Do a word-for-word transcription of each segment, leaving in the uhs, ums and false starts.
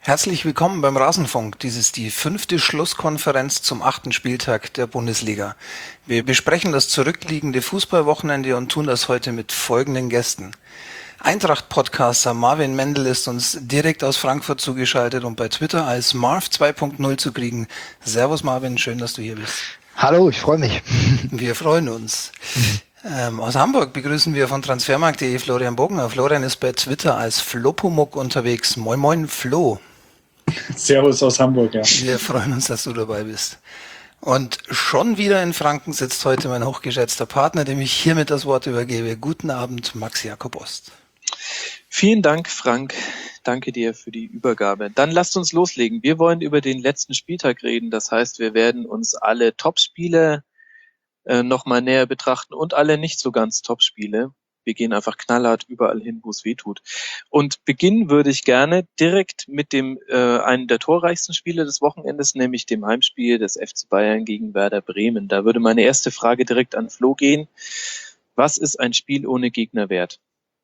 Herzlich willkommen beim Rasenfunk. Dies ist die fünfte Schlusskonferenz zum achten Spieltag der Bundesliga. Wir besprechen das zurückliegende Fußballwochenende und tun das heute mit folgenden Gästen. Eintracht-Podcaster Marvin Mendel ist uns direkt aus Frankfurt zugeschaltet und bei Twitter als Marv zwei Punkt null zu kriegen. Servus Marvin, schön, dass du hier bist. Hallo, ich freue mich. Wir freuen uns. Ähm, aus Hamburg begrüßen wir von transfermarkt punkt de Florian Bogner. Florian ist bei Twitter als Flopomuk unterwegs. Moin Moin Flo. Servus aus Hamburg, ja. Wir freuen uns, dass du dabei bist. Und schon wieder in Franken sitzt heute mein hochgeschätzter Partner, dem ich hiermit das Wort übergebe. Guten Abend, Max Jakob Ost. Vielen Dank, Frank. Danke dir für die Übergabe. Dann lasst uns loslegen. Wir wollen über den letzten Spieltag reden. Das heißt, wir werden uns alle Topspiele äh, nochmal näher betrachten und alle nicht so ganz Topspiele. Wir gehen einfach knallhart überall hin, wo es weh tut. Und beginnen würde ich gerne direkt mit dem äh, einem der torreichsten Spiele des Wochenendes, nämlich dem Heimspiel des F C Bayern gegen Werder Bremen. Da würde meine erste Frage direkt an Flo gehen. Was ist ein Spiel ohne Gegner wert?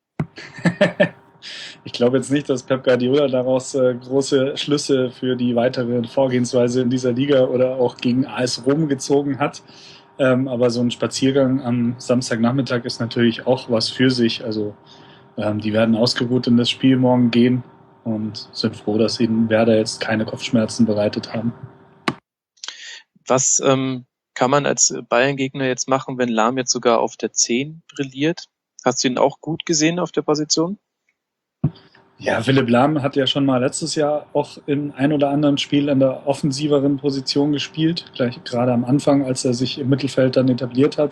Ich glaube jetzt nicht, dass Pep Guardiola daraus äh, große Schlüsse für die weitere Vorgehensweise in dieser Liga oder auch gegen A S Rom gezogen hat. Ähm, aber so ein Spaziergang am Samstagnachmittag ist natürlich auch was für sich. Also ähm, die werden ausgeruht in das Spiel morgen gehen und sind froh, dass ihnen Werder jetzt keine Kopfschmerzen bereitet haben. Was ähm, kann man als Bayern-Gegner jetzt machen, wenn Lahm jetzt sogar auf der zehn brilliert? Hast du ihn auch gut gesehen auf der Position? Ja, Philipp Lahm hat ja schon mal letztes Jahr auch in ein oder anderen Spiel in der offensiveren Position gespielt, gleich gerade am Anfang, als er sich im Mittelfeld dann etabliert hat.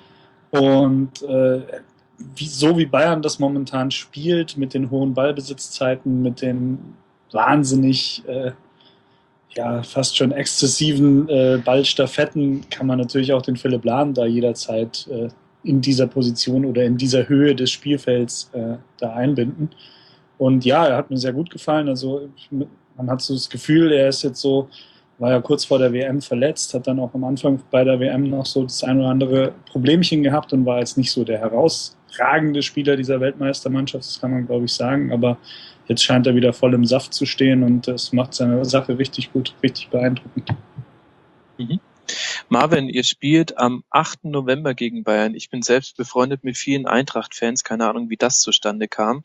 Und äh, wie, so wie Bayern das momentan spielt, mit den hohen Ballbesitzzeiten, mit den wahnsinnig, äh, ja, fast schon exzessiven äh, Ballstaffetten, kann man natürlich auch den Philipp Lahm da jederzeit äh, in dieser Position oder in dieser Höhe des Spielfelds äh, da einbinden. Und ja, er hat mir sehr gut gefallen. Also man hat so das Gefühl, er ist jetzt so, war ja kurz vor der W M verletzt, hat dann auch am Anfang bei der W M noch so das ein oder andere Problemchen gehabt und war jetzt nicht so der herausragende Spieler dieser Weltmeistermannschaft, das kann man glaube ich sagen. Aber jetzt scheint er wieder voll im Saft zu stehen und das macht seine Sache richtig gut, richtig beeindruckend. Mhm. Marvin, ihr spielt am achten November gegen Bayern. Ich bin selbst befreundet mit vielen Eintracht-Fans. Keine Ahnung, wie das zustande kam.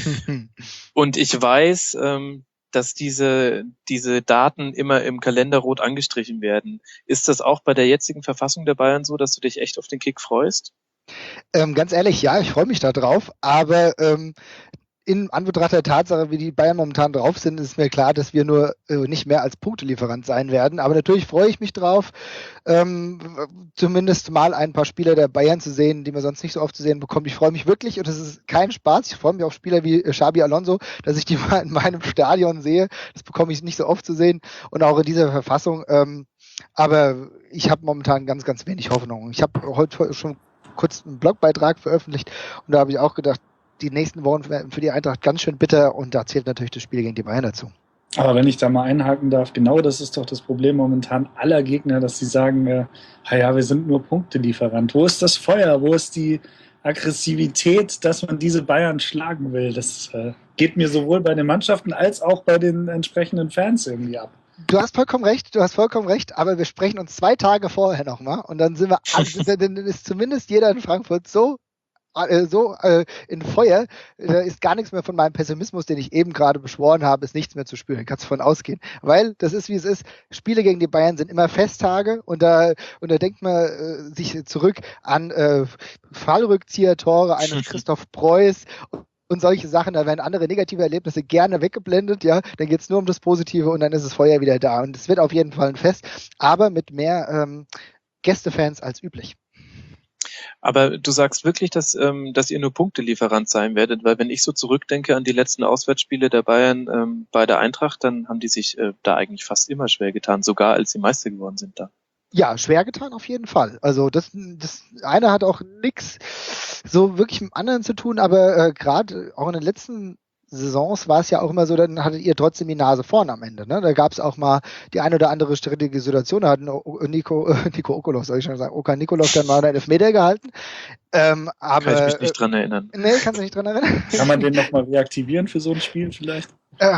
Und ich weiß, ähm, dass diese, diese Daten immer im Kalender rot angestrichen werden. Ist das auch bei der jetzigen Verfassung der Bayern so, dass du dich echt auf den Kick freust? Ähm, ganz ehrlich, ja, ich freue mich da drauf, aber ähm, in Anbetracht der Tatsache, wie die Bayern momentan drauf sind, ist mir klar, dass wir nur äh, nicht mehr als Punktelieferant sein werden. Aber natürlich freue ich mich drauf, ähm, zumindest mal ein paar Spieler der Bayern zu sehen, die man sonst nicht so oft zu sehen bekommt. Ich freue mich wirklich und es ist kein Spaß. Ich freue mich auf Spieler wie äh, Xabi Alonso, dass ich die mal in meinem Stadion sehe. Das bekomme ich nicht so oft zu sehen und auch in dieser Verfassung. Ähm, aber ich habe momentan ganz, ganz wenig Hoffnung. Ich habe heute schon kurz einen Blogbeitrag veröffentlicht und da habe ich auch gedacht, die nächsten Wochen für die Eintracht ganz schön bitter und da zählt natürlich das Spiel gegen die Bayern dazu. Aber wenn ich da mal einhaken darf, genau das ist doch das Problem momentan aller Gegner, dass sie sagen, äh, ja, wir sind nur Punktelieferant. Wo ist das Feuer? Wo ist die Aggressivität, dass man diese Bayern schlagen will? Das äh, geht mir sowohl bei den Mannschaften als auch bei den entsprechenden Fans irgendwie ab. Du hast vollkommen recht, du hast vollkommen recht, aber wir sprechen uns zwei Tage vorher nochmal und dann sind wir, dann ist zumindest jeder in Frankfurt so so äh, in Feuer, da ist gar nichts mehr von meinem Pessimismus, den ich eben gerade beschworen habe, ist nichts mehr zu spüren. Kannst davon ausgehen. Weil, das ist wie es ist, Spiele gegen die Bayern sind immer Festtage und da, und da denkt man äh, sich zurück an äh, Fallrückzieher-Tore eines Christoph Preuß und solche Sachen, da werden andere negative Erlebnisse gerne weggeblendet, ja, dann geht's nur um das Positive und dann ist das Feuer wieder da. Und es wird auf jeden Fall ein Fest, aber mit mehr ähm, Gästefans als üblich. Aber du sagst wirklich, dass, ähm, dass ihr nur Punktelieferant sein werdet, weil wenn ich so zurückdenke an die letzten Auswärtsspiele der Bayern ähm, bei der Eintracht, dann haben die sich äh, da eigentlich fast immer schwer getan, sogar als sie Meister geworden sind da. Ja, schwer getan auf jeden Fall. Also das, das eine hat auch nix so wirklich mit dem anderen zu tun, aber äh, gerade auch in den letzten Saisons war es ja auch immer so, dann hattet ihr trotzdem die Nase vorn am Ende. Ne? Da gab es auch mal die ein oder andere strittige Situation. Da hat Nico, äh, Nico Okolos, soll ich schon sagen, Okan Nikolov dann mal einen Elfmeter gehalten. Ähm, aber, Kann ich mich nicht dran erinnern. Nee, kannst du nicht dran erinnern? Kann man den nochmal reaktivieren für so ein Spiel vielleicht? Äh,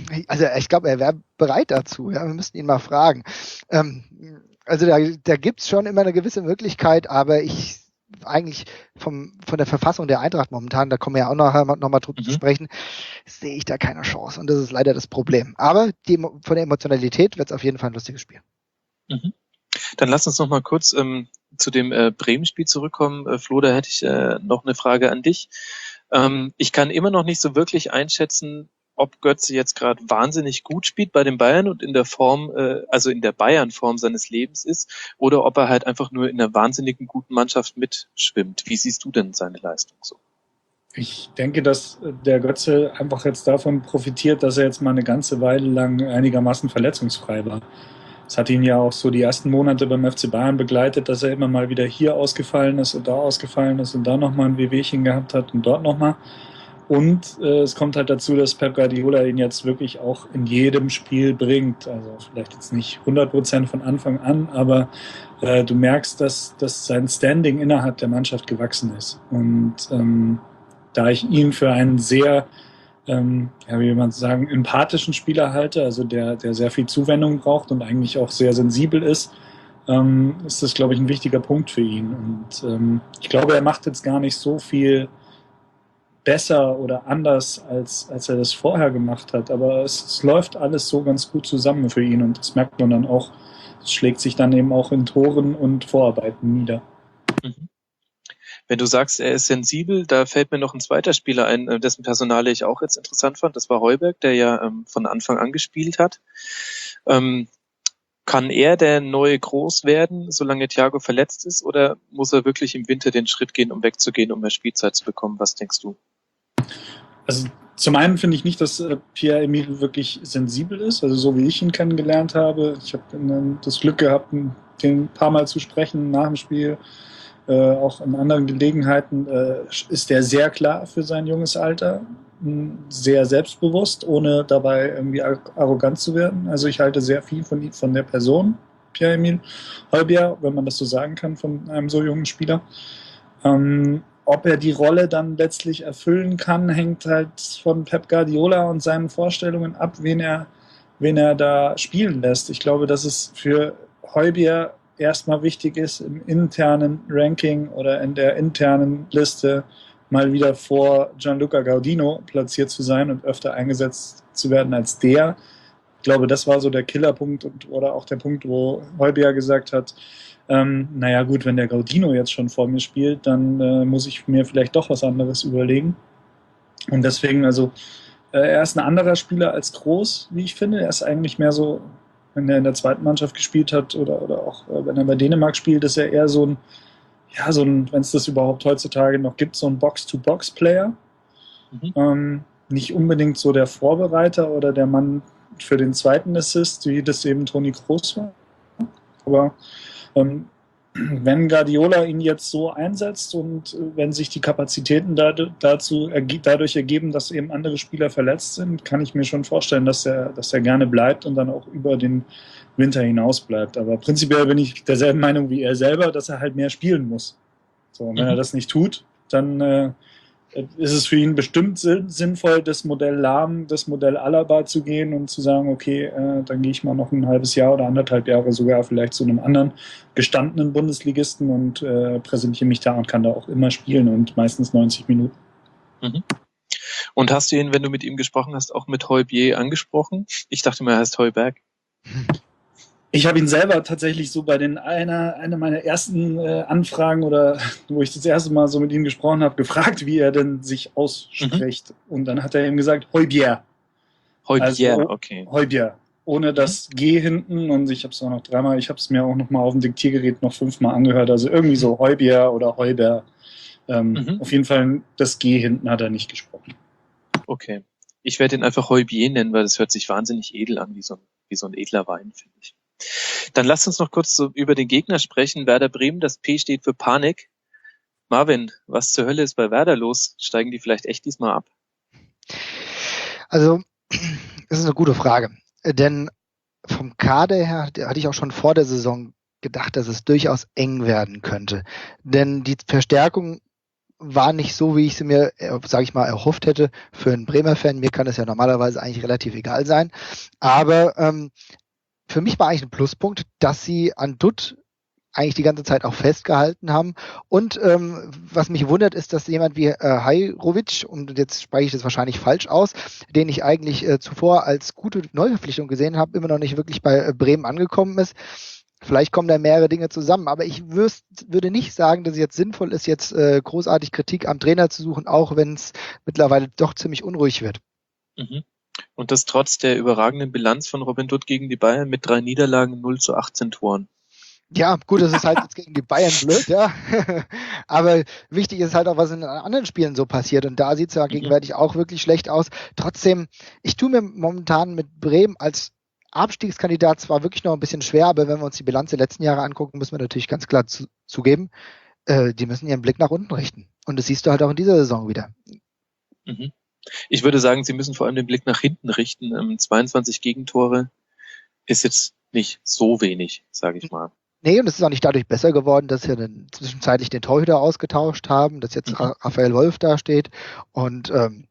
Also ich glaube, er wäre bereit dazu. Ja? Wir müssten ihn mal fragen. Ähm, also da, da gibt es schon immer eine gewisse Möglichkeit, aber ich eigentlich vom, von der Verfassung der Eintracht momentan, da kommen wir ja auch nachher noch mal drüber mhm. zu sprechen, sehe ich da keine Chance. Und das ist leider das Problem. Aber die, von der Emotionalität wird es auf jeden Fall ein lustiges Spiel. Mhm. Dann lass uns noch mal kurz ähm, zu dem äh, Bremen-Spiel zurückkommen. Äh, Flo, da hätte ich äh, noch eine Frage an dich. Ähm, ich kann immer noch nicht so wirklich einschätzen, ob Götze jetzt gerade wahnsinnig gut spielt bei den Bayern und in der Form, äh, also in der Bayern-Form seines Lebens ist, oder ob er halt einfach nur in einer wahnsinnigen guten Mannschaft mitschwimmt. Wie siehst du denn seine Leistung so? Ich denke, dass der Götze einfach jetzt davon profitiert, dass er jetzt mal eine ganze Weile lang einigermaßen verletzungsfrei war. Das hat ihn ja auch so die ersten Monate beim F C Bayern begleitet, dass er immer mal wieder hier ausgefallen ist und da ausgefallen ist und da nochmal ein Wehwehchen gehabt hat und dort nochmal. Und äh, es kommt halt dazu, dass Pep Guardiola ihn jetzt wirklich auch in jedem Spiel bringt. Also vielleicht jetzt nicht hundert Prozent von Anfang an, aber äh, du merkst, dass, dass sein Standing innerhalb der Mannschaft gewachsen ist. Und ähm, da ich ihn für einen sehr, ähm, ja, wie will man sagen, empathischen Spieler halte, also der, der sehr viel Zuwendung braucht und eigentlich auch sehr sensibel ist, ähm, ist das, glaube ich, ein wichtiger Punkt für ihn. Und ähm, ich glaube, er macht jetzt gar nicht so viel besser oder anders, als, als er das vorher gemacht hat. Aber es, es läuft alles so ganz gut zusammen für ihn und das merkt man dann auch. Es schlägt sich dann eben auch in Toren und Vorarbeiten nieder. Mhm. Wenn du sagst, er ist sensibel, da fällt mir noch ein zweiter Spieler ein, dessen Personale ich auch jetzt interessant fand. Das war Heuberg, der ja ähm, von Anfang an gespielt hat. Ähm, kann er der neue Groß werden, solange Thiago verletzt ist, oder muss er wirklich im Winter den Schritt gehen, um wegzugehen, um mehr Spielzeit zu bekommen? Was denkst du? Also zum einen finde ich nicht, dass äh, Pierre-Emile wirklich sensibel ist, also so wie ich ihn kennengelernt habe. Ich habe äh, das Glück gehabt, den ein paar Mal zu sprechen nach dem Spiel. Äh, auch in anderen Gelegenheiten äh, ist er sehr klar für sein junges Alter, sehr selbstbewusst, ohne dabei irgendwie arrogant zu werden. Also ich halte sehr viel von, von der Person, Pierre-Emile Højbjerg, wenn man das so sagen kann, von einem so jungen Spieler. Ähm, ob er die Rolle dann letztlich erfüllen kann, hängt halt von Pep Guardiola und seinen Vorstellungen ab, wen er, wen er da spielen lässt. Ich glaube, dass es für Højbjerg erstmal wichtig ist, im internen Ranking oder in der internen Liste mal wieder vor Gianluca Gaudino platziert zu sein und öfter eingesetzt zu werden als der. Ich glaube, das war so der Killerpunkt und, oder auch der Punkt, wo Højbjerg gesagt hat, ähm, naja gut, wenn der Gaudino jetzt schon vor mir spielt, dann äh, muss ich mir vielleicht doch was anderes überlegen. Und deswegen, also äh, er ist ein anderer Spieler als Groß, wie ich finde. Er ist eigentlich mehr so, wenn er in der zweiten Mannschaft gespielt hat oder, oder auch äh, wenn er bei Dänemark spielt, ist er eher so ein, ja, so ein, wenn es das überhaupt heutzutage noch gibt, so ein Box-to-Box-Player. Mhm. Ähm, nicht unbedingt so der Vorbereiter oder der Mann für den zweiten Assist, wie das eben Toni Kroos war. Aber ähm, wenn Guardiola ihn jetzt so einsetzt und äh, wenn sich die Kapazitäten da, dazu erge- dadurch ergeben, dass eben andere Spieler verletzt sind, kann ich mir schon vorstellen, dass er, dass er gerne bleibt und dann auch über den Winter hinaus bleibt. Aber prinzipiell bin ich derselben Meinung wie er selber, dass er halt mehr spielen muss. So, und wenn mhm. er das nicht tut, dann äh, ist es für ihn bestimmt sinnvoll, das Modell Lahm, das Modell Alaba zu gehen und zu sagen, okay, äh, dann gehe ich mal noch ein halbes Jahr oder anderthalb Jahre sogar vielleicht zu einem anderen gestandenen Bundesligisten und äh, präsentiere mich da und kann da auch immer spielen und meistens neunzig Minuten. Mhm. Und hast du ihn, wenn du mit ihm gesprochen hast, auch mit Højbjerg angesprochen? Ich dachte mal, er heißt Højberg. Ich habe ihn selber tatsächlich so bei den einer, einer meiner ersten äh, Anfragen oder wo ich das erste Mal so mit ihm gesprochen habe, gefragt, wie er denn sich ausspricht. Mhm. Und dann hat er ihm gesagt, Højbjerg. Højbjerg, also, okay. Højbjerg. Ohne das mhm. G hinten und ich habe es auch noch dreimal, ich habe es mir auch noch mal auf dem Diktiergerät noch fünfmal angehört. Also irgendwie so Højbjerg oder Højberg. Ähm, mhm. Auf jeden Fall das G hinten hat er nicht gesprochen. Okay. Ich werde ihn einfach Højbjerg nennen, weil das hört sich wahnsinnig edel an, wie so ein, wie so ein edler Wein, finde ich. Dann lasst uns noch kurz so über den Gegner sprechen. Werder Bremen, das P steht für Panik. Marvin, was zur Hölle ist bei Werder los? Steigen die vielleicht echt diesmal ab? Also, das ist eine gute Frage. Denn vom Kader her hatte ich auch schon vor der Saison gedacht, dass es durchaus eng werden könnte. Denn die Verstärkung war nicht so, wie ich sie mir, sage ich mal, erhofft hätte für einen Bremer-Fan. Mir kann es ja normalerweise eigentlich relativ egal sein. Aber ähm, für mich war eigentlich ein Pluspunkt, dass sie an Dutt eigentlich die ganze Zeit auch festgehalten haben. Und ähm, was mich wundert, ist, dass jemand wie äh, Hajrovic, und jetzt spreche ich das wahrscheinlich falsch aus, den ich eigentlich äh, zuvor als gute Neuverpflichtung gesehen habe, immer noch nicht wirklich bei äh, Bremen angekommen ist. Vielleicht kommen da mehrere Dinge zusammen, aber ich würd, würde nicht sagen, dass es jetzt sinnvoll ist, jetzt äh, großartig Kritik am Trainer zu suchen, auch wenn es mittlerweile doch ziemlich unruhig wird. Mhm. Und das trotz der überragenden Bilanz von Robin Dutt gegen die Bayern mit drei Niederlagen, null zu achtzehn Toren. Ja, gut, das ist halt jetzt gegen die Bayern blöd, ja. Aber wichtig ist halt auch, was in anderen Spielen so passiert. Und da sieht es ja gegenwärtig auch wirklich schlecht aus. Trotzdem, ich tue mir momentan mit Bremen als Abstiegskandidat zwar wirklich noch ein bisschen schwer, aber wenn wir uns die Bilanz der letzten Jahre angucken, müssen wir natürlich ganz klar zu, zugeben, äh, die müssen ihren Blick nach unten richten. Und das siehst du halt auch in dieser Saison wieder. Mhm. Ich würde sagen, sie müssen vor allem den Blick nach hinten richten. Ähm, zweiundzwanzig Gegentore ist jetzt nicht so wenig, sage ich mal. Nee, und es ist auch nicht dadurch besser geworden, dass wir dann zwischenzeitlich den Torhüter ausgetauscht haben, dass jetzt mhm. Raphael Wolf da steht. Und ähm,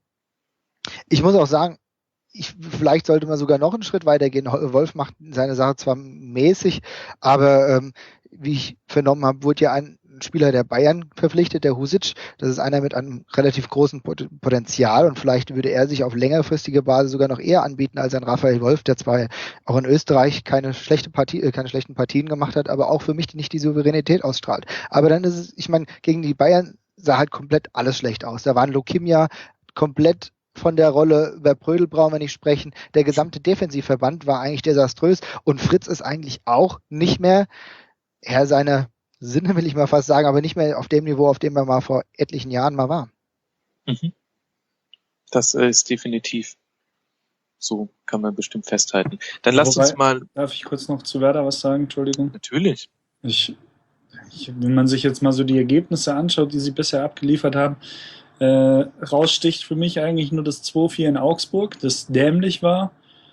ich muss auch sagen, ich, vielleicht sollte man sogar noch einen Schritt weiter gehen. Wolf macht seine Sache zwar mäßig, aber ähm, wie ich vernommen habe, wurde ja ein Spieler der Bayern verpflichtet, der Husic. Das ist einer mit einem relativ großen Potenzial und vielleicht würde er sich auf längerfristige Basis sogar noch eher anbieten als ein Raphael Wolf, der zwar auch in Österreich keine schlechte Partie, keine schlechten Partien gemacht hat, aber auch für mich nicht die Souveränität ausstrahlt. Aber dann ist es, ich meine, gegen die Bayern sah halt komplett alles schlecht aus. Da waren Lokimia komplett von der Rolle, über Prödel brauchen wir nicht sprechen. Der gesamte Defensivverband war eigentlich desaströs und Fritz ist eigentlich auch nicht mehr Herr seiner Sinne, will ich mal fast sagen, aber nicht mehr auf dem Niveau, auf dem er mal vor etlichen Jahren mal war. Mhm. Das ist definitiv so, kann man bestimmt festhalten. Dann lasst uns mal... Darf ich kurz noch zu Werder was sagen? Entschuldigung. Natürlich. Ich, ich, wenn man sich jetzt mal so die Ergebnisse anschaut, die sie bisher abgeliefert haben, Äh, raussticht für mich eigentlich nur das zwei vier in Augsburg, das dämlich war,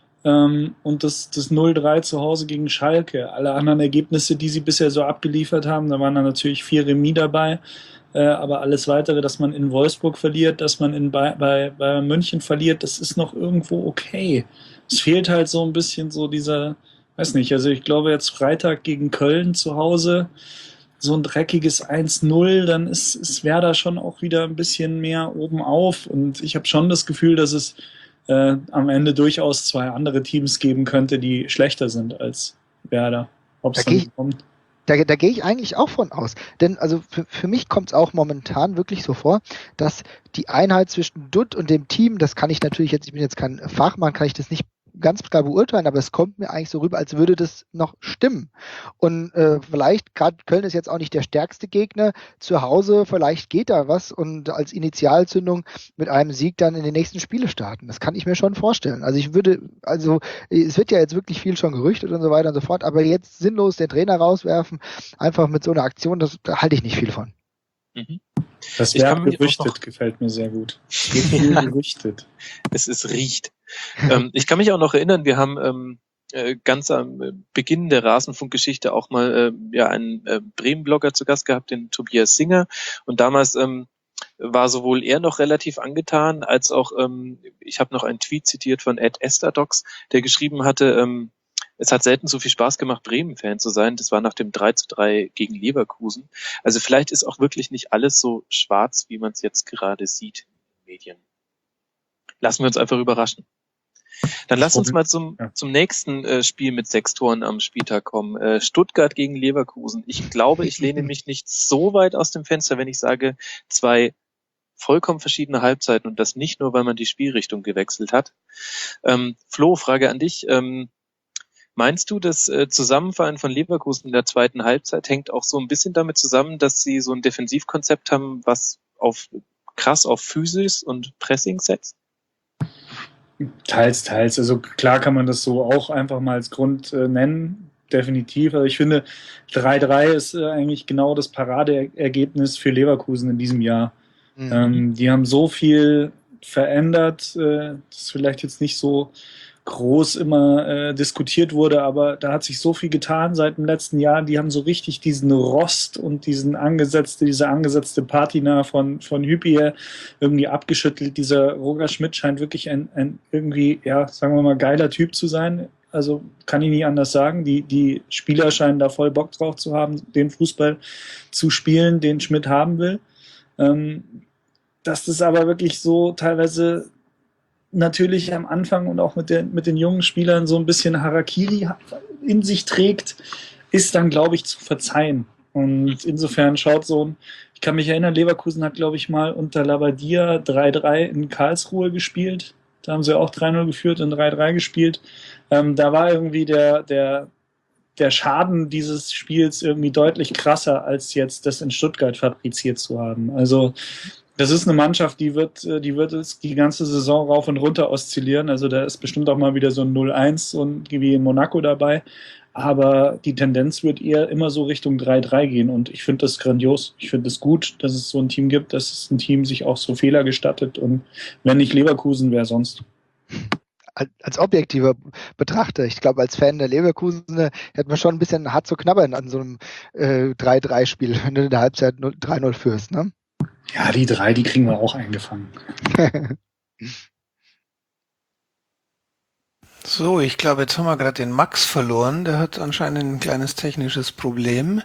ähm, und das, das null drei zu Hause gegen Schalke. Alle anderen Ergebnisse, die sie bisher so abgeliefert haben, da waren dann natürlich vier Remis dabei, äh, aber alles Weitere, dass man in Wolfsburg verliert, dass man in bei, bei, bei München verliert, das ist noch irgendwo okay. Es fehlt halt so ein bisschen so dieser, weiß nicht, also ich glaube jetzt Freitag gegen Köln zu Hause, so ein dreckiges eins null, dann ist, ist Werder schon auch wieder ein bisschen mehr oben auf. Und ich habe schon das Gefühl, dass es äh, am Ende durchaus zwei andere Teams geben könnte, die schlechter sind als Werder. Ob es dann kommt. Da, da gehe ich eigentlich auch von aus. Denn also für, für mich kommt es auch momentan wirklich so vor, dass die Einheit zwischen Dutt und dem Team, das kann ich natürlich jetzt, ich bin jetzt kein Fachmann, kann ich das nicht ganz klar beurteilen, aber es kommt mir eigentlich so rüber, als würde das noch stimmen. Und äh, vielleicht, gerade Köln ist jetzt auch nicht der stärkste Gegner zu Hause, vielleicht geht da was und als Initialzündung mit einem Sieg dann in den nächsten Spiele starten. Das kann ich mir schon vorstellen. Also ich würde, also es wird ja jetzt wirklich viel schon gerüchtet und so weiter und so fort, aber jetzt sinnlos den Trainer rauswerfen, einfach mit so einer Aktion, das, da halte ich nicht viel von. Mhm. Das Verb gerüchtet gefällt mir sehr gut. Viel gerüchtet. Es ist riecht. ähm, ich kann mich auch noch erinnern, wir haben ähm, äh, ganz am Beginn der Rasenfunkgeschichte auch mal äh, ja einen äh, Bremen-Blogger zu Gast gehabt, den Tobias Singer. Und damals ähm, war sowohl er noch relativ angetan, als auch, ähm, ich habe noch einen Tweet zitiert von Ed Estadox, der geschrieben hatte, ähm, es hat selten so viel Spaß gemacht, Bremen-Fan zu sein. Das war nach dem drei zu drei gegen Leverkusen. Also vielleicht ist auch wirklich nicht alles so schwarz, wie man es jetzt gerade sieht in den Medien. Lassen wir uns einfach überraschen. Dann lass uns mal zum, ja. zum nächsten äh, Spiel mit sechs Toren am Spieltag kommen. Äh, Stuttgart gegen Leverkusen. Ich glaube, ich lehne mich nicht so weit aus dem Fenster, wenn ich sage, zwei vollkommen verschiedene Halbzeiten und das nicht nur, weil man die Spielrichtung gewechselt hat. Ähm, Flo, Frage an dich. Ähm, Meinst du, das äh, Zusammenfallen von Leverkusen in der zweiten Halbzeit hängt auch so ein bisschen damit zusammen, dass sie so ein Defensivkonzept haben, was auf krass auf Physis und Pressing setzt? Teils, teils. Also klar kann man das so auch einfach mal als Grund äh, nennen, definitiv. Also ich finde, drei drei ist äh, eigentlich genau das Paradeergebnis für Leverkusen in diesem Jahr. Mhm. Ähm, die haben so viel verändert, äh, das vielleicht jetzt nicht so groß immer äh, diskutiert wurde, aber da hat sich so viel getan seit dem letzten Jahr. Die haben so richtig diesen Rost und diesen angesetzte, diese angesetzte Patina von, von Hüppier irgendwie abgeschüttelt. Dieser Roger Schmidt scheint wirklich ein, ein irgendwie, ja, sagen wir mal, geiler Typ zu sein. Also kann ich nicht anders sagen. Die, die Spieler scheinen da voll Bock drauf zu haben, den Fußball zu spielen, den Schmidt haben will. Ähm, dass das aber wirklich so teilweise natürlich am Anfang und auch mit, der, mit den jungen Spielern so ein bisschen Harakiri in sich trägt, ist dann, glaube ich, zu verzeihen. Und insofern schaut so ein, ich kann mich erinnern, Leverkusen hat, glaube ich, mal unter Labadia drei drei in Karlsruhe gespielt. Da haben sie auch drei null geführt und drei drei gespielt. Ähm, da war irgendwie der, der, der Schaden dieses Spiels irgendwie deutlich krasser, als jetzt das in Stuttgart fabriziert zu haben. Also das ist eine Mannschaft, die wird, die wird es die ganze Saison rauf und runter oszillieren. Also da ist bestimmt auch mal wieder so ein null eins und wie in Monaco dabei. Aber die Tendenz wird eher immer so Richtung drei drei gehen. Und ich finde das grandios. Ich finde es gut, dass es so ein Team gibt, dass es ein Team sich auch so Fehler gestattet. Und wenn nicht Leverkusen, wer sonst? Als objektiver Betrachter, ich glaube, als Fan der Leverkusen hätte man schon ein bisschen hart zu knabbern an so einem äh, drei drei Spiel, wenn du in der Halbzeit drei null führst, ne? Ja, die drei, die kriegen wir auch eingefangen. So, ich glaube, jetzt haben wir gerade den Max verloren. Der hat anscheinend ein kleines technisches Problem.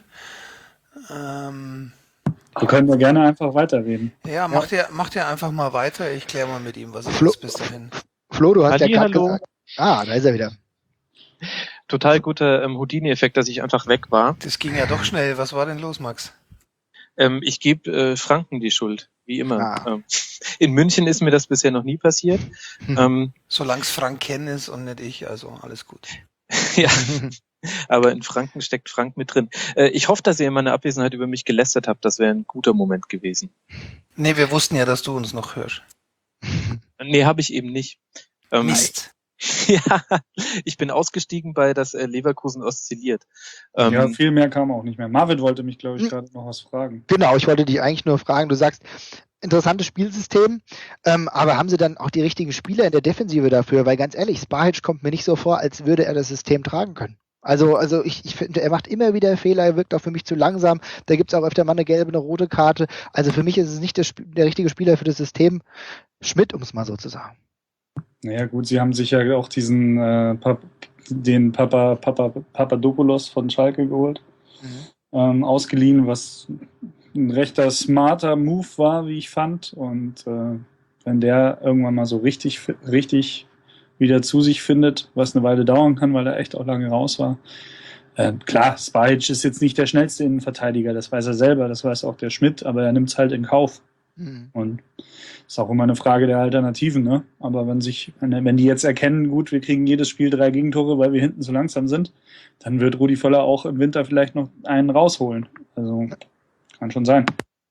Ähm, Wir können ja gerne einfach weiterreden. ja, macht ihr, macht ihr einfach mal weiter. Ich kläre mal mit ihm, was Flo, ist bis dahin. Flo, du hast Halli, ja gerade hallo. gesagt. Ah, da ist er wieder. Total guter ähm, Houdini-Effekt, dass ich einfach weg war. Das ging ja doch schnell. Was war denn los, Max? Ähm, ich gebe äh, Franken die Schuld, wie immer. Ah. Ähm, in München ist mir das bisher noch nie passiert. ähm, Solange es Franken ist und nicht ich, also alles gut. ja, aber in Franken steckt Frank mit drin. Äh, ich hoffe, dass ihr in meiner Abwesenheit über mich gelästert habt. Das wäre ein guter Moment gewesen. Nee, wir wussten ja, dass du uns noch hörst. Nee, habe ich eben nicht. Ähm, Mist. Ja, ich bin ausgestiegen bei das äh, Leverkusen oszilliert. Ähm, Ja, viel mehr kam auch nicht mehr. Marvin wollte mich, glaube ich, Hm. gerade noch was fragen. Genau, ich wollte dich eigentlich nur fragen, du sagst, interessantes Spielsystem, ähm, aber haben sie dann auch die richtigen Spieler in der Defensive dafür? Weil ganz ehrlich, Spahic kommt mir nicht so vor, als würde er das System tragen können. Also, also ich, ich finde, er macht immer wieder Fehler, er wirkt auch für mich zu langsam, da gibt es auch öfter mal eine gelbe, eine rote Karte. Also für mich ist es nicht der, Sp- der richtige Spieler für das System Schmidt, um es mal so zu sagen. Naja, gut, sie haben sich ja auch diesen äh, Pap den Papa, Papa, Papadopoulos von Schalke geholt, ähm, ausgeliehen, was ein rechter smarter Move war, wie ich fand. Und äh, wenn der irgendwann mal so richtig, richtig wieder zu sich findet, was eine Weile dauern kann, weil er echt auch lange raus war. Äh, klar, Spahic ist jetzt nicht der schnellste Innenverteidiger, das weiß er selber, das weiß auch der Schmidt, aber er nimmt es halt in Kauf. Mhm. Und ist auch immer eine Frage der Alternativen, ne? Aber wenn sich, wenn die jetzt erkennen, gut, wir kriegen jedes Spiel drei Gegentore, weil wir hinten zu langsam sind, dann wird Rudi Völler auch im Winter vielleicht noch einen rausholen. Also kann schon sein.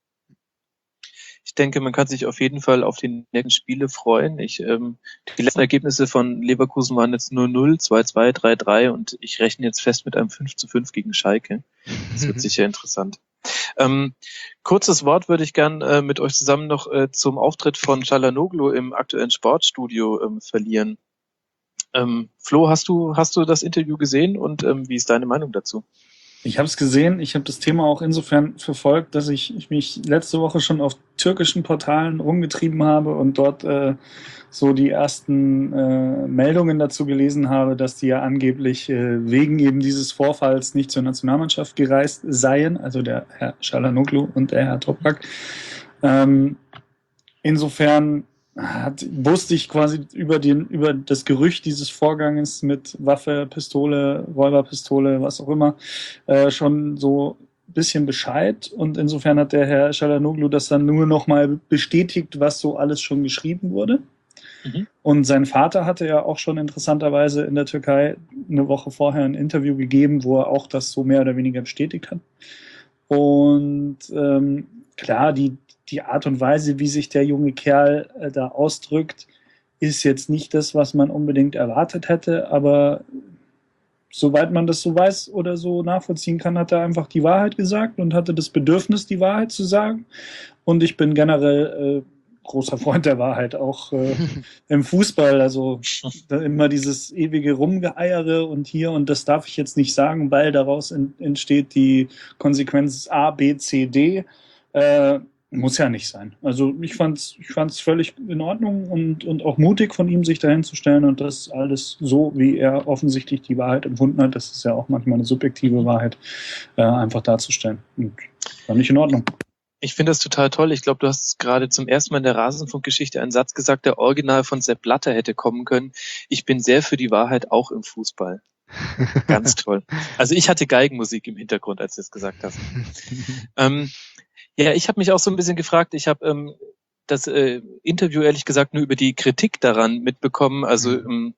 Ich denke, man kann sich auf jeden Fall auf die nächsten Spiele freuen. Ich, ähm, die letzten Ergebnisse von Leverkusen waren jetzt null null, zwei zwei, drei drei und ich rechne jetzt fest mit einem fünf zu fünf gegen Schalke. Das wird sicher interessant. Ähm, kurzes Wort würde ich gern äh, mit euch zusammen noch äh, zum Auftritt von Çalhanoğlu im aktuellen Sportstudio ähm, verlieren. Ähm, Flo, hast du hast du das Interview gesehen und ähm, wie ist deine Meinung dazu? Ich habe es gesehen, ich habe das Thema auch insofern verfolgt, dass ich, ich mich letzte Woche schon auf türkischen Portalen rumgetrieben habe und dort äh, so die ersten äh, Meldungen dazu gelesen habe, dass die ja angeblich äh, wegen eben dieses Vorfalls nicht zur Nationalmannschaft gereist seien, also der Herr Çalhanoğlu und der Herr Toprak. Ähm, insofern hat, wusste ich quasi über, den, über das Gerücht dieses Vorganges mit Waffe, Pistole, Räuberpistole, was auch immer, äh, schon so ein bisschen Bescheid. Und insofern hat der Herr Çalhanoğlu das dann nur noch mal bestätigt, was so alles schon geschrieben wurde. Mhm. Und sein Vater hatte ja auch schon interessanterweise in der Türkei eine Woche vorher ein Interview gegeben, wo er auch das so mehr oder weniger bestätigt hat. Und ähm, klar, die die Art und Weise, wie sich der junge Kerl äh, da ausdrückt, ist jetzt nicht das, was man unbedingt erwartet hätte, aber soweit man das so weiß oder so nachvollziehen kann, hat er einfach die Wahrheit gesagt und hatte das Bedürfnis, die Wahrheit zu sagen. Und ich bin generell äh, großer Freund der Wahrheit, auch äh, im Fußball. Also da immer dieses ewige Rumgeeiere und hier und das darf ich jetzt nicht sagen, weil daraus in, entsteht die Konsequenz A, B, C, D. Äh, muss ja nicht sein. Also ich fand's, ich fand's völlig in Ordnung und, und auch mutig von ihm, sich dahin zu stellen und das alles so, wie er offensichtlich die Wahrheit empfunden hat, das ist ja auch manchmal eine subjektive Wahrheit, äh, einfach darzustellen. Und fand ich in Ordnung. Ich finde das total toll. Ich glaube, du hast gerade zum ersten Mal in der Rasenfunkgeschichte einen Satz gesagt, der original von Sepp Blatter hätte kommen können. Ich bin sehr für die Wahrheit, auch im Fußball. Ganz toll. Also ich hatte Geigenmusik im Hintergrund, als du es gesagt hast. ähm, ja, ich habe mich auch so ein bisschen gefragt. Ich habe ähm, das äh, Interview ehrlich gesagt nur über die Kritik daran mitbekommen. Also ähm,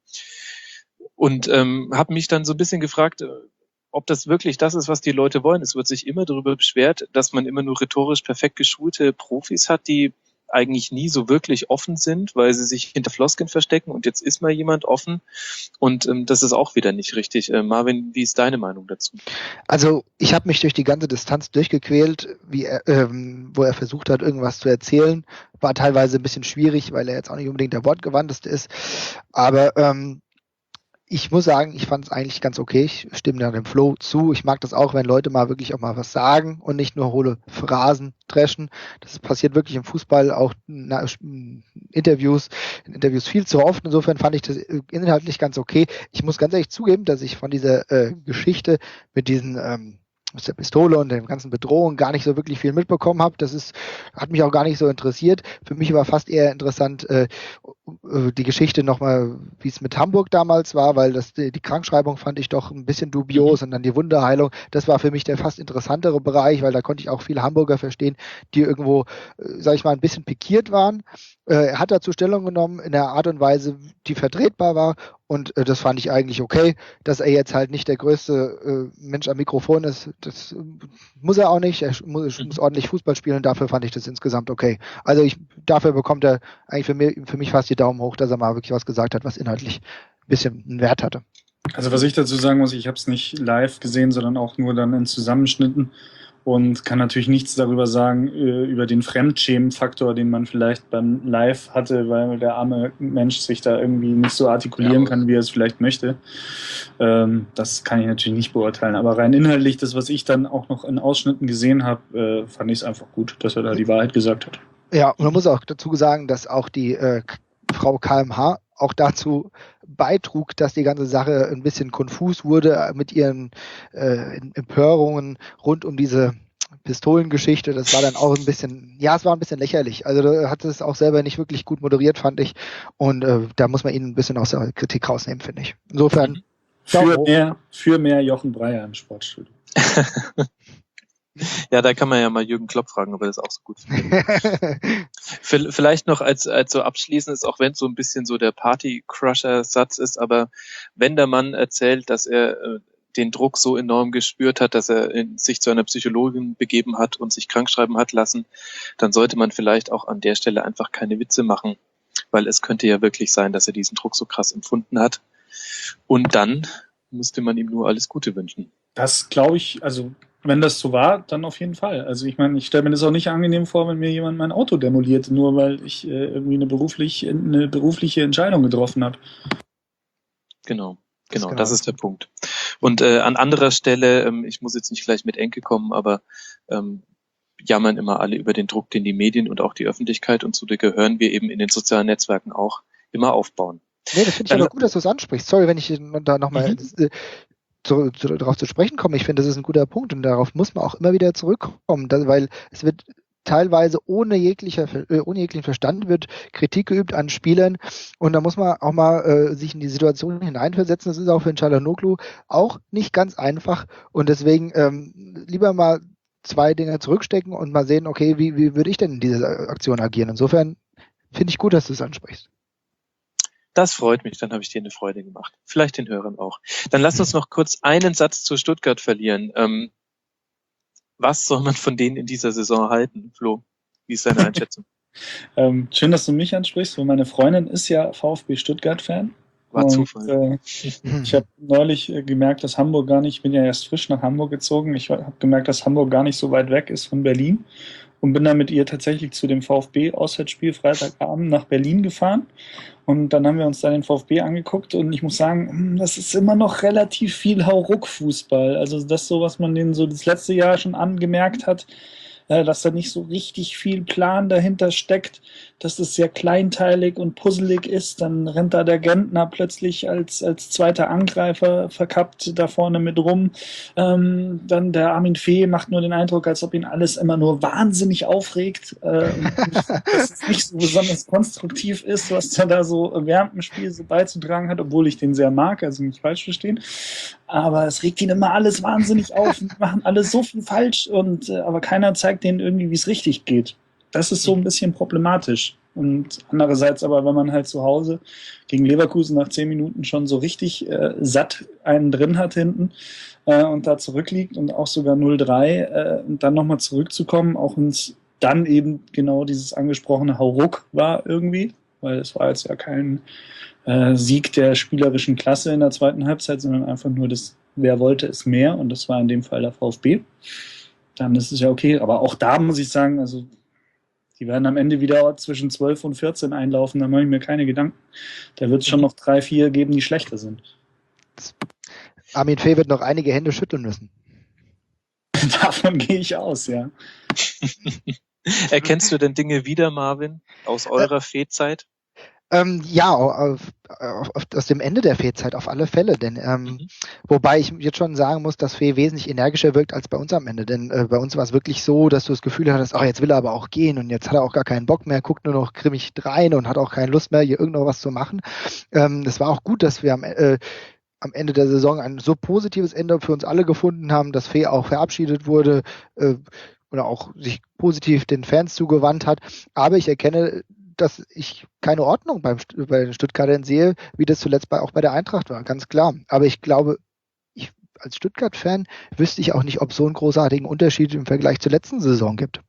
und ähm, habe mich dann so ein bisschen gefragt, äh, ob das wirklich das ist, was die Leute wollen. Es wird sich immer darüber beschwert, dass man immer nur rhetorisch perfekt geschulte Profis hat, die eigentlich nie so wirklich offen sind, weil sie sich hinter Floskeln verstecken und jetzt ist mal jemand offen und ähm, das ist auch wieder nicht richtig. Äh, Marvin, wie ist deine Meinung dazu? Also ich habe mich durch die ganze Distanz durchgequält, wie er, ähm, wo er versucht hat, irgendwas zu erzählen. War teilweise ein bisschen schwierig, weil er jetzt auch nicht unbedingt der Wortgewandteste ist. Aber ähm, ich muss sagen, ich fand es eigentlich ganz okay. Ich stimme da dem Flo zu. Ich mag das auch, wenn Leute mal wirklich auch mal was sagen und nicht nur hohle Phrasen dreschen. Das passiert wirklich im Fußball, auch na, Interviews, in Interviews viel zu oft. Insofern fand ich das inhaltlich ganz okay. Ich muss ganz ehrlich zugeben, dass ich von dieser äh, Geschichte mit diesen ähm, mit der Pistole und den ganzen Bedrohungen gar nicht so wirklich viel mitbekommen habe. Das ist, hat mich auch gar nicht so interessiert. Für mich war fast eher interessant äh, die Geschichte nochmal, wie es mit Hamburg damals war, weil das die, die Krankschreibung fand ich doch ein bisschen dubios und dann die Wunderheilung. Das war für mich der fast interessantere Bereich, weil da konnte ich auch viele Hamburger verstehen, die irgendwo, äh, sag ich mal, ein bisschen pikiert waren. Äh, er hat dazu Stellung genommen in einer Art und Weise, die vertretbar war. Und äh, das fand ich eigentlich okay, dass er jetzt halt nicht der größte äh, Mensch am Mikrofon ist. Das äh, muss er auch nicht. Er muss, muss ordentlich Fußball spielen. Dafür fand ich das insgesamt okay. Also ich, dafür bekommt er eigentlich für mich, für mich fast die Daumen hoch, dass er mal wirklich was gesagt hat, was inhaltlich ein bisschen einen Wert hatte. Also was ich dazu sagen muss, ich habe es nicht live gesehen, sondern auch nur dann in Zusammenschnitten. Und kann natürlich nichts darüber sagen, über den Fremdschämen-Faktor, den man vielleicht beim Live hatte, weil der arme Mensch sich da irgendwie nicht so artikulieren ja. kann, wie er es vielleicht möchte. Das kann ich natürlich nicht beurteilen. Aber rein inhaltlich, das, was ich dann auch noch in Ausschnitten gesehen habe, fand ich es einfach gut, dass er da die Wahrheit gesagt hat. Ja, und man muss auch dazu sagen, dass auch die äh, Frau K M H auch dazu beitrug, dass die ganze Sache ein bisschen konfus wurde mit ihren äh, Empörungen rund um diese Pistolengeschichte. Das war dann auch ein bisschen, ja, es war ein bisschen lächerlich. Also da hat es auch selber nicht wirklich gut moderiert, fand ich. Und äh, da muss man ihn ein bisschen aus der Kritik rausnehmen, finde ich. Insofern. Für mehr, für mehr Jochen Breyer im Sportstudio. Ja, da kann man ja mal Jürgen Klopp fragen, ob er das auch so gut findet. Vielleicht noch als, als so abschließendes, auch wenn es so ein bisschen so der Party-Crusher-Satz ist, aber wenn der Mann erzählt, dass er äh, den Druck so enorm gespürt hat, dass er in, sich zu einer Psychologin begeben hat und sich krankschreiben hat lassen, dann sollte man vielleicht auch an der Stelle einfach keine Witze machen, weil es könnte ja wirklich sein, dass er diesen Druck so krass empfunden hat. Und dann müsste man ihm nur alles Gute wünschen. Das glaube ich, also wenn das so war, dann auf jeden Fall. Also ich meine, ich stelle mir das auch nicht angenehm vor, wenn mir jemand mein Auto demoliert, nur weil ich äh, irgendwie eine, beruflich, eine berufliche Entscheidung getroffen habe. Genau, genau, das ist der Punkt. Und äh, an anderer Stelle, ähm, ich muss jetzt nicht gleich mit Enke kommen, aber ähm, jammern immer alle über den Druck, den die Medien und auch die Öffentlichkeit, und zu der gehören wir eben in den sozialen Netzwerken auch, immer aufbauen. Nee, das finde ich aber gut, dass du es ansprichst. Sorry, wenn ich da nochmal mhm. Zu, zu, darauf zu sprechen komme. Ich finde, das ist ein guter Punkt und darauf muss man auch immer wieder zurückkommen, da, weil es wird teilweise ohne, jeglicher, äh, ohne jeglichen Verstand wird Kritik geübt an Spielern und da muss man auch mal äh, sich in die Situation hineinversetzen. Das ist auch für den Çalhanoğlu auch nicht ganz einfach und deswegen ähm, lieber mal zwei Dinge zurückstecken und mal sehen, okay, wie, wie würde ich denn in dieser Aktion agieren? Insofern finde ich gut, dass du es ansprichst. Das freut mich, dann habe ich dir eine Freude gemacht. Vielleicht den Hörern auch. Dann lass uns noch kurz einen Satz zu Stuttgart verlieren. Ähm, was soll man von denen in dieser Saison halten, Flo? Wie ist deine Einschätzung? ähm, schön, dass du mich ansprichst, weil meine Freundin ist ja VfB Stuttgart-Fan. War und, Zufall. Äh, ich habe neulich äh, gemerkt, dass Hamburg gar nicht, ich bin ja erst frisch nach Hamburg gezogen, ich habe gemerkt, dass Hamburg gar nicht so weit weg ist von Berlin. und bin dann mit ihr tatsächlich zu dem VfB-Auswärtsspiel Freitagabend nach Berlin gefahren. Und dann haben wir uns da den VfB angeguckt und ich muss sagen, das ist immer noch relativ viel Hauruck-Fußball. Also das ist so, was man denen so das letzte Jahr schon angemerkt hat, dass da nicht so richtig viel Plan dahinter steckt, dass es sehr kleinteilig und puzzelig ist. Dann rennt da der Gentner plötzlich als, als zweiter Angreifer verkappt da vorne mit rum. Ähm, dann der Armin Fee macht nur den Eindruck, als ob ihn alles immer nur wahnsinnig aufregt. Äh, und nicht, dass es nicht so besonders konstruktiv ist, was der da so während dem Spiel so beizutragen hat, obwohl ich den sehr mag, also nicht falsch verstehen. Aber es regt ihn immer alles wahnsinnig auf und machen alles so viel falsch und äh, aber keiner zeigt denen irgendwie, wie es richtig geht. Das ist so ein bisschen problematisch. Und andererseits aber, wenn man halt zu Hause gegen Leverkusen nach zehn Minuten schon so richtig äh, satt einen drin hat hinten äh, und da zurückliegt und auch sogar null drei äh, und dann nochmal zurückzukommen, auch wenn es dann eben genau dieses angesprochene Hauruck war irgendwie, weil es war jetzt ja kein äh, Sieg der spielerischen Klasse in der zweiten Halbzeit, sondern einfach nur das, wer wollte es mehr, und das war in dem Fall der VfB. Dann ist es ja okay, aber auch da muss ich sagen, also die werden am Ende wieder zwischen zwölf und vierzehn einlaufen, da mache ich mir keine Gedanken. Da wird es schon noch drei, vier geben, die schlechter sind. Armin Fee wird noch einige Hände schütteln müssen. Davon gehe ich aus, ja. Erkennst du denn Dinge wieder, Marvin, aus eurer äh, Fee-Zeit? Ähm, ja, auf, auf, aus dem Ende der Fee-Zeit auf alle Fälle, denn ähm, mhm. wobei ich jetzt schon sagen muss, dass Fee wesentlich energischer wirkt als bei uns am Ende, denn äh, bei uns war es wirklich so, dass du das Gefühl hattest, ach, jetzt will er aber auch gehen und jetzt hat er auch gar keinen Bock mehr, guckt nur noch grimmig rein und hat auch keine Lust mehr, hier irgendwo was zu machen. Ähm, das war auch gut, dass wir am, äh, am Ende der Saison ein so positives Ende für uns alle gefunden haben, dass Fee auch verabschiedet wurde äh, oder auch sich positiv den Fans zugewandt hat, aber ich erkenne, dass ich keine Ordnung beim, bei den Stuttgartern sehe, wie das zuletzt bei, auch bei der Eintracht war, ganz klar. Aber ich glaube, ich als Stuttgart-Fan wüsste ich auch nicht, ob es so einen großartigen Unterschied im Vergleich zur letzten Saison gibt.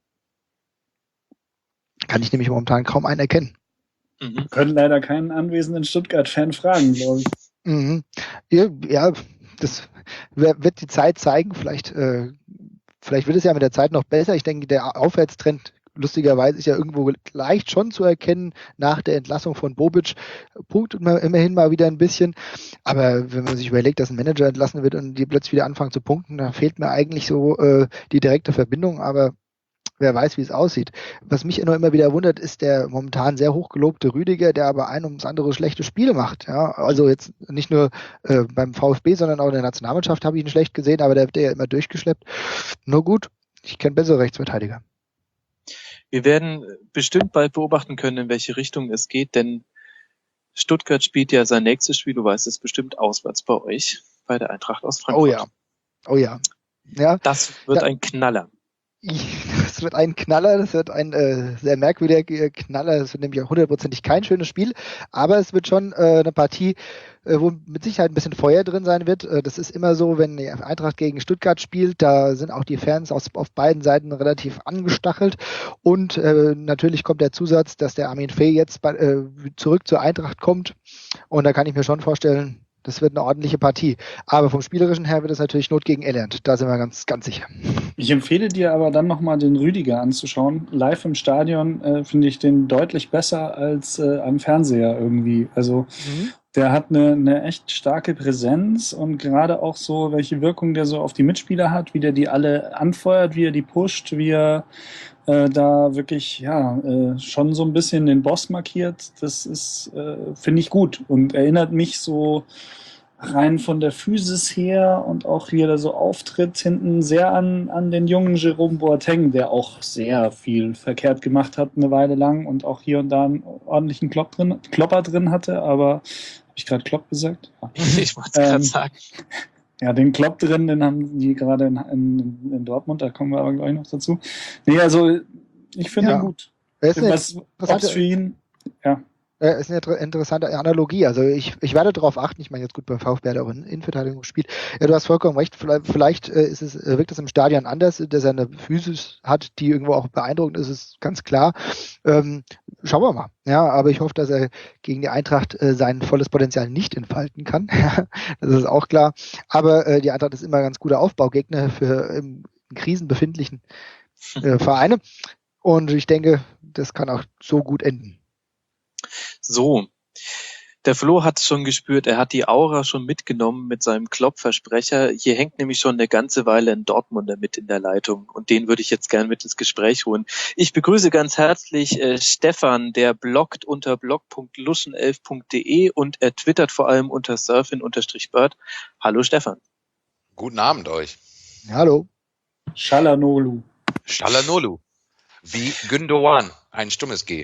Kann ich nämlich momentan kaum einen erkennen. Mhm. Wir können leider keinen anwesenden Stuttgart-Fan fragen, glaube ich. Mhm. Ja, ja, das wird die Zeit zeigen. Vielleicht, äh, vielleicht wird es ja mit der Zeit noch besser. Ich denke, der Aufwärtstrend lustigerweise ist ja irgendwo leicht schon zu erkennen nach der Entlassung von Bobic. Punktet man immerhin mal wieder ein bisschen. Aber wenn man sich überlegt, dass ein Manager entlassen wird und die plötzlich wieder anfangen zu punkten, dann fehlt mir eigentlich so äh, die direkte Verbindung. Aber wer weiß, wie es aussieht. Was mich nur immer wieder wundert, ist der momentan sehr hochgelobte Rüdiger, der aber ein ums andere schlechte Spiele macht. Ja, also jetzt nicht nur äh, beim VfB, sondern auch in der Nationalmannschaft habe ich ihn schlecht gesehen, aber der wird ja immer durchgeschleppt. Nur gut, ich kenne bessere Rechtsverteidiger. Wir werden bestimmt bald beobachten können, in welche Richtung es geht, denn Stuttgart spielt ja sein nächstes Spiel, du weißt es bestimmt, auswärts bei euch, bei der Eintracht aus Frankfurt. Oh ja, oh ja. ja. Das wird ja. ein Knaller. Das wird ein Knaller, das wird ein äh, sehr merkwürdiger Knaller, das wird nämlich auch hundertprozentig kein schönes Spiel, aber es wird schon äh, eine Partie, äh, wo mit Sicherheit ein bisschen Feuer drin sein wird. Äh, das ist immer so, wenn die Eintracht gegen Stuttgart spielt, da sind auch die Fans aus, auf beiden Seiten relativ angestachelt und äh, natürlich kommt der Zusatz, dass der Armin Fee jetzt bei, äh, zurück zur Eintracht kommt und da kann ich mir schon vorstellen, das wird eine ordentliche Partie. Aber vom Spielerischen her wird es natürlich Not gegen Elend. Da sind wir ganz, ganz sicher. Ich empfehle dir aber dann nochmal den Rüdiger anzuschauen. Live im Stadion äh, finde ich den deutlich besser als äh, am Fernseher irgendwie. Also mhm. der hat eine, eine echt starke Präsenz und gerade auch so, welche Wirkung der so auf die Mitspieler hat, wie der die alle anfeuert, wie er die pusht, wie er äh, da wirklich ja äh, schon so ein bisschen den Boss markiert. Das ist, äh, finde ich gut und erinnert mich so rein von der Physis her und auch wie er da so auftritt hinten sehr an, an den jungen Jerome Boateng, der auch sehr viel verkehrt gemacht hat eine Weile lang und auch hier und da einen ordentlichen Klopp drin, Klopper drin hatte, aber habe ich gerade Klopp gesagt? Ja. Ich wollte es gerade ähm, sagen. Ja, den Klopp drin, den haben die gerade in, in, in Dortmund, da kommen wir aber gleich noch dazu. Nee, also ich finde ja. ihn gut. Was, was für ihn, ja. Das ist eine interessante Analogie. Also ich, ich werde darauf achten, ich meine jetzt gut, beim VfB hat er auch in Innenverteidigung gespielt. Ja, du hast vollkommen recht, vielleicht, vielleicht ist es, wirkt es im Stadion anders, dass er eine Physis hat, die irgendwo auch beeindruckend ist, ist ganz klar. Ähm, schauen wir mal. Ja, aber ich hoffe, dass er gegen die Eintracht äh, sein volles Potenzial nicht entfalten kann. Das ist auch klar. Aber äh, die Eintracht ist immer ein ganz guter Aufbaugegner für im, in Krisen befindlichen äh, Vereine. Und ich denke, das kann auch so gut enden. So, der Flo hat es schon gespürt, er hat die Aura schon mitgenommen mit seinem Klopfersprecher. Hier hängt nämlich schon eine ganze Weile ein Dortmunder mit in der Leitung und den würde ich jetzt gern mit ins Gespräch holen. Ich begrüße ganz herzlich äh, Stefan, der bloggt unter blog punkt luschen elf punkt de und er twittert vor allem unter surfin-bird. Hallo Stefan. Guten Abend euch. Hallo. Shalanolu. Shalanolu. Wie Gündoğan, ein stummes G.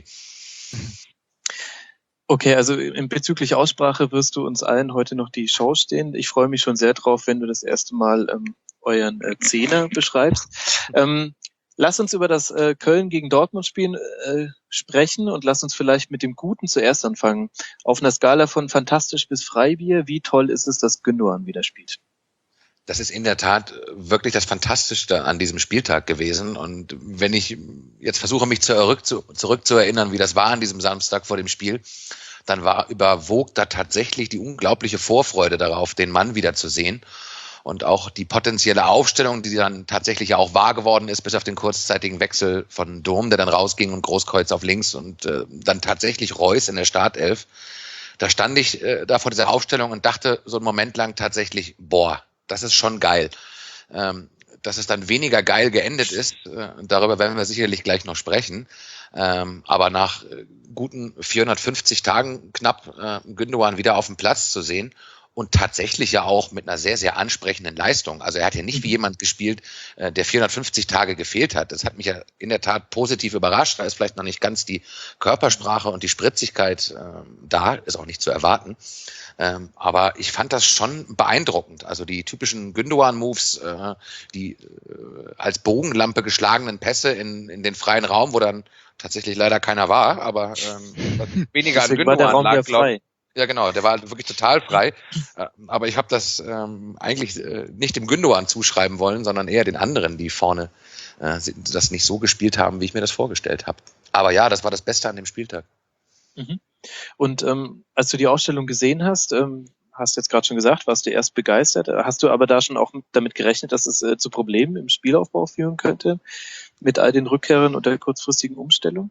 Okay, also in bezüglich Aussprache wirst du uns allen heute noch die Show stehen. Ich freue mich schon sehr drauf, wenn du das erste Mal ähm, euren äh, Zehner beschreibst. Ähm, lass uns über das äh, Köln gegen Dortmund-Spiel äh, sprechen und lass uns vielleicht mit dem Guten zuerst anfangen. Auf einer Skala von fantastisch bis Freibier, wie toll ist es, dass Gündoğan wieder spielt? Das ist in der Tat wirklich das Fantastischste an diesem Spieltag gewesen. Und wenn ich jetzt versuche, mich zurück zu, zurück zu erinnern, wie das war an diesem Samstag vor dem Spiel, dann war überwog da tatsächlich die unglaubliche Vorfreude darauf, den Mann wiederzusehen. Und auch die potenzielle Aufstellung, die dann tatsächlich auch wahr geworden ist, bis auf den kurzzeitigen Wechsel von Dom, der dann rausging und Großkreuz auf links und äh, dann tatsächlich Reus in der Startelf. Da stand ich äh, da vor dieser Aufstellung und dachte so einen Moment lang tatsächlich, boah, das ist schon geil. Ähm, dass es dann weniger geil geendet ist, äh, darüber werden wir sicherlich gleich noch sprechen. Ähm, aber nach äh, guten vierhundertfünfzig Tagen knapp äh, Gündoğan wieder auf dem Platz zu sehen und tatsächlich ja auch mit einer sehr, sehr ansprechenden Leistung. Also er hat ja nicht wie jemand gespielt, äh, der vierhundertfünfzig Tage gefehlt hat. Das hat mich ja in der Tat positiv überrascht. Da ist vielleicht noch nicht ganz die Körpersprache und die Spritzigkeit äh, da, ist auch nicht zu erwarten. Ähm, aber ich fand das schon beeindruckend. Also die typischen Gündoğan-Moves, äh, die äh, als Bogenlampe geschlagenen Pässe in, in den freien Raum, wo dann tatsächlich leider keiner war, aber ähm, weniger an Deswegen war der Gündoğan Raum lag, ja glaub, frei. ja genau, der war wirklich total frei. Äh, aber ich habe das ähm, eigentlich äh, nicht dem Gündoğan zuschreiben wollen, sondern eher den anderen, die vorne äh, das nicht so gespielt haben, wie ich mir das vorgestellt habe. Aber ja, das war das Beste an dem Spieltag. Mhm. Und ähm, als du die Ausstellung gesehen hast, ähm, hast du jetzt gerade schon gesagt, warst du erst begeistert. Hast du aber da schon auch damit gerechnet, dass es äh, zu Problemen im Spielaufbau führen könnte, mit all den Rückkehrern und der kurzfristigen Umstellung?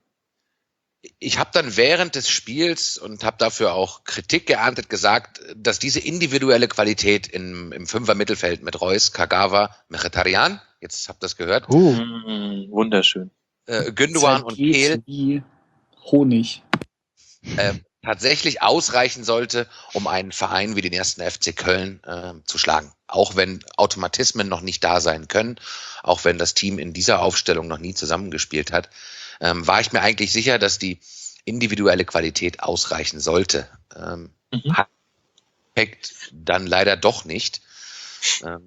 Ich habe dann während des Spiels und habe dafür auch Kritik geerntet gesagt, dass diese individuelle Qualität im, im Fünfer-Mittelfeld mit Reus, Kagawa, Mkhitaryan, jetzt habt ihr das gehört, Uh. Mm, wunderschön. äh, Gündoğan und Kehl wie Honig. äh, tatsächlich ausreichen sollte, um einen Verein wie den ersten F C Köln äh, zu schlagen. Auch wenn Automatismen noch nicht da sein können, auch wenn das Team in dieser Aufstellung noch nie zusammengespielt hat, ähm, war ich mir eigentlich sicher, dass die individuelle Qualität ausreichen sollte. Ähm, Mhm. hat dann leider doch nicht. Ähm,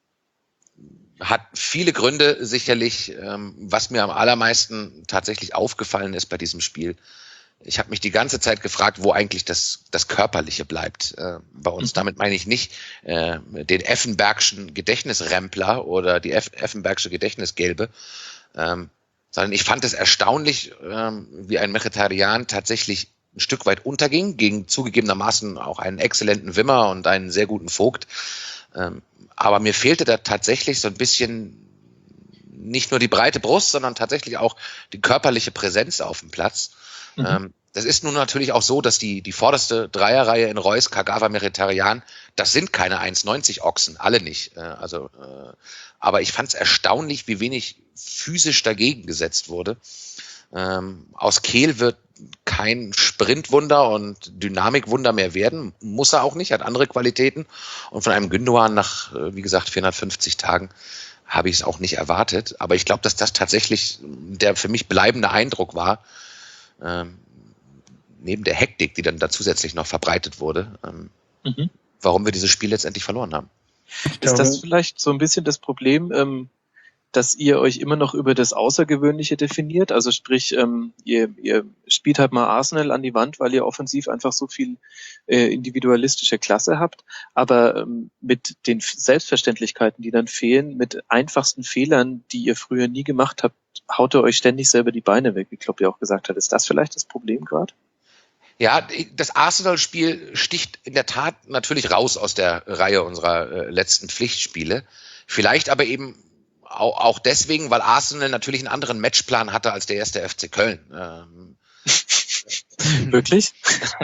hat viele Gründe sicherlich, ähm, was mir am allermeisten tatsächlich aufgefallen ist bei diesem Spiel. Ich habe mich die ganze Zeit gefragt, wo eigentlich das, das Körperliche bleibt äh, bei uns. Mhm. Damit meine ich nicht äh, den Effenbergschen Gedächtnisrempler oder die Eff Effenbergsche Gedächtnisgelbe, ähm, sondern ich fand es erstaunlich, ähm, wie ein Mkhitaryan tatsächlich ein Stück weit unterging, gegen zugegebenermaßen auch einen exzellenten Wimmer und einen sehr guten Vogt. Ähm, aber mir fehlte da tatsächlich so ein bisschen nicht nur die breite Brust, sondern tatsächlich auch die körperliche Präsenz auf dem Platz. Mhm. Ähm, das ist nun natürlich auch so, dass die, die vorderste Dreierreihe in Reus, Kagawa, Mkhitaryan, das sind keine eins neunzig Ochsen, alle nicht. Äh, also, äh, aber ich fand es erstaunlich, wie wenig physisch dagegen gesetzt wurde. Ähm, aus Kehl wird kein Sprintwunder und Dynamikwunder mehr werden, muss er auch nicht, hat andere Qualitäten. Und von einem Gündoğan nach, äh, wie gesagt, vierhundertfünfzig Tagen habe ich es auch nicht erwartet. Aber ich glaube, dass das tatsächlich der für mich bleibende Eindruck war, ähm, neben der Hektik, die dann da zusätzlich noch verbreitet wurde, ähm, Mhm. warum wir dieses Spiel letztendlich verloren haben. Ist das vielleicht so ein bisschen das Problem, ähm, dass ihr euch immer noch über das Außergewöhnliche definiert? Also sprich, ähm, ihr, ihr spielt halt mal Arsenal an die Wand, weil ihr offensiv einfach so viel äh, individualistische Klasse habt, aber ähm, mit den F- Selbstverständlichkeiten, die dann fehlen, mit einfachsten Fehlern, die ihr früher nie gemacht habt, haut ihr euch ständig selber die Beine weg, wie Klopp ja auch gesagt hat. Ist das vielleicht das Problem gerade? Ja, das Arsenal-Spiel sticht in der Tat natürlich raus aus der Reihe unserer äh, letzten Pflichtspiele. Vielleicht aber eben auch, auch deswegen, weil Arsenal natürlich einen anderen Matchplan hatte als der erste F C Köln. Ähm, Wirklich?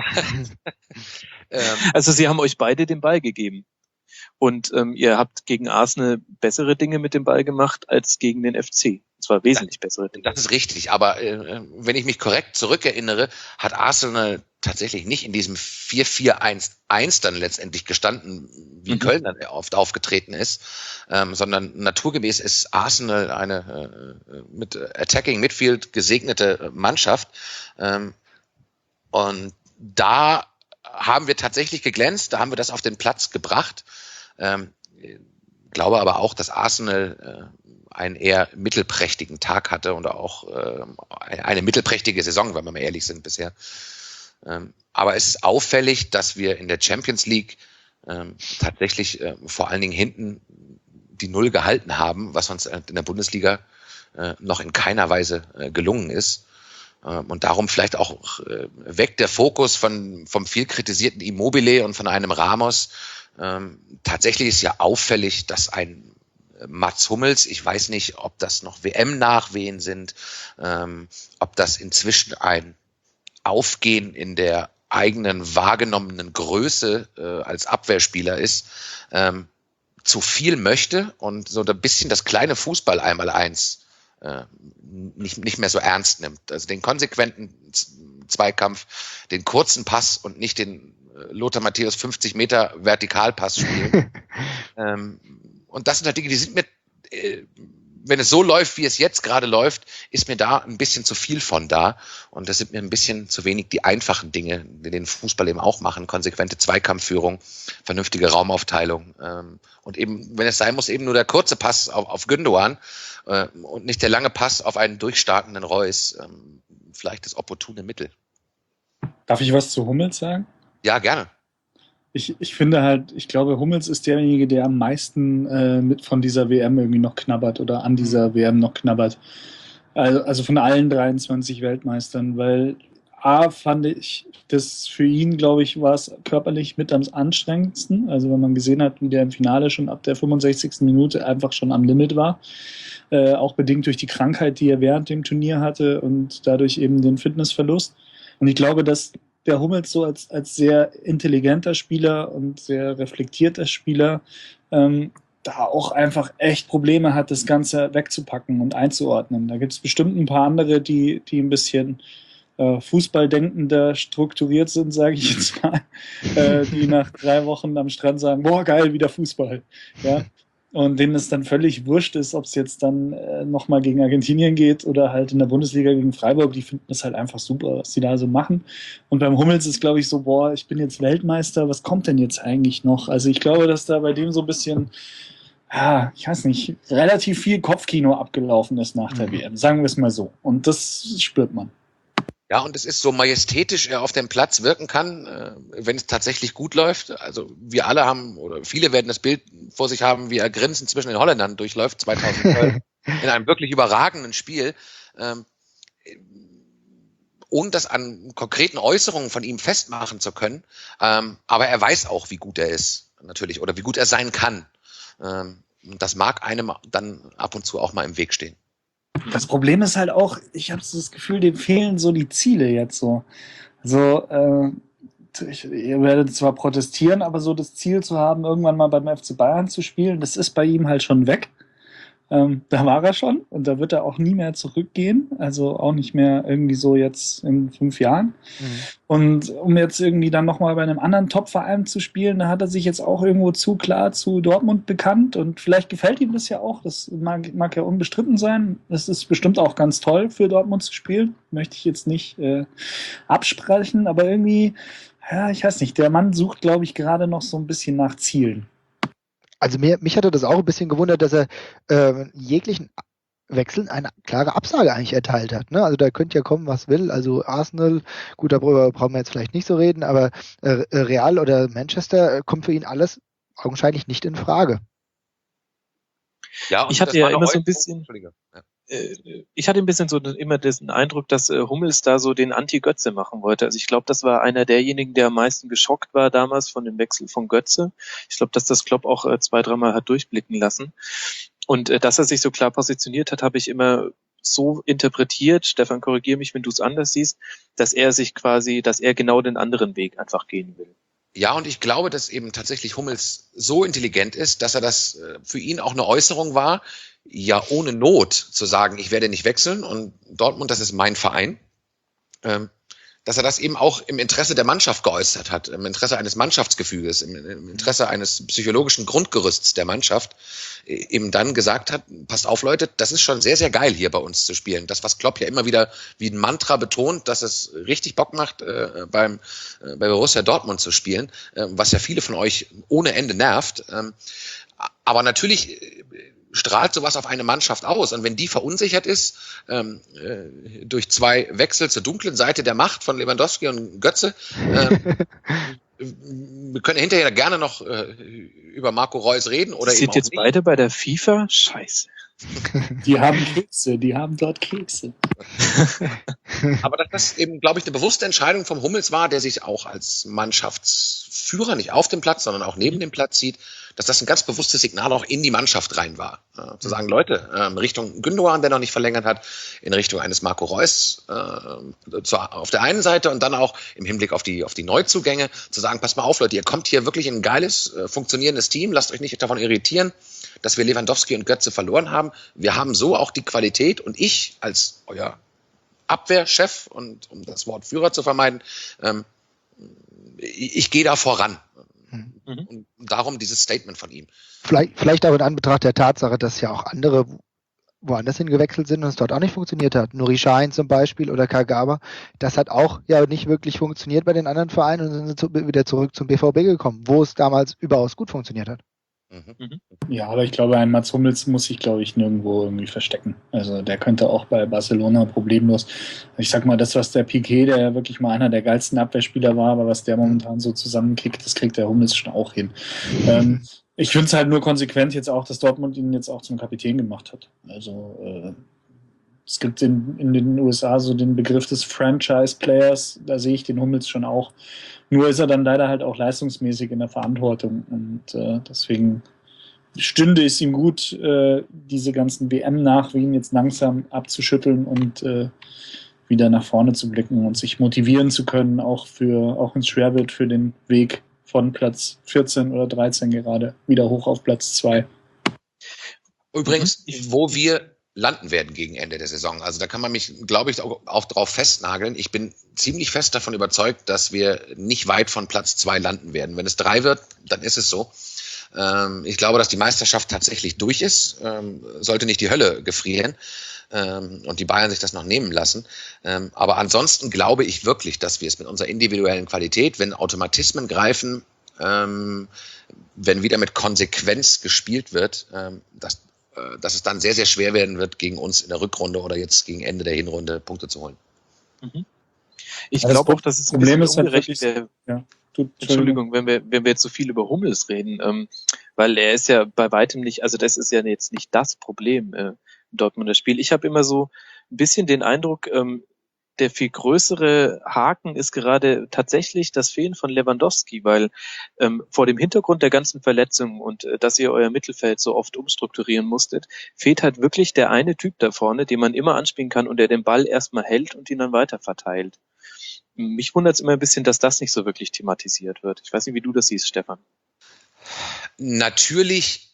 ähm, Also sie haben euch beide den Ball gegeben. Und ähm, ihr habt gegen Arsenal bessere Dinge mit dem Ball gemacht als gegen den F C. Und zwar wesentlich bessere Dinge. Das ist richtig, aber äh, wenn ich mich korrekt zurückerinnere, hat Arsenal tatsächlich nicht in diesem vier vier eins eins dann letztendlich gestanden, wie Mhm. Köln dann oft aufgetreten ist, ähm, sondern naturgemäß ist Arsenal eine äh, mit Attacking Midfield gesegnete Mannschaft. Ähm, und da haben wir tatsächlich geglänzt, da haben wir das auf den Platz gebracht. Ähm, glaube aber auch, dass Arsenal äh, einen eher mittelprächtigen Tag hatte und auch äh, eine mittelprächtige Saison, wenn wir mal ehrlich sind bisher. Ähm, aber es ist auffällig, dass wir in der Champions League ähm, tatsächlich äh, vor allen Dingen hinten die Null gehalten haben, was uns in der Bundesliga äh, noch in keiner Weise äh, gelungen ist. Ähm, und darum vielleicht auch äh, weg der Fokus von vom viel kritisierten Immobile und von einem Ramos. Ähm, tatsächlich ist ja auffällig, dass ein Mats Hummels, ich weiß nicht, ob das noch W M-Nachwehen sind, ähm, ob das inzwischen ein Aufgehen in der eigenen wahrgenommenen Größe äh, als Abwehrspieler ist, ähm, zu viel möchte und so ein bisschen das kleine Fußball einmal eins äh, nicht, nicht mehr so ernst nimmt. Also den konsequenten Zweikampf, den kurzen Pass und nicht den äh, Lothar Matthäus fünfzig Meter Vertikalpass spielen. ähm, und das sind halt Dinge, die sind mir, äh, wenn es so läuft, wie es jetzt gerade läuft, ist mir da ein bisschen zu viel von da. Und das sind mir ein bisschen zu wenig die einfachen Dinge, die den Fußball eben auch machen. Konsequente Zweikampfführung, vernünftige Raumaufteilung. Ähm, und eben, wenn es sein muss, eben nur der kurze Pass auf, auf Gündogan äh, und nicht der lange Pass auf einen durchstartenden Reus. Ähm, vielleicht das opportune Mittel. Darf ich was zu Hummels sagen? Ja, gerne. Ich, ich finde halt, ich glaube, Hummels ist derjenige, der am meisten äh, mit von dieser W M irgendwie noch knabbert oder an dieser W M noch knabbert. Also, also von allen dreiundzwanzig Weltmeistern, weil A, fand ich, das für ihn, glaube ich, war es körperlich mit am anstrengendsten. Also wenn man gesehen hat, wie der im Finale schon ab der fünfundsechzigsten Minute einfach schon am Limit war. Äh, auch bedingt durch die Krankheit, die er während dem Turnier hatte und dadurch eben den Fitnessverlust. Und ich glaube, dass der Hummels so als, als sehr intelligenter Spieler und sehr reflektierter Spieler ähm, da auch einfach echt Probleme hat, das Ganze wegzupacken und einzuordnen. Da gibt es bestimmt ein paar andere, die, die ein bisschen äh, fußballdenkender strukturiert sind, sage ich jetzt mal, äh, die nach drei Wochen am Strand sagen, boah, geil, wieder Fußball. Ja? Und denen es dann völlig wurscht ist, ob es jetzt dann äh, nochmal gegen Argentinien geht oder halt in der Bundesliga gegen Freiburg. Die finden das halt einfach super, was die da so machen. Und beim Hummels ist, glaube ich, so, boah, ich bin jetzt Weltmeister, was kommt denn jetzt eigentlich noch? Also ich glaube, dass da bei dem so ein bisschen, ja, ich weiß nicht, relativ viel Kopfkino abgelaufen ist nach der Mhm. W M. Sagen wir es mal so. Und das spürt man. Ja, und es ist so majestätisch er auf dem Platz wirken kann, äh, wenn es tatsächlich gut läuft. Also wir alle haben, oder viele werden das Bild vor sich haben, wie er grinsend zwischen den Holländern durchläuft, zweitausendzwölf, in einem wirklich überragenden Spiel. Ähm, ohne das an konkreten Äußerungen von ihm festmachen zu können. Ähm, aber er weiß auch, wie gut er ist, natürlich, oder wie gut er sein kann. Ähm, das mag einem dann ab und zu auch mal im Weg stehen. Das Problem ist halt auch, ich habe so das Gefühl, dem fehlen so die Ziele jetzt so. Also, äh, ich, ihr werdet zwar protestieren, aber so das Ziel zu haben, irgendwann mal beim F C Bayern zu spielen, das ist bei ihm halt schon weg. Ähm, da war er schon und da wird er auch nie mehr zurückgehen, also auch nicht mehr irgendwie so jetzt in fünf Jahren. Mhm. Und um jetzt irgendwie dann nochmal bei einem anderen Top-Verein zu spielen, da hat er sich jetzt auch irgendwo zu klar zu Dortmund bekannt und vielleicht gefällt ihm das ja auch, das mag, mag ja unbestritten sein. Es ist bestimmt auch ganz toll für Dortmund zu spielen, möchte ich jetzt nicht äh, absprechen, aber irgendwie, ja, ich weiß nicht, der Mann sucht, glaube ich, gerade noch so ein bisschen nach Zielen. Also mir, mich hatte das auch ein bisschen gewundert, dass er äh, jeglichen Wechseln eine klare Absage eigentlich erteilt hat. Ne? Also da könnte ja kommen, was will. Also Arsenal, gut, darüber brauchen wir jetzt vielleicht nicht so reden, aber äh, Real oder Manchester äh, kommt für ihn alles augenscheinlich nicht in Frage. Ja, und Ich hatte das ja war eine immer so ein Äußerung- bisschen- Entschuldige. Ja. äh, ich hatte ein bisschen so immer den Eindruck, dass äh, Hummels da so den Anti-Götze machen wollte. Also ich glaube, das war einer derjenigen, der am meisten geschockt war damals von dem Wechsel von Götze. Ich glaube, dass das Klopp auch äh, zwei, dreimal hat durchblicken lassen. und äh, dass er sich so klar positioniert hat, habe ich immer so interpretiert, Stefan, korrigiere mich, wenn du es anders siehst, dass er sich quasi, dass er genau den anderen Weg einfach gehen will. Ja, und ich glaube, dass eben tatsächlich Hummels so intelligent ist, dass er das äh, für ihn auch eine Äußerung war, ja ohne Not zu sagen, ich werde nicht wechseln und Dortmund, das ist mein Verein, ähm, dass er das eben auch im Interesse der Mannschaft geäußert hat, im Interesse eines Mannschaftsgefüges, im, im Interesse eines psychologischen Grundgerüsts der Mannschaft, eben dann gesagt hat, passt auf Leute, das ist schon sehr, sehr geil hier bei uns zu spielen. Das, was Klopp ja immer wieder wie ein Mantra betont, dass es richtig Bock macht, äh, beim, äh, bei Borussia Dortmund zu spielen, äh, was ja viele von euch ohne Ende nervt. Ähm, aber natürlich äh, strahlt sowas auf eine Mannschaft aus. Und wenn die verunsichert ist, ähm, äh, durch zwei Wechsel zur dunklen Seite der Macht von Lewandowski und Götze, äh, wir können hinterher gerne noch äh, über Marco Reus reden. Oder Sind eben auch jetzt nicht. beide bei der FIFA? Scheiße. Die haben Kekse, die haben dort Kekse. Aber dass das eben, glaube ich, eine bewusste Entscheidung vom Hummels war, der sich auch als Mannschaftsführer nicht auf dem Platz, sondern auch neben dem Platz sieht, dass das ein ganz bewusstes Signal auch in die Mannschaft rein war. Äh, zu sagen, Leute, äh, Richtung Gündogan, der noch nicht verlängert hat, in Richtung eines Marco Reus äh, zu, auf der einen Seite und dann auch im Hinblick auf die, auf die Neuzugänge, zu sagen, passt mal auf, Leute, ihr kommt hier wirklich in ein geiles, äh, funktionierendes Team, lasst euch nicht davon irritieren, dass wir Lewandowski und Götze verloren haben. Wir haben so auch die Qualität und ich als euer Abwehrchef und um das Wort Führer zu vermeiden, ähm, ich, ich gehe da voran. Mhm. Und darum dieses Statement von ihm. Vielleicht, vielleicht auch in Anbetracht der Tatsache, dass ja auch andere woanders hingewechselt sind und es dort auch nicht funktioniert hat. Nuri Sahin zum Beispiel oder Kagawa. Das hat auch ja nicht wirklich funktioniert bei den anderen Vereinen und sind wieder zurück zum B V B gekommen, wo es damals überaus gut funktioniert hat. Mhm. Ja, aber ich glaube, ein Mats Hummels muss sich, glaube ich, nirgendwo irgendwie verstecken. Also der könnte auch bei Barcelona problemlos, ich sag mal, das, was der Piqué, der ja wirklich mal einer der geilsten Abwehrspieler war, aber was der momentan so zusammenkickt, das kriegt der Hummels schon auch hin. ähm, ich finde es halt nur konsequent jetzt auch, dass Dortmund ihn jetzt auch zum Kapitän gemacht hat. Also äh, es gibt in, in den U S A so den Begriff des Franchise-Players, da sehe ich den Hummels schon auch. Nur ist er dann leider halt auch leistungsmäßig in der Verantwortung und äh, deswegen stünde es ihm gut, äh, diese ganzen W M-Nachwehen jetzt langsam abzuschütteln und äh, wieder nach vorne zu blicken und sich motivieren zu können, auch für auch ins Schwerbild für den Weg von Platz vierzehn oder dreizehn gerade wieder hoch auf Platz zwei. Übrigens, mhm. wo wir landen werden gegen Ende der Saison. Also da kann man mich, glaube ich, auch, auch drauf festnageln. Ich bin ziemlich fest davon überzeugt, dass wir nicht weit von Platz zwei landen werden. Wenn es drei wird, dann ist es so. Ähm, ich glaube, dass die Meisterschaft tatsächlich durch ist. Ähm, sollte nicht die Hölle gefrieren ähm, und die Bayern sich das noch nehmen lassen. Ähm, aber ansonsten glaube ich wirklich, dass wir es mit unserer individuellen Qualität, wenn Automatismen greifen, ähm, wenn wieder mit Konsequenz gespielt wird, ähm, dass dass es dann sehr, sehr schwer werden wird, gegen uns in der Rückrunde oder jetzt gegen Ende der Hinrunde Punkte zu holen. Mhm. Ich ja, glaube auch, dass es ein Problem bisschen ist ungerecht wäre. Ja. Entschuldigung, Entschuldigung, wenn wir, wenn wir jetzt so viel über Hummels reden, ähm, weil er ist ja bei weitem nicht, also das ist ja jetzt nicht das Problem äh, im Dortmunder Spiel. Ich habe immer so ein bisschen den Eindruck, ähm, der viel größere Haken ist gerade tatsächlich das Fehlen von Lewandowski, weil ähm, vor dem Hintergrund der ganzen Verletzungen und äh, dass ihr euer Mittelfeld so oft umstrukturieren musstet, fehlt halt wirklich der eine Typ da vorne, den man immer anspielen kann und der den Ball erstmal hält und ihn dann weiter verteilt. Mich wundert es immer ein bisschen, dass das nicht so wirklich thematisiert wird. Ich weiß nicht, wie du das siehst, Stefan. Natürlich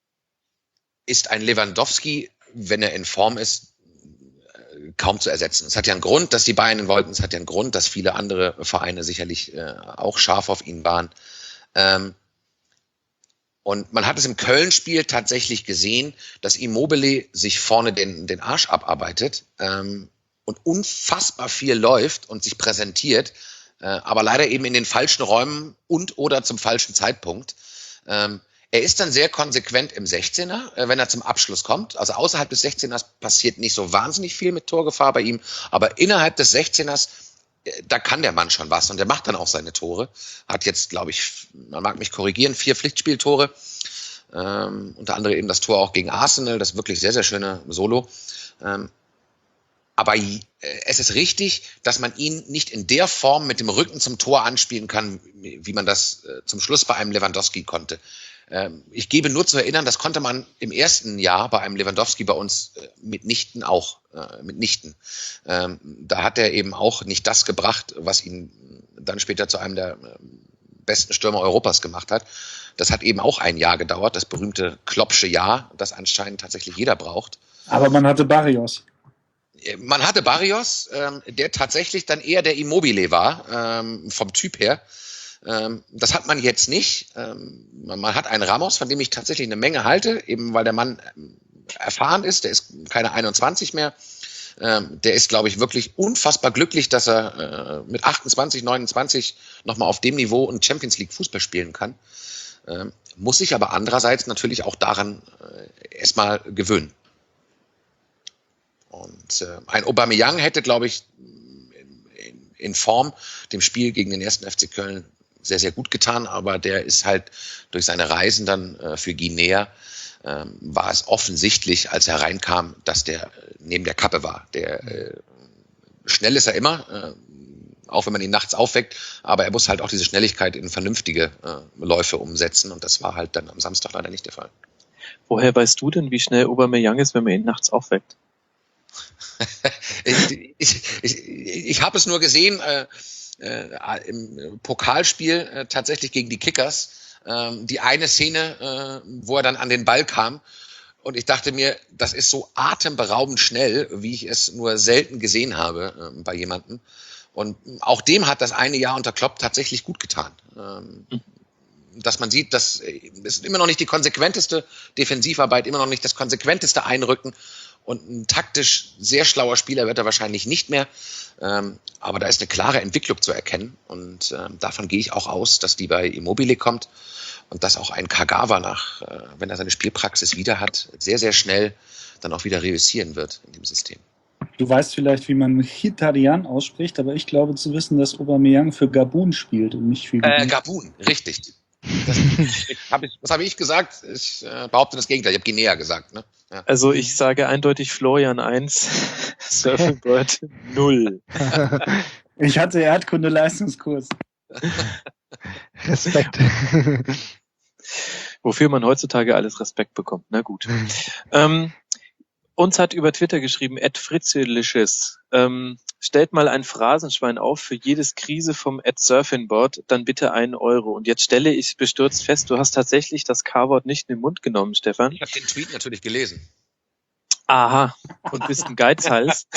ist ein Lewandowski, wenn er in Form ist, kaum zu ersetzen. Es hat ja einen Grund, dass die Bayern ihn wollten. Es hat ja einen Grund, dass viele andere Vereine sicherlich äh, auch scharf auf ihn waren. Ähm, und man hat es im Köln-Spiel tatsächlich gesehen, dass Immobile sich vorne den, den Arsch abarbeitet ähm, und unfassbar viel läuft und sich präsentiert, äh, aber leider eben in den falschen Räumen und oder zum falschen Zeitpunkt. Ähm, Er ist dann sehr konsequent im sechzehner, wenn er zum Abschluss kommt. Also außerhalb des sechzehners passiert nicht so wahnsinnig viel mit Torgefahr bei ihm. Aber innerhalb des sechzehners, da kann der Mann schon was. Und der macht dann auch seine Tore. Hat jetzt, glaube ich, man mag mich korrigieren, vier Pflichtspieltore. Ähm, unter anderem eben das Tor auch gegen Arsenal, das wirklich sehr, sehr schöne Solo. Ähm, aber äh, es ist richtig, dass man ihn nicht in der Form mit dem Rücken zum Tor anspielen kann, wie man das äh, zum Schluss bei einem Lewandowski konnte. Ähm, ich gebe nur zu erinnern, das konnte man im ersten Jahr bei einem Lewandowski bei uns äh, mitnichten auch, äh, mitnichten. Ähm, da hat er eben auch nicht das gebracht, was ihn dann später zu einem der äh, besten Stürmer Europas gemacht hat. Das hat eben auch ein Jahr gedauert, das berühmte Kloppsche Jahr, das anscheinend tatsächlich jeder braucht. Aber man hatte Barrios. Man hatte Barrios, ähm, der tatsächlich dann eher der Immobile war, ähm, vom Typ her. Ähm, das hat man jetzt nicht. Ähm, man, man hat einen Ramos, von dem ich tatsächlich eine Menge halte, eben weil der Mann erfahren ist, der ist keine einundzwanzig mehr. Ähm, der ist, glaube ich, wirklich unfassbar glücklich, dass er äh, mit achtundzwanzig, neunundzwanzig nochmal auf dem Niveau und Champions League Fußball spielen kann. Ähm, muss sich aber andererseits natürlich auch daran äh, erstmal gewöhnen. Und äh, ein Aubameyang hätte, glaube ich, in, in Form dem Spiel gegen den ersten F C Köln sehr, sehr gut getan, aber der ist halt durch seine Reisen dann äh, für Guinea, äh, war es offensichtlich, als er reinkam, dass der äh, neben der Kappe war. Der äh, schnell ist er immer, äh, auch wenn man ihn nachts aufweckt, aber er muss halt auch diese Schnelligkeit in vernünftige äh, Läufe umsetzen und das war halt dann am Samstag leider nicht der Fall. Woher weißt du denn, wie schnell Aubameyang ist, wenn man ihn nachts aufweckt? ich ich, ich, ich habe es nur gesehen äh, äh, im Pokalspiel äh, tatsächlich gegen die Kickers, äh, die eine Szene, äh, wo er dann an den Ball kam und ich dachte mir, das ist so atemberaubend schnell, wie ich es nur selten gesehen habe äh, bei jemandem und auch dem hat das eine Jahr unter Klopp tatsächlich gut getan. Ähm, dass man sieht, dass es immer noch nicht die konsequenteste Defensivarbeit, immer noch nicht das konsequenteste Einrücken und ein taktisch sehr schlauer Spieler wird er wahrscheinlich nicht mehr. Ähm, aber da ist eine klare Entwicklung zu erkennen und ähm, davon gehe ich auch aus, dass die bei Immobile kommt und dass auch ein Kagawa nach, äh, wenn er seine Spielpraxis wieder hat, sehr, sehr schnell dann auch wieder reüssieren wird in dem System. Du weißt vielleicht, wie man Mkhitaryan ausspricht, aber ich glaube zu wissen, dass Aubameyang für Gabun spielt und nicht für Äh, Gabun, richtig. Das, hab ich, was habe ich gesagt? Ich äh, behaupte das Gegenteil. Ich habe Guinea gesagt. Ne? Ja. Also ich sage eindeutig Florian eins, Surfing Bird null. Ich hatte Erdkunde-Leistungskurs. Respekt. Wofür man heutzutage alles Respekt bekommt. Na gut. ähm, uns hat über Twitter geschrieben, at fritzelicious, ähm, stellt mal ein Phrasenschwein auf für jedes Krise vom at Surfingboard, dann bitte einen Euro. Und jetzt stelle ich bestürzt fest, du hast tatsächlich das K-Wort nicht in den Mund genommen, Stefan. Ich habe den Tweet natürlich gelesen. Aha, und bist ein Geizhals.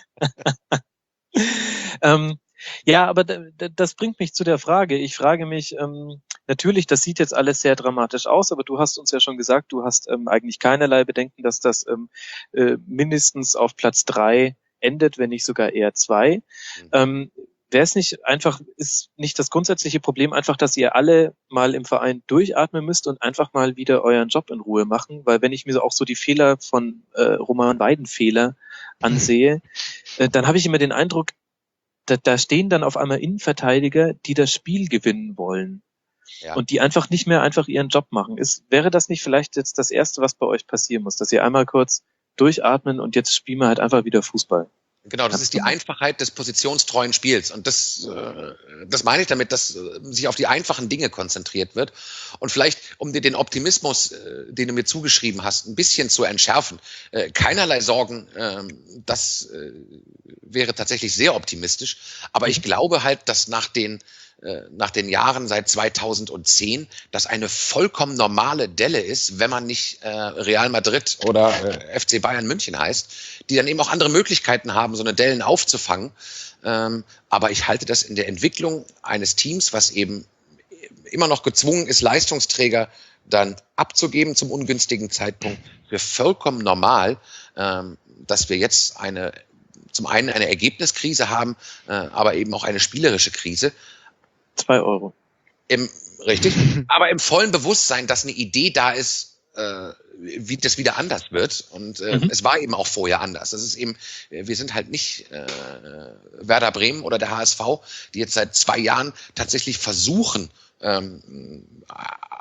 ähm, ja, aber d- d- das bringt mich zu der Frage. Ich frage mich, ähm, natürlich, das sieht jetzt alles sehr dramatisch aus, aber du hast uns ja schon gesagt, du hast ähm, eigentlich keinerlei Bedenken, dass das ähm, äh, mindestens auf Platz drei endet, wenn nicht sogar eher zwei. Mhm. Ähm, Wäre es nicht einfach, ist nicht das grundsätzliche Problem einfach, dass ihr alle mal im Verein durchatmen müsst und einfach mal wieder euren Job in Ruhe machen? Weil wenn ich mir auch so die Fehler von äh, Roman Weidenfehler ansehe, äh, dann habe ich immer den Eindruck, da, da stehen dann auf einmal Innenverteidiger, die das Spiel gewinnen wollen. Ja. Und die einfach nicht mehr einfach ihren Job machen. Ist, wäre das nicht vielleicht jetzt das Erste, was bei euch passieren muss, dass ihr einmal kurz durchatmen und jetzt spielen wir halt einfach wieder Fußball? Genau, das ist die Einfachheit des positionstreuen Spiels. Und das, äh, das meine ich damit, dass äh, sich auf die einfachen Dinge konzentriert wird. Und vielleicht, um dir den Optimismus, äh, den du mir zugeschrieben hast, ein bisschen zu entschärfen, äh, keinerlei Sorgen, äh, das äh, wäre tatsächlich sehr optimistisch. Aber ich glaube halt, dass nach den nach den Jahren seit zweitausendzehn, das eine vollkommen normale Delle ist, wenn man nicht äh, Real Madrid oder äh, F C Bayern München heißt, die dann eben auch andere Möglichkeiten haben, so eine Dellen aufzufangen. Ähm, aber ich halte das in der Entwicklung eines Teams, was eben immer noch gezwungen ist, Leistungsträger dann abzugeben zum ungünstigen Zeitpunkt, für vollkommen normal, ähm, dass wir jetzt eine, zum einen eine Ergebniskrise haben, äh, aber eben auch eine spielerische Krise. Zwei Euro. Im, richtig, aber im vollen Bewusstsein, dass eine Idee da ist, äh, wie das wieder anders wird. Und äh, mhm. es war eben auch vorher anders. Das ist eben, wir sind halt nicht äh, Werder Bremen oder der H S V, die jetzt seit zwei Jahren tatsächlich versuchen, ähm,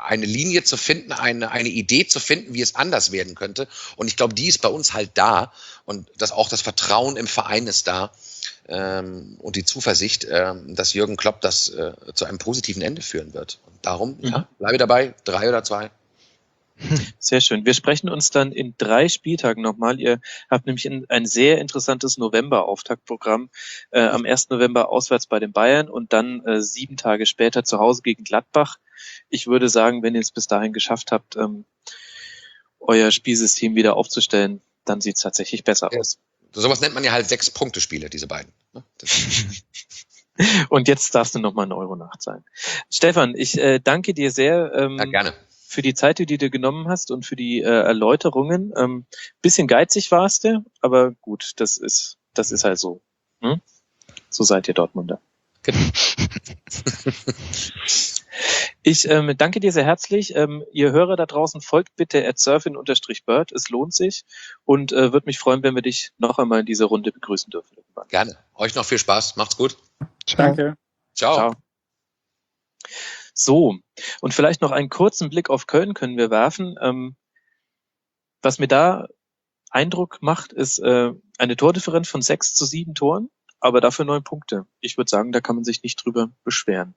eine Linie zu finden, eine, eine Idee zu finden, wie es anders werden könnte. Und ich glaube, die ist bei uns halt da. Und das, auch das Vertrauen im Verein ist da. Ähm, und die Zuversicht, ähm, dass Jürgen Klopp das äh, zu einem positiven Ende führen wird. Und darum, mhm. ja, bleibe dabei, drei oder zwei. Sehr schön. Wir sprechen uns dann in drei Spieltagen nochmal. Ihr habt nämlich ein sehr interessantes November-Auftaktprogramm. Äh, am ersten November auswärts bei den Bayern und dann äh, sieben Tage später zu Hause gegen Gladbach. Ich würde sagen, wenn ihr es bis dahin geschafft habt, ähm, euer Spielsystem wieder aufzustellen, dann sieht es tatsächlich besser ja. aus. Sowas nennt man ja halt Sechs-Punkte-Spiele, diese beiden. Und jetzt darfst du nochmal eine Euro-Nacht sein. Stefan, ich äh, danke dir sehr. Ähm, ja, gerne. Für die Zeit, die du dir genommen hast und für die äh, Erläuterungen. Ähm, bisschen geizig warst du, aber gut, das ist, das ist halt so. Hm? So seid ihr Dortmunder. Genau. Ich ähm, danke dir sehr herzlich. Ähm, ihr Hörer da draußen, folgt bitte at surfin-bird. Es lohnt sich und äh, würde mich freuen, wenn wir dich noch einmal in dieser Runde begrüßen dürfen. Gerne. Euch noch viel Spaß. Macht's gut. Ciao. Danke. Ciao. Ciao. So, und vielleicht noch einen kurzen Blick auf Köln können wir werfen. Ähm, was mir da Eindruck macht, ist äh, eine Tordifferenz von sechs zu sieben Toren, aber dafür neun Punkte. Ich würde sagen, da kann man sich nicht drüber beschweren.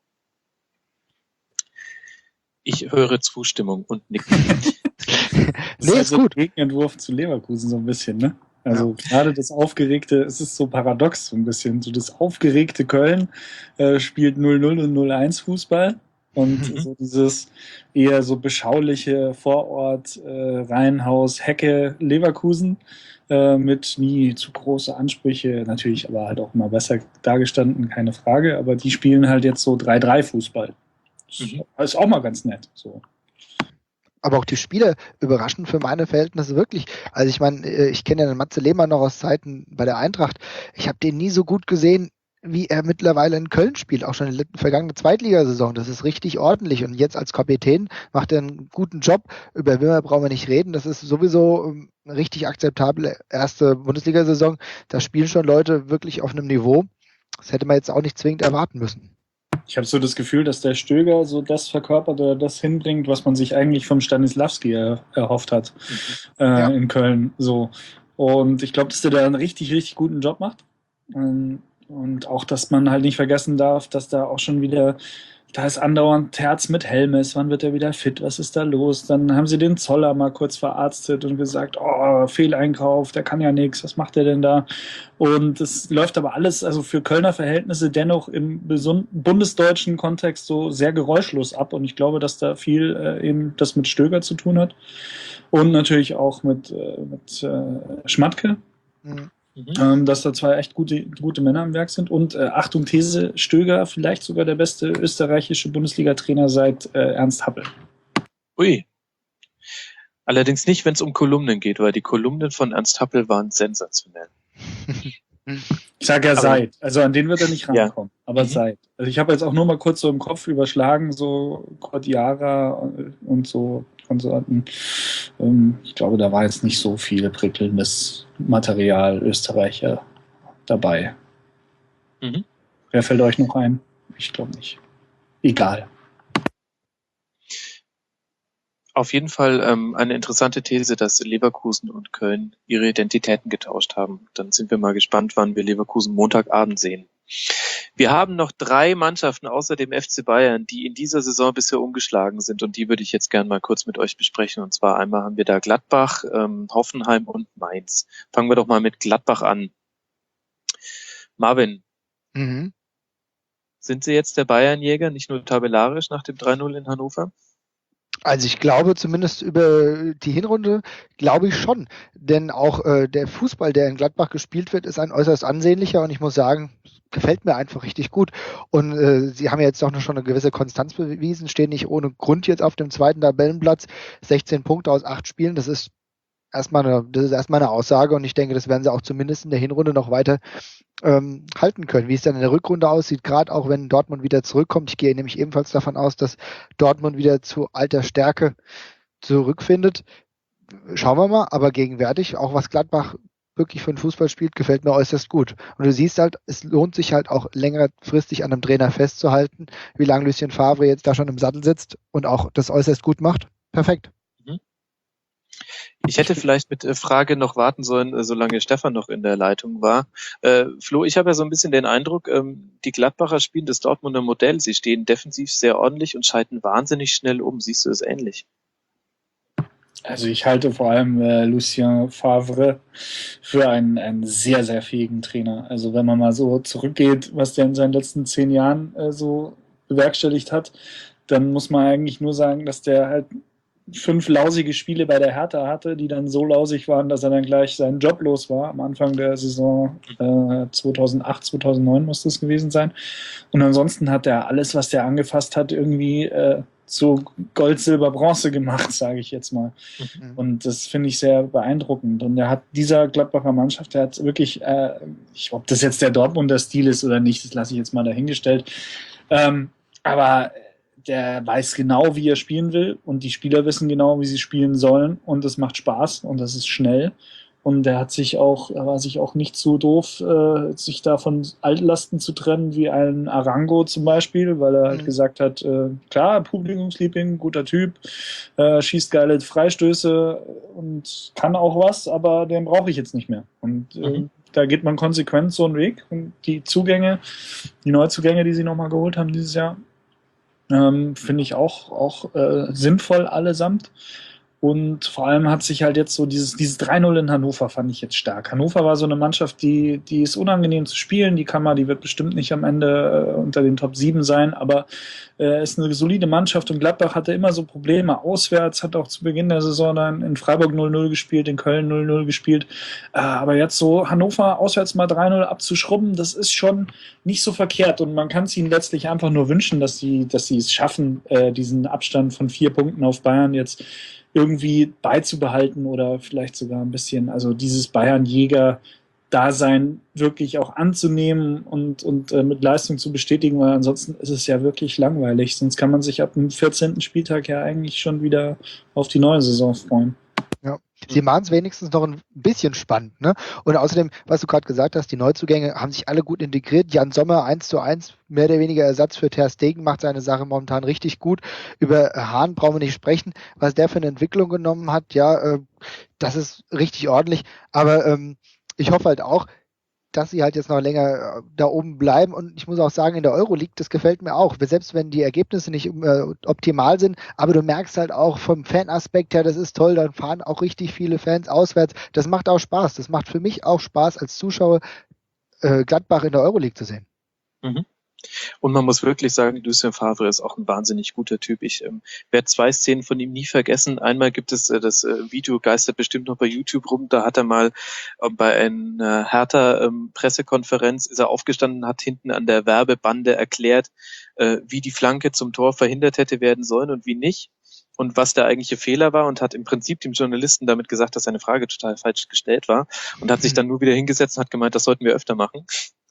Ich höre Zustimmung und Nicken. Das nee, ist gut. Der Gegenentwurf zu Leverkusen so ein bisschen, ne? Also ja. Gerade das aufgeregte, es ist so paradox so ein bisschen, so das aufgeregte Köln äh, spielt null null und null eins Fußball. Und mhm. so dieses eher so beschauliche Vorort, äh, Reihenhaus, Hecke, Leverkusen äh, mit nie zu große Ansprüche, natürlich aber halt auch immer besser dargestanden, keine Frage, aber die spielen halt jetzt so drei drei Fußball. Mhm. Das ist auch mal ganz nett. So. Aber auch die Spieler überraschen für meine Verhältnisse wirklich. Also ich meine, ich kenne ja den Matze Lehmann noch aus Zeiten bei der Eintracht. Ich habe den nie so gut gesehen, wie er mittlerweile in Köln spielt, auch schon in der vergangenen Zweitligasaison. Das ist richtig ordentlich. Und jetzt als Kapitän macht er einen guten Job. Über Wimmer brauchen wir nicht reden. Das ist sowieso eine richtig akzeptable erste Bundesliga-Saison. Da spielen schon Leute wirklich auf einem Niveau. Das hätte man jetzt auch nicht zwingend erwarten müssen. Ich habe so das Gefühl, dass der Stöger so das verkörpert oder das hinbringt, was man sich eigentlich vom Stanislavski er, erhofft hat mhm. äh, ja. in Köln. So. Und ich glaube, dass der da einen richtig, richtig guten Job macht. Ähm, Und auch, dass man halt nicht vergessen darf, dass da auch schon wieder, da ist andauernd Terz mit Helmes, wann wird er wieder fit, was ist da los? Dann haben sie den Zoller mal kurz verarztet und gesagt, oh, Fehleinkauf, der kann ja nichts, was macht er denn da? Und es läuft aber alles, also für Kölner Verhältnisse dennoch im bundesdeutschen Kontext so sehr geräuschlos ab. Und ich glaube, dass da viel äh, eben das mit Stöger zu tun hat. Und natürlich auch mit, äh, mit äh, Schmatke. Mhm. Mhm. Ähm, dass da zwei echt gute, gute Männer am Werk sind. Und äh, Achtung, These, Stöger, vielleicht sogar der beste österreichische Bundesliga-Trainer seit äh, Ernst Happel. Ui. Allerdings nicht, wenn es um Kolumnen geht, weil die Kolumnen von Ernst Happel waren sensationell. Ich sage ja aber, seit, also an den wird er nicht rankommen, ja. aber mhm. seit. Also ich habe jetzt auch nur mal kurz so im Kopf überschlagen, so Cordiara und so Konsorten. Ähm, ich glaube, da war jetzt nicht so viel prickelndes Material Österreicher dabei. Mhm. Wer fällt euch noch ein? Ich glaube nicht. Egal. Auf jeden Fall ähm, eine interessante These, dass Leverkusen und Köln ihre Identitäten getauscht haben. Dann sind wir mal gespannt, wann wir Leverkusen Montagabend sehen. Wir haben noch drei Mannschaften außer dem F C Bayern, die in dieser Saison bisher ungeschlagen sind und die würde ich jetzt gerne mal kurz mit euch besprechen. Und zwar einmal haben wir da Gladbach, ähm, Hoffenheim und Mainz. Fangen wir doch mal mit Gladbach an. Marvin, mhm. sind Sie jetzt der Bayernjäger, nicht nur tabellarisch nach dem drei null in Hannover? Also ich glaube zumindest über die Hinrunde, glaube ich schon. Denn auch äh, der Fußball, der in Gladbach gespielt wird, ist ein äußerst ansehnlicher und ich muss sagen, gefällt mir einfach richtig gut. Und äh, sie haben ja jetzt auch noch schon eine gewisse Konstanz bewiesen, stehen nicht ohne Grund jetzt auf dem zweiten Tabellenplatz. sechzehn Punkte aus acht Spielen, das ist erstmal eine, das ist erstmal eine Aussage und ich denke, das werden sie auch zumindest in der Hinrunde noch weiter ähm, halten können. Wie es dann in der Rückrunde aussieht, gerade auch wenn Dortmund wieder zurückkommt. Ich gehe nämlich ebenfalls davon aus, dass Dortmund wieder zu alter Stärke zurückfindet. Schauen wir mal, aber gegenwärtig, auch was Gladbach wirklich für den Fußball spielt, gefällt mir äußerst gut. Und du siehst halt, es lohnt sich halt auch längerfristig an einem Trainer festzuhalten, wie lange Lucien Favre jetzt da schon im Sattel sitzt und auch das äußerst gut macht. Perfekt. Ich hätte vielleicht mit Frage noch warten sollen, solange Stefan noch in der Leitung war. Äh, Flo, ich habe ja so ein bisschen den Eindruck, ähm, die Gladbacher spielen das Dortmunder Modell. Sie stehen defensiv sehr ordentlich und schalten wahnsinnig schnell um. Siehst du es ähnlich? Also ich halte vor allem äh, Lucien Favre für einen, einen sehr, sehr fähigen Trainer. Also wenn man mal so zurückgeht, was der in seinen letzten zehn Jahren äh, so bewerkstelligt hat, dann muss man eigentlich nur sagen, dass der halt fünf lausige Spiele bei der Hertha hatte, die dann so lausig waren, dass er dann gleich seinen Job los war. Am Anfang der Saison äh, zweitausendacht, zweitausendneun muss das gewesen sein. Und ansonsten hat er alles, was der angefasst hat, irgendwie äh, zu Gold, Silber, Bronze gemacht, sage ich jetzt mal. Mhm. Und das finde ich sehr beeindruckend. Und er hat dieser Gladbacher Mannschaft, der hat wirklich, äh, ich, ob das jetzt der Dortmunder Stil ist oder nicht, das lasse ich jetzt mal dahingestellt. Ähm, aber der weiß genau, wie er spielen will und die Spieler wissen genau, wie sie spielen sollen und es macht Spaß und das ist schnell und er hat sich auch, er war sich auch nicht so doof, äh, sich da von Altlasten zu trennen wie ein Arango zum Beispiel, weil er halt mhm. gesagt hat, äh, klar, Publikumsliebling, guter Typ, äh, schießt geile Freistöße und kann auch was, aber den brauche ich jetzt nicht mehr und äh, mhm. da geht man konsequent so einen Weg und die Zugänge, die Neuzugänge, die sie nochmal geholt haben dieses Jahr, Ähm, finde ich auch, auch äh, sinnvoll allesamt. Und vor allem hat sich halt jetzt so dieses, dieses drei null in Hannover fand ich jetzt stark. Hannover war so eine Mannschaft, die, die ist unangenehm zu spielen. Die kann man, die wird bestimmt nicht am Ende äh, unter den Top sieben sein, aber äh, ist eine solide Mannschaft und Gladbach hatte immer so Probleme auswärts, hat auch zu Beginn der Saison dann in Freiburg null null gespielt, in Köln null null gespielt. Äh, aber jetzt so Hannover auswärts mal drei null abzuschrubben, das ist schon nicht so verkehrt und man kann es ihnen letztlich einfach nur wünschen, dass sie, dass sie es schaffen, äh, diesen Abstand von vier Punkten auf Bayern jetzt irgendwie beizubehalten oder vielleicht sogar ein bisschen, also dieses Bayern-Jäger-Dasein wirklich auch anzunehmen und, und äh, mit Leistung zu bestätigen, weil ansonsten ist es ja wirklich langweilig. Sonst kann man sich ab dem vierzehnten Spieltag ja eigentlich schon wieder auf die neue Saison freuen. Ja. Sie machen es wenigstens noch ein bisschen spannend, ne? Und außerdem, was du gerade gesagt hast, die Neuzugänge haben sich alle gut integriert. Jan Sommer eins zu eins, mehr oder weniger Ersatz für Ter Stegen, macht seine Sache momentan richtig gut. Über Hahn brauchen wir nicht sprechen, was der für eine Entwicklung genommen hat. Ja, äh, das ist richtig ordentlich. Aber ähm, ich hoffe halt auch, dass sie halt jetzt noch länger da oben bleiben und ich muss auch sagen, in der Euroleague, das gefällt mir auch, selbst wenn die Ergebnisse nicht äh, optimal sind, aber du merkst halt auch vom Fanaspekt her, das ist toll, dann fahren auch richtig viele Fans auswärts, das macht auch Spaß, das macht für mich auch Spaß als Zuschauer, äh, Gladbach in der Euroleague zu sehen. Mhm. Und man muss wirklich sagen, Lucien Favre ist auch ein wahnsinnig guter Typ. Ich ähm, werde zwei Szenen von ihm nie vergessen. Einmal gibt es äh, das äh, Video, geistert bestimmt noch bei YouTube rum, da hat er mal äh, bei einer Hertha-Pressekonferenz, ähm, ist er aufgestanden, hat hinten an der Werbebande erklärt, äh, wie die Flanke zum Tor verhindert hätte werden sollen und wie nicht. Und was der eigentliche Fehler war und hat im Prinzip dem Journalisten damit gesagt, dass seine Frage total falsch gestellt war und hat sich dann nur wieder hingesetzt und hat gemeint, das sollten wir öfter machen.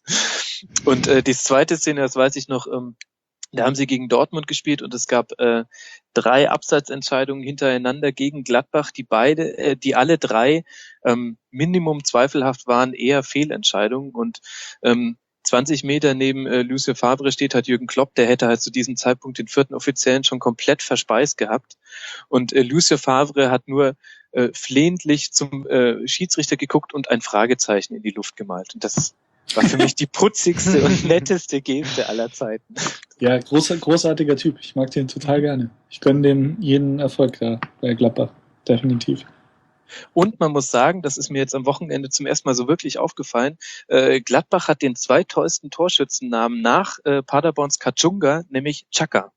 Und äh, die zweite Szene, das weiß ich noch, ähm, da haben sie gegen Dortmund gespielt und es gab äh, drei Abseitsentscheidungen hintereinander gegen Gladbach, die beide, äh, die alle drei ähm, Minimum zweifelhaft waren, eher Fehlentscheidungen und ähm, zwanzig Meter neben äh, Lucien Favre steht halt Jürgen Klopp, der hätte halt zu diesem Zeitpunkt den vierten Offiziellen schon komplett verspeist gehabt und äh, Lucien Favre hat nur äh, flehentlich zum äh, Schiedsrichter geguckt und ein Fragezeichen in die Luft gemalt und das war für mich die putzigste und netteste Geste aller Zeiten. Ja, großer, großartiger Typ. Ich mag den total gerne. Ich gönne dem jeden Erfolg da bei Gladbach. Definitiv. Und man muss sagen, das ist mir jetzt am Wochenende zum ersten Mal so wirklich aufgefallen, äh, Gladbach hat den zweittollsten Torschützennamen nach äh, Paderborns Kachunga, nämlich Chaka.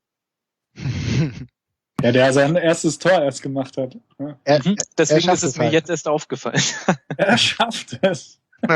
Ja, der sein erstes Tor erst gemacht hat. Ja. Er, mhm. Deswegen ist es mir halt. jetzt erst aufgefallen. Er schafft es.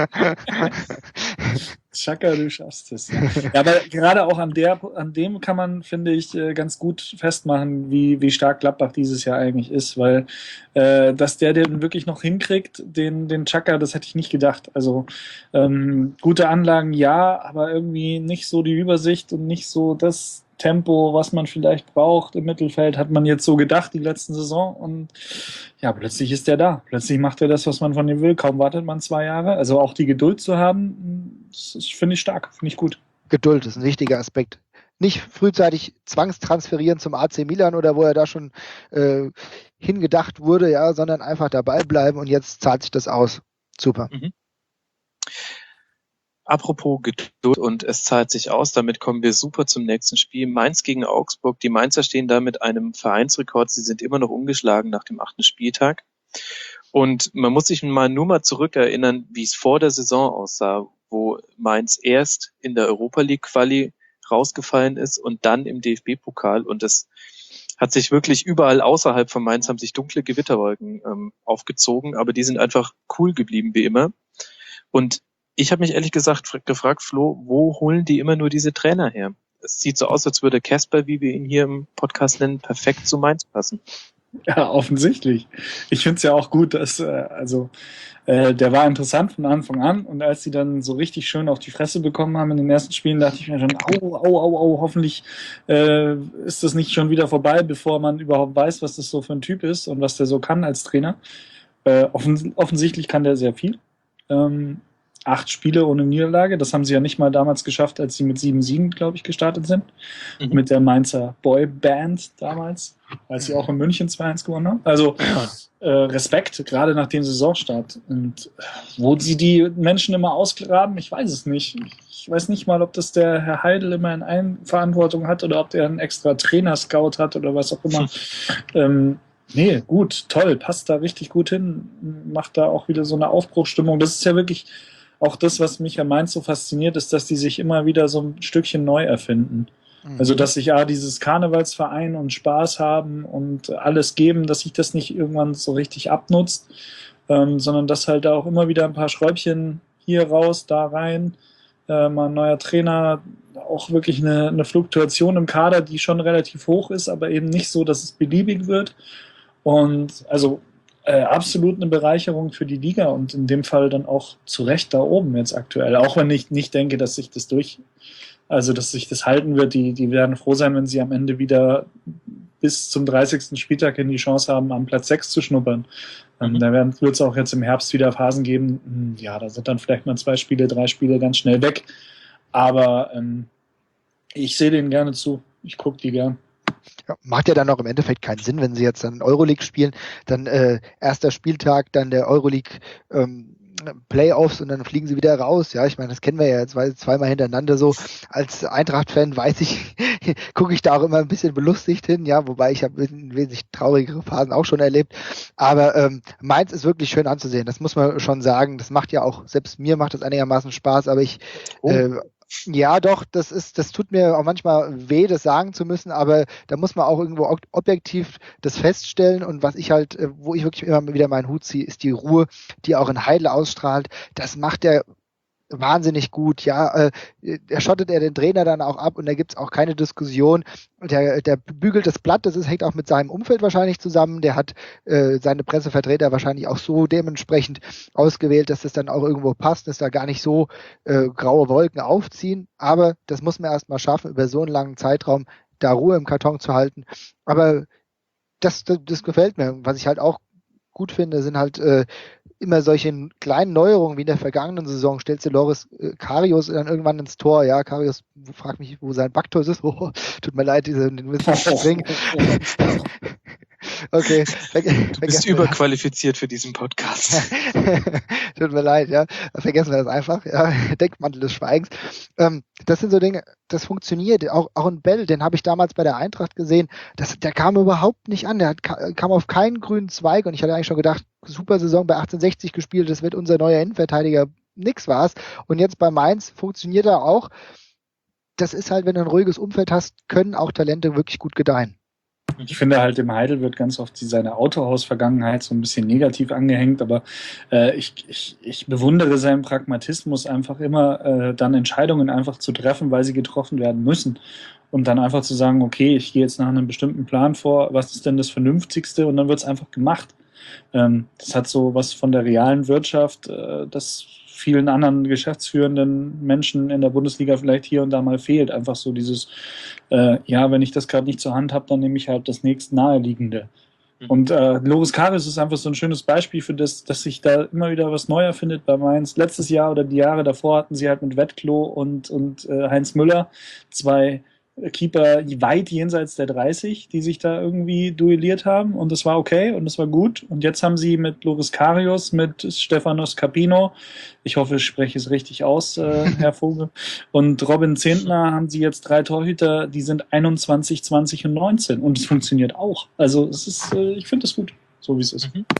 Chaka, du schaffst es. Ja. Ja, aber gerade auch an der, an dem kann man, finde ich, ganz gut festmachen, wie, wie stark Gladbach dieses Jahr eigentlich ist, weil äh, dass der den wirklich noch hinkriegt, den, den Chaka, das hätte ich nicht gedacht. Also ähm, gute Anlagen, ja, aber irgendwie nicht so die Übersicht und nicht so das, Tempo, was man vielleicht braucht im Mittelfeld, hat man jetzt so gedacht die letzten Saison und ja, plötzlich ist er da. Plötzlich macht er das, was man von ihm will. Kaum wartet man zwei Jahre. Also auch die Geduld zu haben, das finde ich stark, finde ich gut. Geduld ist ein wichtiger Aspekt. Nicht frühzeitig zwangstransferieren zum A C Milan oder wo er da schon äh, hingedacht wurde, ja, sondern einfach dabei bleiben und jetzt zahlt sich das aus. Super. Mhm. Apropos Geduld und es zahlt sich aus, damit kommen wir super zum nächsten Spiel. Mainz gegen Augsburg. Die Mainzer stehen da mit einem Vereinsrekord. Sie sind immer noch ungeschlagen nach dem achten Spieltag. Und man muss sich mal nur mal zurückerinnern, wie es vor der Saison aussah, wo Mainz erst in der Europa League Quali rausgefallen ist und dann im D F B-Pokal. Und das hat sich wirklich überall außerhalb von Mainz haben sich dunkle Gewitterwolken ähm, aufgezogen, aber die sind einfach cool geblieben wie immer. Und ich habe mich ehrlich gesagt gefragt, Flo, wo holen die immer nur diese Trainer her? Es sieht so aus, als würde Casper, wie wir ihn hier im Podcast nennen, perfekt zu Mainz passen. Ja, offensichtlich. Ich finde es ja auch gut, dass, äh, also, äh, der war interessant von Anfang an und als sie dann so richtig schön auf die Fresse bekommen haben in den ersten Spielen, dachte ich mir schon, au, au, au, au, hoffentlich äh, ist das nicht schon wieder vorbei, bevor man überhaupt weiß, was das so für ein Typ ist und was der so kann als Trainer. Äh, offen, offensichtlich kann der sehr viel. Ähm, Acht Spiele ohne Niederlage. Das haben sie ja nicht mal damals geschafft, als sie mit sieben Siegen, glaube ich, gestartet sind. Mhm. Mit der Mainzer Boyband damals, als sie auch in München zwei eins gewonnen haben. Also äh, Respekt, gerade nach dem Saisonstart. Und wo sie die Menschen immer ausgraben, ich weiß es nicht. Ich weiß nicht mal, ob das der Herr Heidel immer in Eigenverantwortung hat oder ob der einen extra Trainer-Scout hat oder was auch immer. Hm. Ähm, nee, gut, toll, passt da richtig gut hin. Macht da auch wieder so eine Aufbruchsstimmung. Das ist ja wirklich auch das, was mich an Mainz so fasziniert, ist, dass die sich immer wieder so ein Stückchen neu erfinden. Mhm. Also, dass sich ja dieses Karnevalsverein und Spaß haben und alles geben, dass sich das nicht irgendwann so richtig abnutzt, ähm, sondern dass halt da auch immer wieder ein paar Schräubchen hier raus, da rein, äh, mal ein neuer Trainer, auch wirklich eine, eine Fluktuation im Kader, die schon relativ hoch ist, aber eben nicht so, dass es beliebig wird. Und also Äh, absolut eine Bereicherung für die Liga und in dem Fall dann auch zu Recht da oben jetzt aktuell. Auch wenn ich nicht denke, dass sich das durch, also dass sich das halten wird. Die, die werden froh sein, wenn sie am Ende wieder bis zum dreißigsten Spieltag in die Chance haben, am Platz sechs zu schnuppern. Mhm. Ähm, da wird es auch jetzt im Herbst wieder Phasen geben. Ja, da sind dann vielleicht mal zwei Spiele, drei Spiele ganz schnell weg. Aber ähm, ich sehe denen gerne zu. Ich gucke die gern. Ja, macht ja dann auch im Endeffekt keinen Sinn, wenn sie jetzt dann Euroleague spielen, dann äh, erster Spieltag, dann der Euroleague ähm, Playoffs und dann fliegen sie wieder raus. Ja, ich meine, das kennen wir ja jetzt zweimal hintereinander so. Als Eintracht-Fan weiß ich, gucke ich da auch immer ein bisschen belustigt hin, ja, wobei ich habe wesentlich traurigere Phasen auch schon erlebt. Aber ähm, Mainz ist wirklich schön anzusehen, das muss man schon sagen. Das macht ja auch, selbst mir macht das einigermaßen Spaß, aber ich oh. äh, ja, doch, das ist, das tut mir auch manchmal weh, das sagen zu müssen, aber da muss man auch irgendwo objektiv das feststellen und was ich halt, wo ich wirklich immer wieder meinen Hut ziehe, ist die Ruhe, die auch in Heidel ausstrahlt. Das macht er wahnsinnig gut, ja, äh, er schottet er den Trainer dann auch ab und da gibt's auch keine Diskussion. Der, der bügelt das Blatt, das ist, hängt auch mit seinem Umfeld wahrscheinlich zusammen, der hat äh, seine Pressevertreter wahrscheinlich auch so dementsprechend ausgewählt, dass das dann auch irgendwo passt, dass da gar nicht so äh, graue Wolken aufziehen, aber das muss man erstmal schaffen, über so einen langen Zeitraum da Ruhe im Karton zu halten, aber das, das, das gefällt mir. Was ich halt auch gut finde, sind halt äh, immer solche kleinen Neuerungen wie in der vergangenen Saison. Stellst du Loris äh, Karius dann irgendwann ins Tor. Ja, Karius fragt mich, wo sein Backtor ist. Oh, tut mir leid, diese, den müssen wir bringen. Okay. Du bist überqualifiziert für diesen Podcast. Tut mir leid, ja. Vergessen wir das einfach. Ja. Deckmantel des Schweigens. Ähm, das sind so Dinge, das funktioniert. Auch, auch ein Bell, den habe ich damals bei der Eintracht gesehen. Das, der kam überhaupt nicht an. Der hat, kam auf keinen grünen Zweig und ich hatte eigentlich schon gedacht, super Saison bei achtzehnhundertsechzig gespielt, das wird unser neuer Innenverteidiger. Nix war's. Und jetzt bei Mainz funktioniert er auch. Das ist halt, wenn du ein ruhiges Umfeld hast, können auch Talente wirklich gut gedeihen. Ich finde halt, im Heidel wird ganz oft seine Autohaus-Vergangenheit so ein bisschen negativ angehängt, aber äh, ich, ich, ich bewundere seinen Pragmatismus, einfach immer äh, dann Entscheidungen einfach zu treffen, weil sie getroffen werden müssen. Und dann einfach zu sagen, okay, ich gehe jetzt nach einem bestimmten Plan vor, was ist denn das Vernünftigste? Und dann wird es einfach gemacht. Ähm, das hat so was von der realen Wirtschaft, äh, das vielen anderen geschäftsführenden Menschen in der Bundesliga vielleicht hier und da mal fehlt. Einfach so dieses, äh, ja, wenn ich das gerade nicht zur Hand habe, dann nehme ich halt das nächst naheliegende. Mhm. Und äh, Loris Karius ist einfach so ein schönes Beispiel für das, dass sich da immer wieder was Neuer findet bei Mainz. Letztes Jahr oder die Jahre davor hatten sie halt mit Wettklo und, und äh, Heinz Müller zwei Keeper weit jenseits der dreißig, die sich da irgendwie duelliert haben, und das war okay und das war gut. Und jetzt haben sie mit Loris Karius, mit Stefanos Capino, ich hoffe, ich spreche es richtig aus, äh, Herr Vogel, und Robin Zehntner haben sie jetzt drei Torhüter, die sind einundzwanzig, zwanzig und neunzehn, und es funktioniert auch. Also es ist, äh, ich finde es gut, so wie es ist. Mhm.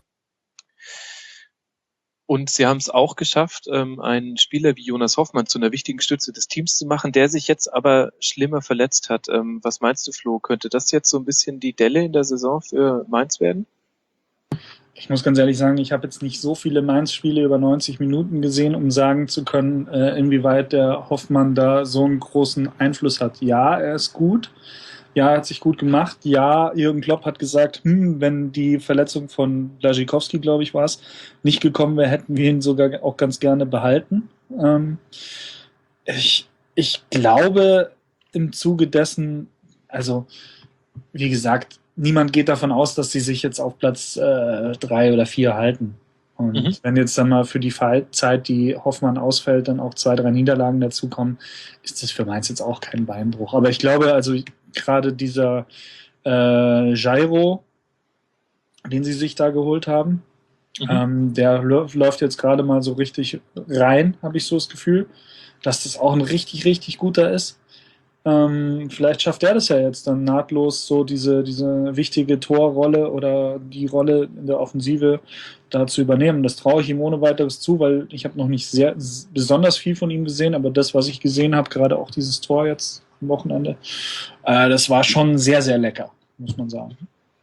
Und sie haben es auch geschafft, ähm, einen Spieler wie Jonas Hoffmann zu einer wichtigen Stütze des Teams zu machen, der sich jetzt aber schlimmer verletzt hat. Ähm, was meinst du, Flo? Könnte das jetzt so ein bisschen die Delle in der Saison für Mainz werden? Ich muss ganz ehrlich sagen, ich habe jetzt nicht so viele Mainz-Spiele über neunzig Minuten gesehen, um sagen zu können, äh, inwieweit der Hoffmann da so einen großen Einfluss hat. Ja, er ist gut. Ja, er hat sich gut gemacht. Ja, Jürgen Klopp hat gesagt, hm, wenn die Verletzung von Błaszczykowski, glaube ich, war es, nicht gekommen wäre, hätten wir ihn sogar auch ganz gerne behalten. Ähm, ich, ich glaube im Zuge dessen, also wie gesagt, niemand geht davon aus, dass sie sich jetzt auf Platz äh, drei oder vier halten. Und mhm. wenn jetzt dann mal für die Zeit, die Hoffmann ausfällt, dann auch zwei, drei Niederlagen dazukommen, ist das für Mainz jetzt auch kein Beinbruch. Aber ich glaube, also gerade dieser äh, Jairo, den sie sich da geholt haben, mhm. ähm, der läuft jetzt gerade mal so richtig rein, habe ich so das Gefühl, dass das auch ein richtig, richtig guter ist. Ähm, vielleicht schafft er das ja jetzt dann nahtlos, so diese, diese wichtige Torrolle oder die Rolle in der Offensive da zu übernehmen. Das traue ich ihm ohne weiteres zu, weil ich habe noch nicht sehr besonders viel von ihm gesehen, aber das, was ich gesehen habe, gerade auch dieses Tor jetzt am Wochenende, äh, das war schon sehr, sehr lecker, muss man sagen.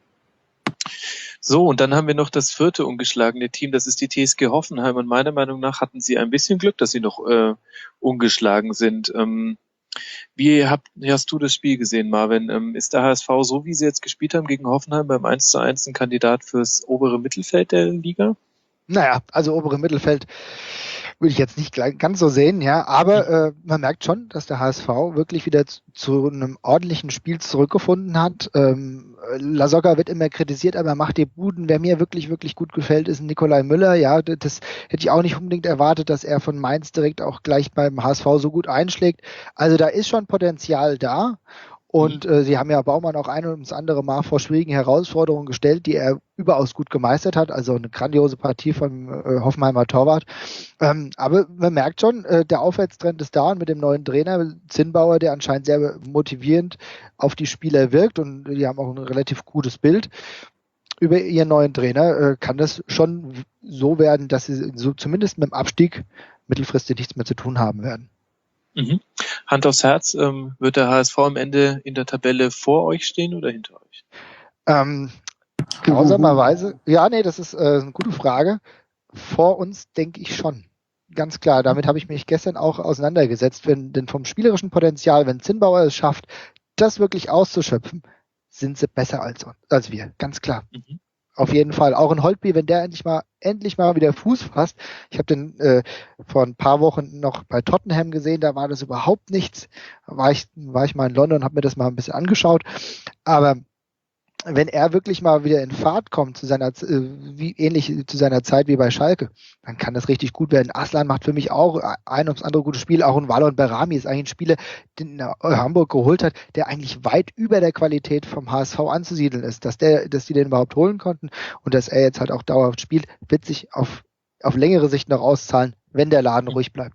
So, und dann haben wir noch das vierte ungeschlagene Team, das ist die T S G Hoffenheim, und meiner Meinung nach hatten sie ein bisschen Glück, dass sie noch äh, ungeschlagen sind. Ähm, Wie, habt, wie hast du das Spiel gesehen, Marvin? Ähm, ist der H S V, so wie sie jetzt gespielt haben gegen Hoffenheim, beim eins zu eins ein Kandidat fürs obere Mittelfeld der Liga? Naja, also obere Mittelfeld würde ich jetzt nicht ganz so sehen, ja, aber äh, man merkt schon, dass der H S V wirklich wieder zu, zu einem ordentlichen Spiel zurückgefunden hat. Ähm, Lasogga wird immer kritisiert, aber er macht die Buden. Wer mir wirklich, wirklich gut gefällt, ist Nikolai Müller. Ja, das hätte ich auch nicht unbedingt erwartet, dass er von Mainz direkt auch gleich beim H S V so gut einschlägt. Also da ist schon Potenzial da. Und äh, sie haben ja Baumann auch ein und das andere Mal vor schwierigen Herausforderungen gestellt, die er überaus gut gemeistert hat. Also eine grandiose Partie vom äh, Hoffenheimer Torwart. Ähm, aber man merkt schon, äh, der Aufwärtstrend ist da, und mit dem neuen Trainer Zinnbauer, der anscheinend sehr motivierend auf die Spieler wirkt, und die haben auch ein relativ gutes Bild über ihren neuen Trainer, äh, kann das schon so werden, dass sie so zumindest mit dem Abstieg mittelfristig nichts mehr zu tun haben werden. Mhm. Hand aufs Herz, ähm, wird der H S V am Ende in der Tabelle vor euch stehen oder hinter euch? Ähm, grausamerweise, ja, nee, das ist äh, eine gute Frage. Vor uns denke ich schon. Ganz klar, damit habe ich mich gestern auch auseinandergesetzt. Wenn, denn vom spielerischen Potenzial, wenn Zinnbauer es schafft, das wirklich auszuschöpfen, sind sie besser als, als wir, ganz klar. Mhm. Auf jeden Fall. Auch ein Holtby, wenn der endlich mal endlich mal wieder Fuß fasst. Ich habe den äh, vor ein paar Wochen noch bei Tottenham gesehen, da war das überhaupt nichts. War ich, war ich mal in London und habe mir das mal ein bisschen angeschaut. Aber wenn er wirklich mal wieder in Fahrt kommt, zu seiner, äh, wie ähnlich zu seiner Zeit wie bei Schalke, dann kann das richtig gut werden. Aslan macht für mich auch ein ums andere gutes Spiel. Auch ein Valon Berami ist eigentlich ein Spieler, den er Hamburg geholt hat, der eigentlich weit über der Qualität vom H S V anzusiedeln ist. Dass der, dass die den überhaupt holen konnten und dass er jetzt halt auch dauerhaft spielt, wird sich auf, auf längere Sicht noch auszahlen, wenn der Laden ruhig bleibt.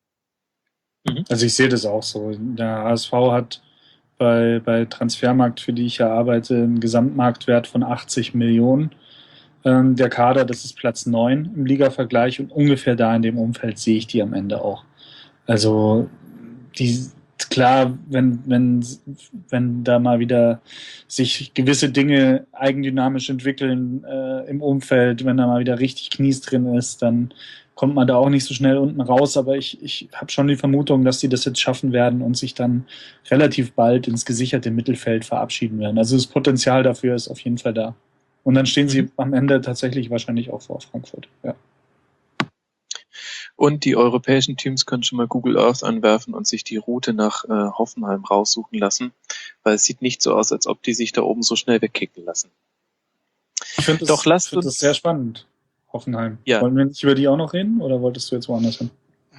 Also ich sehe das auch so. Der H S V hat bei, bei Transfermarkt, für die ich ja arbeite, einen Gesamtmarktwert von achtzig Millionen. Ähm, der Kader, das ist Platz neun im Liga-Vergleich, und ungefähr da in dem Umfeld sehe ich die am Ende auch. Also die, klar, wenn, wenn, wenn da mal wieder sich gewisse Dinge eigendynamisch entwickeln äh, im Umfeld, wenn da mal wieder richtig Knies drin ist, dann kommt man da auch nicht so schnell unten raus, aber ich, ich habe schon die Vermutung, dass sie das jetzt schaffen werden und sich dann relativ bald ins gesicherte Mittelfeld verabschieden werden. Also das Potenzial dafür ist auf jeden Fall da. Und dann stehen sie mhm. am Ende tatsächlich wahrscheinlich auch vor Frankfurt. Ja. Und die europäischen Teams können schon mal Google Earth anwerfen und sich die Route nach äh, Hoffenheim raussuchen lassen, weil es sieht nicht so aus, als ob die sich da oben so schnell wegkicken lassen. Ich finde Doch das, lasst find uns das sehr spannend, Hoffenheim. Ja. Wollen wir nicht über die auch noch reden oder wolltest du jetzt woanders hin?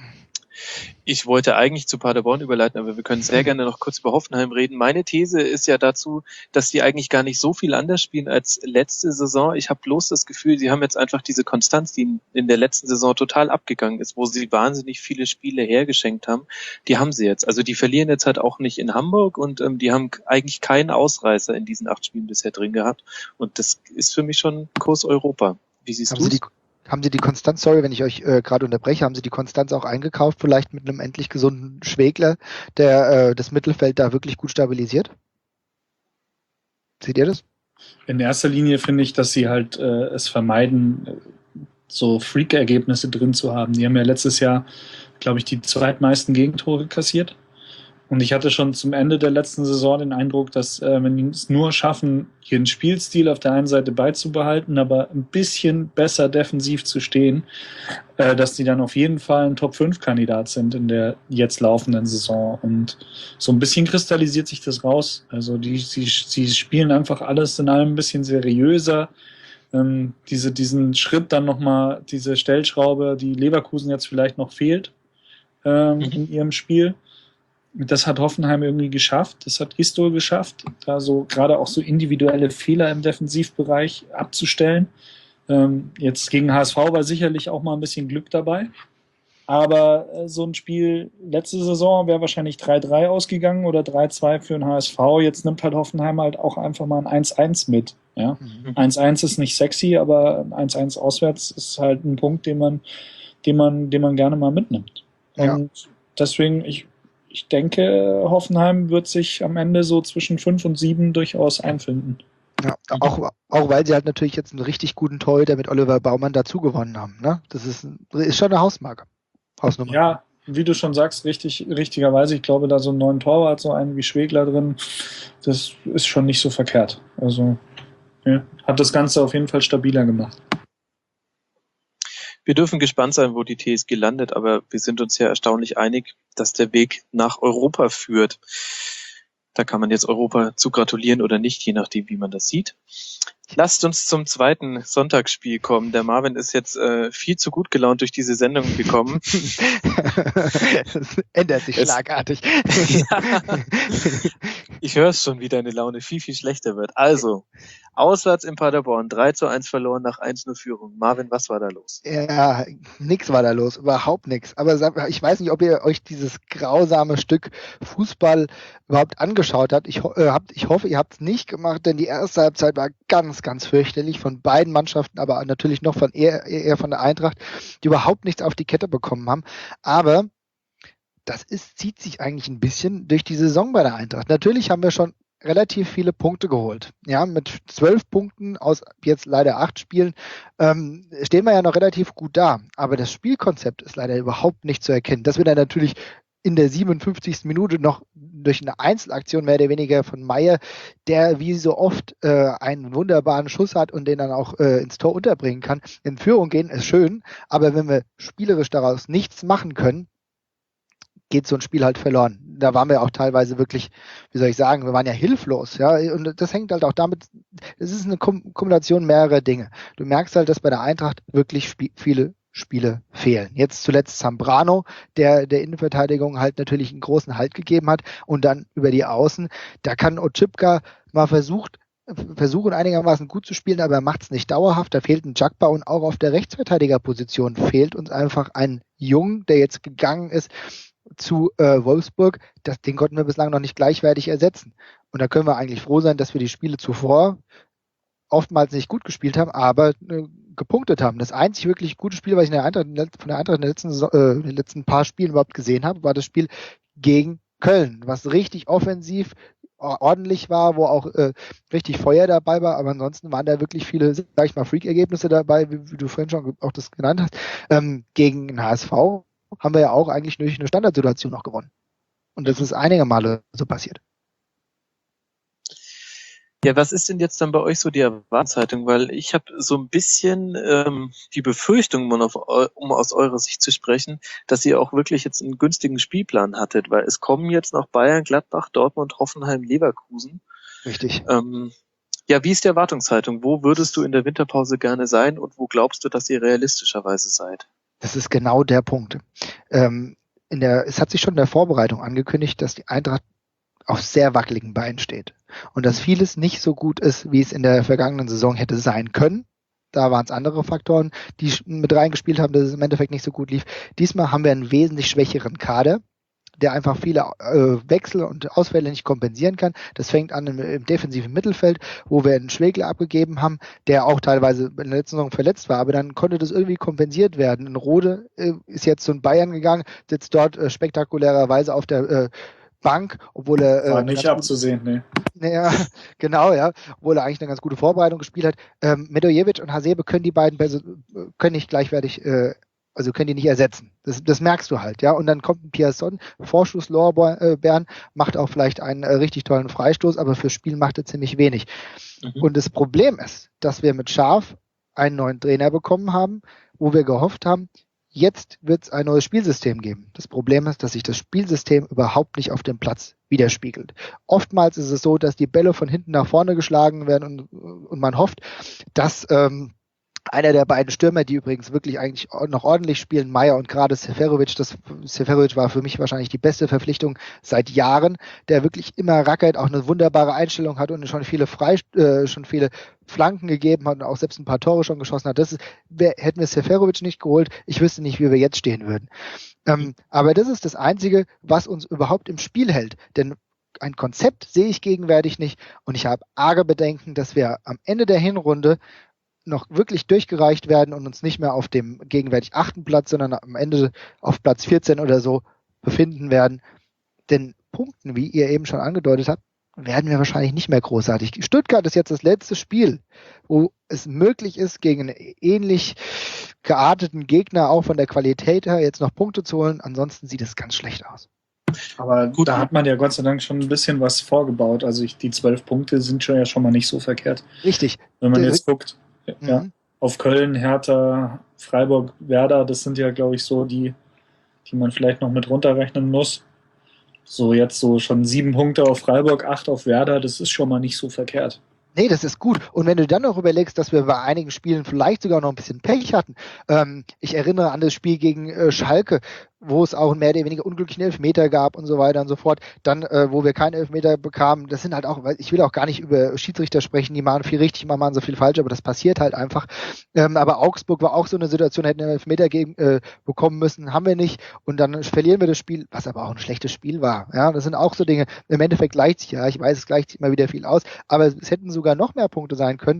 Ich wollte eigentlich zu Paderborn überleiten, aber wir können sehr gerne noch kurz über Hoffenheim reden. Meine These ist ja dazu, dass die eigentlich gar nicht so viel anders spielen als letzte Saison. Ich habe bloß das Gefühl, sie haben jetzt einfach diese Konstanz, die in der letzten Saison total abgegangen ist, wo sie wahnsinnig viele Spiele hergeschenkt haben. Die haben sie jetzt. Also die verlieren jetzt halt auch nicht in Hamburg und ähm, die haben eigentlich keinen Ausreißer in diesen acht Spielen bisher drin gehabt. Und das ist für mich schon Kurs Europa. Wie siehst du es? Haben Sie die Konstanz, sorry, wenn ich euch äh, gerade unterbreche, haben Sie die Konstanz auch eingekauft, vielleicht mit einem endlich gesunden Schwegler, der äh, das Mittelfeld da wirklich gut stabilisiert? Seht ihr das? In erster Linie finde ich, dass sie halt äh, es vermeiden, so Freak-Ergebnisse drin zu haben. Die haben ja letztes Jahr, glaube ich, die zweitmeisten Gegentore kassiert. Und ich hatte schon zum Ende der letzten Saison den Eindruck, dass äh, wenn die es nur schaffen, ihren Spielstil auf der einen Seite beizubehalten, aber ein bisschen besser defensiv zu stehen, äh, dass die dann auf jeden Fall ein Top fünf Kandidat sind in der jetzt laufenden Saison. Und so ein bisschen kristallisiert sich das raus. Also die, sie, sie spielen einfach alles in allem ein bisschen seriöser. Ähm, diese, diesen Schritt dann nochmal, diese Stellschraube, die Leverkusen jetzt vielleicht noch fehlt ähm, mhm. in ihrem Spiel. Das hat Hoffenheim irgendwie geschafft, das hat Gistol geschafft, da so gerade auch so individuelle Fehler im Defensivbereich abzustellen. Ähm, jetzt gegen H S V war sicherlich auch mal ein bisschen Glück dabei, aber äh, so ein Spiel letzte Saison wäre wahrscheinlich drei drei ausgegangen oder drei zwei für den H S V. Jetzt nimmt halt Hoffenheim halt auch einfach mal ein eins eins mit. Ja? Mhm. eins eins ist nicht sexy, aber ein eins eins auswärts ist halt ein Punkt, den man, den man, den man gerne mal mitnimmt. Ja. Und deswegen, ich Ich denke, Hoffenheim wird sich am Ende so zwischen fünf und sieben durchaus einfinden. Ja, auch, auch weil sie halt natürlich jetzt einen richtig guten Torhüter mit Oliver Baumann dazu gewonnen haben. Ne? Das ist, ist schon eine Hausmarke. Hausnummer. Ja, wie du schon sagst, richtig, richtigerweise, ich glaube, da so einen neuen Torwart, so einen wie Schwegler drin, das ist schon nicht so verkehrt. Also ja, hat das Ganze auf jeden Fall stabiler gemacht. Wir dürfen gespannt sein, wo die T S G landet, aber wir sind uns ja erstaunlich einig, dass der Weg nach Europa führt. Da kann man jetzt Europa zu gratulieren oder nicht, je nachdem, wie man das sieht. Lasst uns zum zweiten Sonntagsspiel kommen. Der Marvin ist jetzt äh, viel zu gut gelaunt durch diese Sendung gekommen. Das ändert sich es, schlagartig. Ja, ich höre es schon, wie deine Laune viel, viel schlechter wird. Also, auswärts in Paderborn, drei zu eins verloren nach eins null Führung. Marvin, was war da los? Ja, nix war da los, überhaupt nix. Aber ich weiß nicht, ob ihr euch dieses grausame Stück Fußball überhaupt angeschaut habt. Ich, äh, habt, ich hoffe, ihr habt es nicht gemacht, denn die erste Halbzeit war ganz, ganz fürchterlich von beiden Mannschaften, aber natürlich noch von eher, eher von der Eintracht, die überhaupt nichts auf die Kette bekommen haben. Aber das ist, zieht sich eigentlich ein bisschen durch die Saison bei der Eintracht. Natürlich haben wir schon relativ viele Punkte geholt. Ja, mit zwölf Punkten aus jetzt leider acht Spielen ähm, stehen wir ja noch relativ gut da. Aber das Spielkonzept ist leider überhaupt nicht zu erkennen. Dass wir dann natürlich in der siebenundfünfzigsten Minute noch durch eine Einzelaktion mehr oder weniger von Meier, der wie so oft äh, einen wunderbaren Schuss hat und den dann auch äh, ins Tor unterbringen kann, in Führung gehen, ist schön. Aber wenn wir spielerisch daraus nichts machen können, geht so ein Spiel halt verloren. Da waren wir auch teilweise wirklich, wie soll ich sagen, wir waren ja hilflos, ja, und das hängt halt auch damit, es ist eine Kombination mehrerer Dinge. Du merkst halt, dass bei der Eintracht wirklich sp- viele Spiele fehlen. Jetzt zuletzt Zambrano, der der Innenverteidigung halt natürlich einen großen Halt gegeben hat, und dann über die Außen, da kann Otschipka mal versucht, versuchen einigermaßen gut zu spielen, aber er macht es nicht dauerhaft. Da fehlt ein Jagba, und auch auf der Rechtsverteidigerposition fehlt uns einfach ein Jung, der jetzt gegangen ist zu äh, Wolfsburg. Das, den konnten wir bislang noch nicht gleichwertig ersetzen. Und da können wir eigentlich froh sein, dass wir die Spiele zuvor oftmals nicht gut gespielt haben, aber äh, gepunktet haben. Das einzig wirklich gute Spiel, was ich in der Eintracht, von der Eintracht in den letzten, äh, in den letzten paar Spielen überhaupt gesehen habe, war das Spiel gegen Köln, was richtig offensiv ordentlich war, wo auch äh, richtig Feuer dabei war, aber ansonsten waren da wirklich viele, sag ich mal, Freak-Ergebnisse dabei, wie, wie du vorhin schon auch das genannt hast. Ähm, gegen den H S V haben wir ja auch eigentlich durch eine Standardsituation noch gewonnen. Und das ist einige Male so passiert. Ja, was ist denn jetzt dann bei euch so die Erwartungshaltung? Weil ich habe so ein bisschen ähm, die Befürchtung, um, auf, um aus eurer Sicht zu sprechen, dass ihr auch wirklich jetzt einen günstigen Spielplan hattet, weil es kommen jetzt noch Bayern, Gladbach, Dortmund, Hoffenheim, Leverkusen. Richtig. Ähm, ja, wie ist die Erwartungshaltung? Wo würdest du in der Winterpause gerne sein und wo glaubst du, dass ihr realistischerweise seid? Das ist genau der Punkt. Ähm, in der, es hat sich schon in der Vorbereitung angekündigt, dass die Eintracht auf sehr wackeligen Beinen steht. Und dass vieles nicht so gut ist, wie es in der vergangenen Saison hätte sein können. Da waren es andere Faktoren, die mit reingespielt haben, dass es im Endeffekt nicht so gut lief. Diesmal haben wir einen wesentlich schwächeren Kader, der einfach viele äh, Wechsel und Ausfälle nicht kompensieren kann. Das fängt an im, im defensiven Mittelfeld, wo wir einen Schwegler abgegeben haben, der auch teilweise in der letzten Saison verletzt war, aber dann konnte das irgendwie kompensiert werden. Ein Rode äh, ist jetzt zu den Bayern gegangen, sitzt dort äh, spektakulärerweise auf der äh, Bank, obwohl er... Äh, War nicht abzusehen, ne. Naja, genau, ja, obwohl er eigentlich eine ganz gute Vorbereitung gespielt hat. Ähm, Medojevic und Hasebe können die beiden können nicht gleichwertig, äh, also können die nicht ersetzen. Das, das merkst du halt, ja. Und dann kommt ein Pierson, Vorschusslorbeeren, macht auch vielleicht einen äh, richtig tollen Freistoß, aber fürs Spiel macht er ziemlich wenig. Mhm. Und das Problem ist, dass wir mit Schaf einen neuen Trainer bekommen haben, wo wir gehofft haben, jetzt wird es ein neues Spielsystem geben. Das Problem ist, dass sich das Spielsystem überhaupt nicht auf dem Platz widerspiegelt. Oftmals ist es so, dass die Bälle von hinten nach vorne geschlagen werden und, und man hofft, dass ähm, einer der beiden Stürmer, die übrigens wirklich eigentlich noch ordentlich spielen, Meier und gerade Seferovic, das Seferovic war für mich wahrscheinlich die beste Verpflichtung seit Jahren, der wirklich immer rackert, auch eine wunderbare Einstellung hat und schon viele Frei, äh, schon viele Flanken gegeben hat und auch selbst ein paar Tore schon geschossen hat. Das ist, wär, hätten wir Seferovic nicht geholt, ich wüsste nicht, wie wir jetzt stehen würden. Ähm, aber das ist das Einzige, was uns überhaupt im Spiel hält. Denn ein Konzept sehe ich gegenwärtig nicht und ich habe arge Bedenken, dass wir am Ende der Hinrunde noch wirklich durchgereicht werden und uns nicht mehr auf dem gegenwärtig achten Platz, sondern am Ende auf Platz vierzehn oder so befinden werden. Denn Punkten, wie ihr eben schon angedeutet habt, werden wir wahrscheinlich nicht mehr großartig. Stuttgart ist jetzt das letzte Spiel, wo es möglich ist, gegen einen ähnlich gearteten Gegner auch von der Qualität her jetzt noch Punkte zu holen. Ansonsten sieht es ganz schlecht aus. Aber gut, da hat man ja Gott sei Dank schon ein bisschen was vorgebaut. Also ich, die zwölf Punkte sind schon ja schon mal nicht so verkehrt. Richtig. Wenn man jetzt guckt, ja, mhm. auf Köln, Hertha, Freiburg, Werder, das sind ja, glaube ich, so die, die man vielleicht noch mit runterrechnen muss. So jetzt so schon sieben Punkte auf Freiburg, acht auf Werder, das ist schon mal nicht so verkehrt. Nee, das ist gut. Und wenn du dann noch überlegst, dass wir bei einigen Spielen vielleicht sogar noch ein bisschen Pech hatten. Ähm, ich erinnere an das Spiel gegen äh, Schalke, wo es auch mehr oder weniger unglücklichen Elfmeter gab und so weiter und so fort. Dann, äh, wo wir keinen Elfmeter bekamen, das sind halt auch, ich will auch gar nicht über Schiedsrichter sprechen, die machen viel richtig, die machen so viel falsch, aber das passiert halt einfach. Ähm, aber Augsburg war auch so eine Situation, hätten wir einen Elfmeter gegen, äh, bekommen müssen, haben wir nicht. Und dann verlieren wir das Spiel, was aber auch ein schlechtes Spiel war. Ja, das sind auch so Dinge. Im Endeffekt gleicht sich, ja, ich weiß, es gleicht sich immer wieder viel aus, aber es hätten sogar noch mehr Punkte sein können.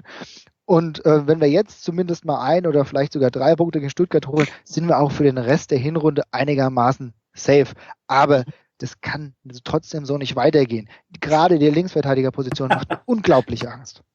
Und äh, wenn wir jetzt zumindest mal ein oder vielleicht sogar drei Punkte gegen Stuttgart holen, sind wir auch für den Rest der Hinrunde einigermaßen safe. Aber das kann trotzdem so nicht weitergehen. Gerade die Linksverteidigerposition macht mir unglaubliche Angst.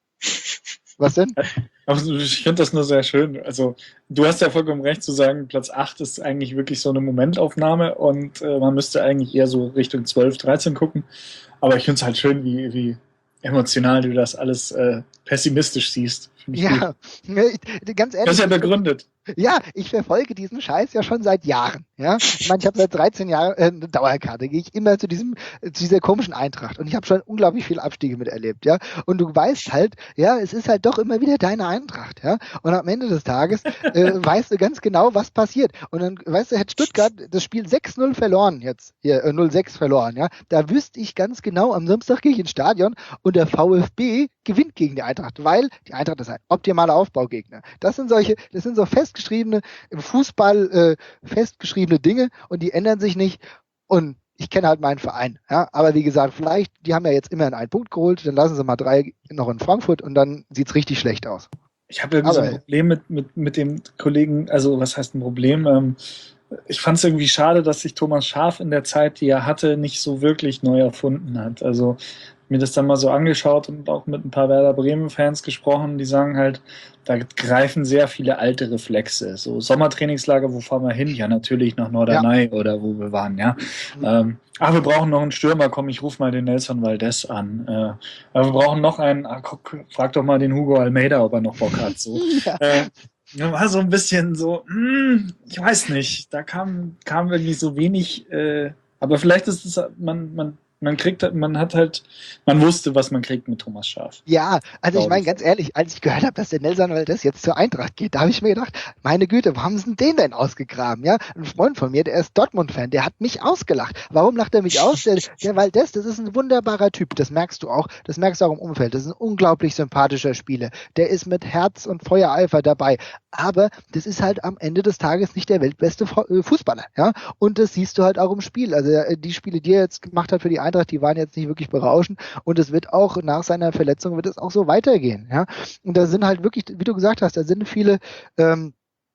Was denn? Also ich finde das nur sehr schön. Also du hast ja vollkommen recht zu sagen, Platz acht ist eigentlich wirklich so eine Momentaufnahme und äh, man müsste eigentlich eher so Richtung zwölf, dreizehn gucken. Aber ich finde es halt schön, wie, wie emotional du das alles äh, pessimistisch siehst. Ja, ganz ehrlich. Das ist ja begründet. Ja, ich verfolge diesen Scheiß ja schon seit Jahren. Ja, ich meine, ich habe seit dreizehn Jahren äh, eine Dauerkarte, gehe ich immer zu diesem, zu dieser komischen Eintracht und ich habe schon unglaublich viele Abstiege miterlebt, ja. Und du weißt halt, ja, es ist halt doch immer wieder deine Eintracht, ja. Und am Ende des Tages äh, weißt du ganz genau, was passiert. Und dann, weißt du, hätte Stuttgart das Spiel sechs null verloren jetzt, hier äh, null sechs verloren, ja. Da wüsste ich ganz genau, am Samstag gehe ich ins Stadion und der VfB gewinnt gegen die Eintracht, weil die Eintracht ist ein optimaler Aufbaugegner. Das sind solche, das sind so festgeschriebene, im Fußball äh, festgeschriebene Dinge und die ändern sich nicht und ich kenne halt meinen Verein, ja, aber wie gesagt, vielleicht, die haben ja jetzt immerhin einen Punkt geholt, dann lassen sie mal drei noch in Frankfurt und dann sieht's richtig schlecht aus. Ich habe irgendwie so ein Problem mit, mit, mit dem Kollegen, also was heißt ein Problem, ähm, ich fand es irgendwie schade, dass sich Thomas Schaaf in der Zeit, die er hatte, nicht so wirklich neu erfunden hat. Also mir das dann mal so angeschaut und auch mit ein paar Werder Bremen-Fans gesprochen, die sagen halt, da greifen sehr viele alte Reflexe. So Sommertrainingslager, wo fahren wir hin? Ja, natürlich nach Norderney ja. oder wo wir waren, ja. Mhm. Ähm, ach, wir brauchen noch einen Stürmer, komm, ich ruf mal den Nelson Valdez an. Äh, aber wir brauchen noch einen, ach, guck, frag doch mal den Hugo Almeida, ob er noch Bock hat. So. ja. äh, war so ein bisschen so, hm, ich weiß nicht, da kam, kam irgendwie so wenig, äh, aber vielleicht ist es, man, man Man kriegt, man hat halt, man wusste, was man kriegt mit Thomas Schaaf. Ja, also ich meine ganz ehrlich, als ich gehört habe, dass der Nelson Valdez jetzt zur Eintracht geht, da habe ich mir gedacht, meine Güte, wo haben sie den denn ausgegraben? Ja, ein Freund von mir, der ist Dortmund-Fan, der hat mich ausgelacht. Warum lacht er mich aus? Der, der Valdez, das ist ein wunderbarer Typ, das merkst du auch, das merkst du auch im Umfeld. Das ist ein unglaublich sympathischer Spieler. Der ist mit Herz und Feuereifer dabei. Aber das ist halt am Ende des Tages nicht der weltbeste Fußballer, ja. Und das siehst du halt auch im Spiel. Also die Spiele, die er jetzt gemacht hat für die Eintracht, die waren jetzt nicht wirklich berauschend und es wird auch nach seiner Verletzung wird es auch so weitergehen, ja. Und da sind halt wirklich, wie du gesagt hast, da sind viele ähm,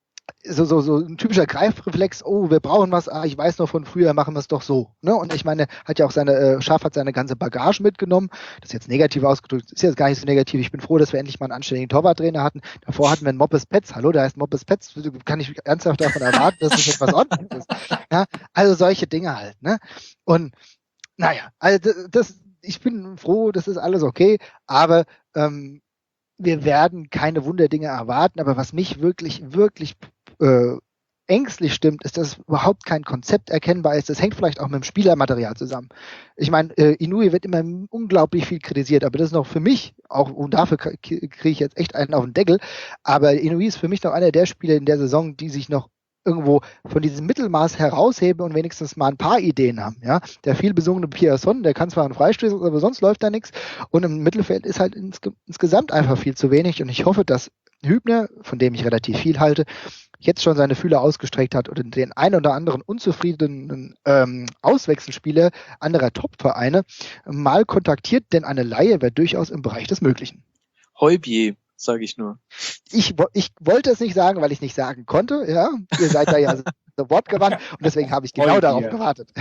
so, so, so ein typischer Greifreflex, oh, wir brauchen was, ah, ich weiß noch von früher, machen wir es doch so, ne? Und ich meine, hat ja auch seine, äh, Schaaf hat seine ganze Bagage mitgenommen, das ist jetzt negativ ausgedrückt, ist jetzt gar nicht so negativ, ich bin froh, dass wir endlich mal einen anständigen Torwarttrainer hatten, davor hatten wir einen Moppes Petz, hallo, der heißt Moppes Petz, kann ich ernsthaft davon erwarten, dass das etwas ordentlich ist, ja? Also solche Dinge halt, ne? Und naja, also das, das, ich bin froh, das ist alles okay, aber ähm, wir werden keine Wunderdinge erwarten, aber was mich wirklich, wirklich äh, ängstlich stimmt, ist, dass überhaupt kein Konzept erkennbar ist. Das hängt vielleicht auch mit dem Spielermaterial zusammen. Ich meine, äh, Inouye wird immer unglaublich viel kritisiert, aber das ist noch für mich, auch und dafür kriege ich jetzt echt einen auf den Deckel, aber Inouye ist für mich noch einer der Spieler in der Saison, die sich noch irgendwo von diesem Mittelmaß herausheben und wenigstens mal ein paar Ideen haben, ja. Der viel besungene Pierson, der kann zwar einen Freistoß, aber sonst läuft da nichts. Und im Mittelfeld ist halt ins, insgesamt einfach viel zu wenig. Und ich hoffe, dass Hübner, von dem ich relativ viel halte, jetzt schon seine Fühler ausgestreckt hat und den ein oder anderen unzufriedenen ähm, Auswechselspieler anderer Top-Vereine mal kontaktiert, denn eine Leihe wäre durchaus im Bereich des Möglichen. Heubier, sage ich nur. Ich, ich wollte es nicht sagen, weil ich es nicht sagen konnte. Ja, ihr seid da ja so wortgewandt und deswegen habe ich genau Heubier. darauf gewartet.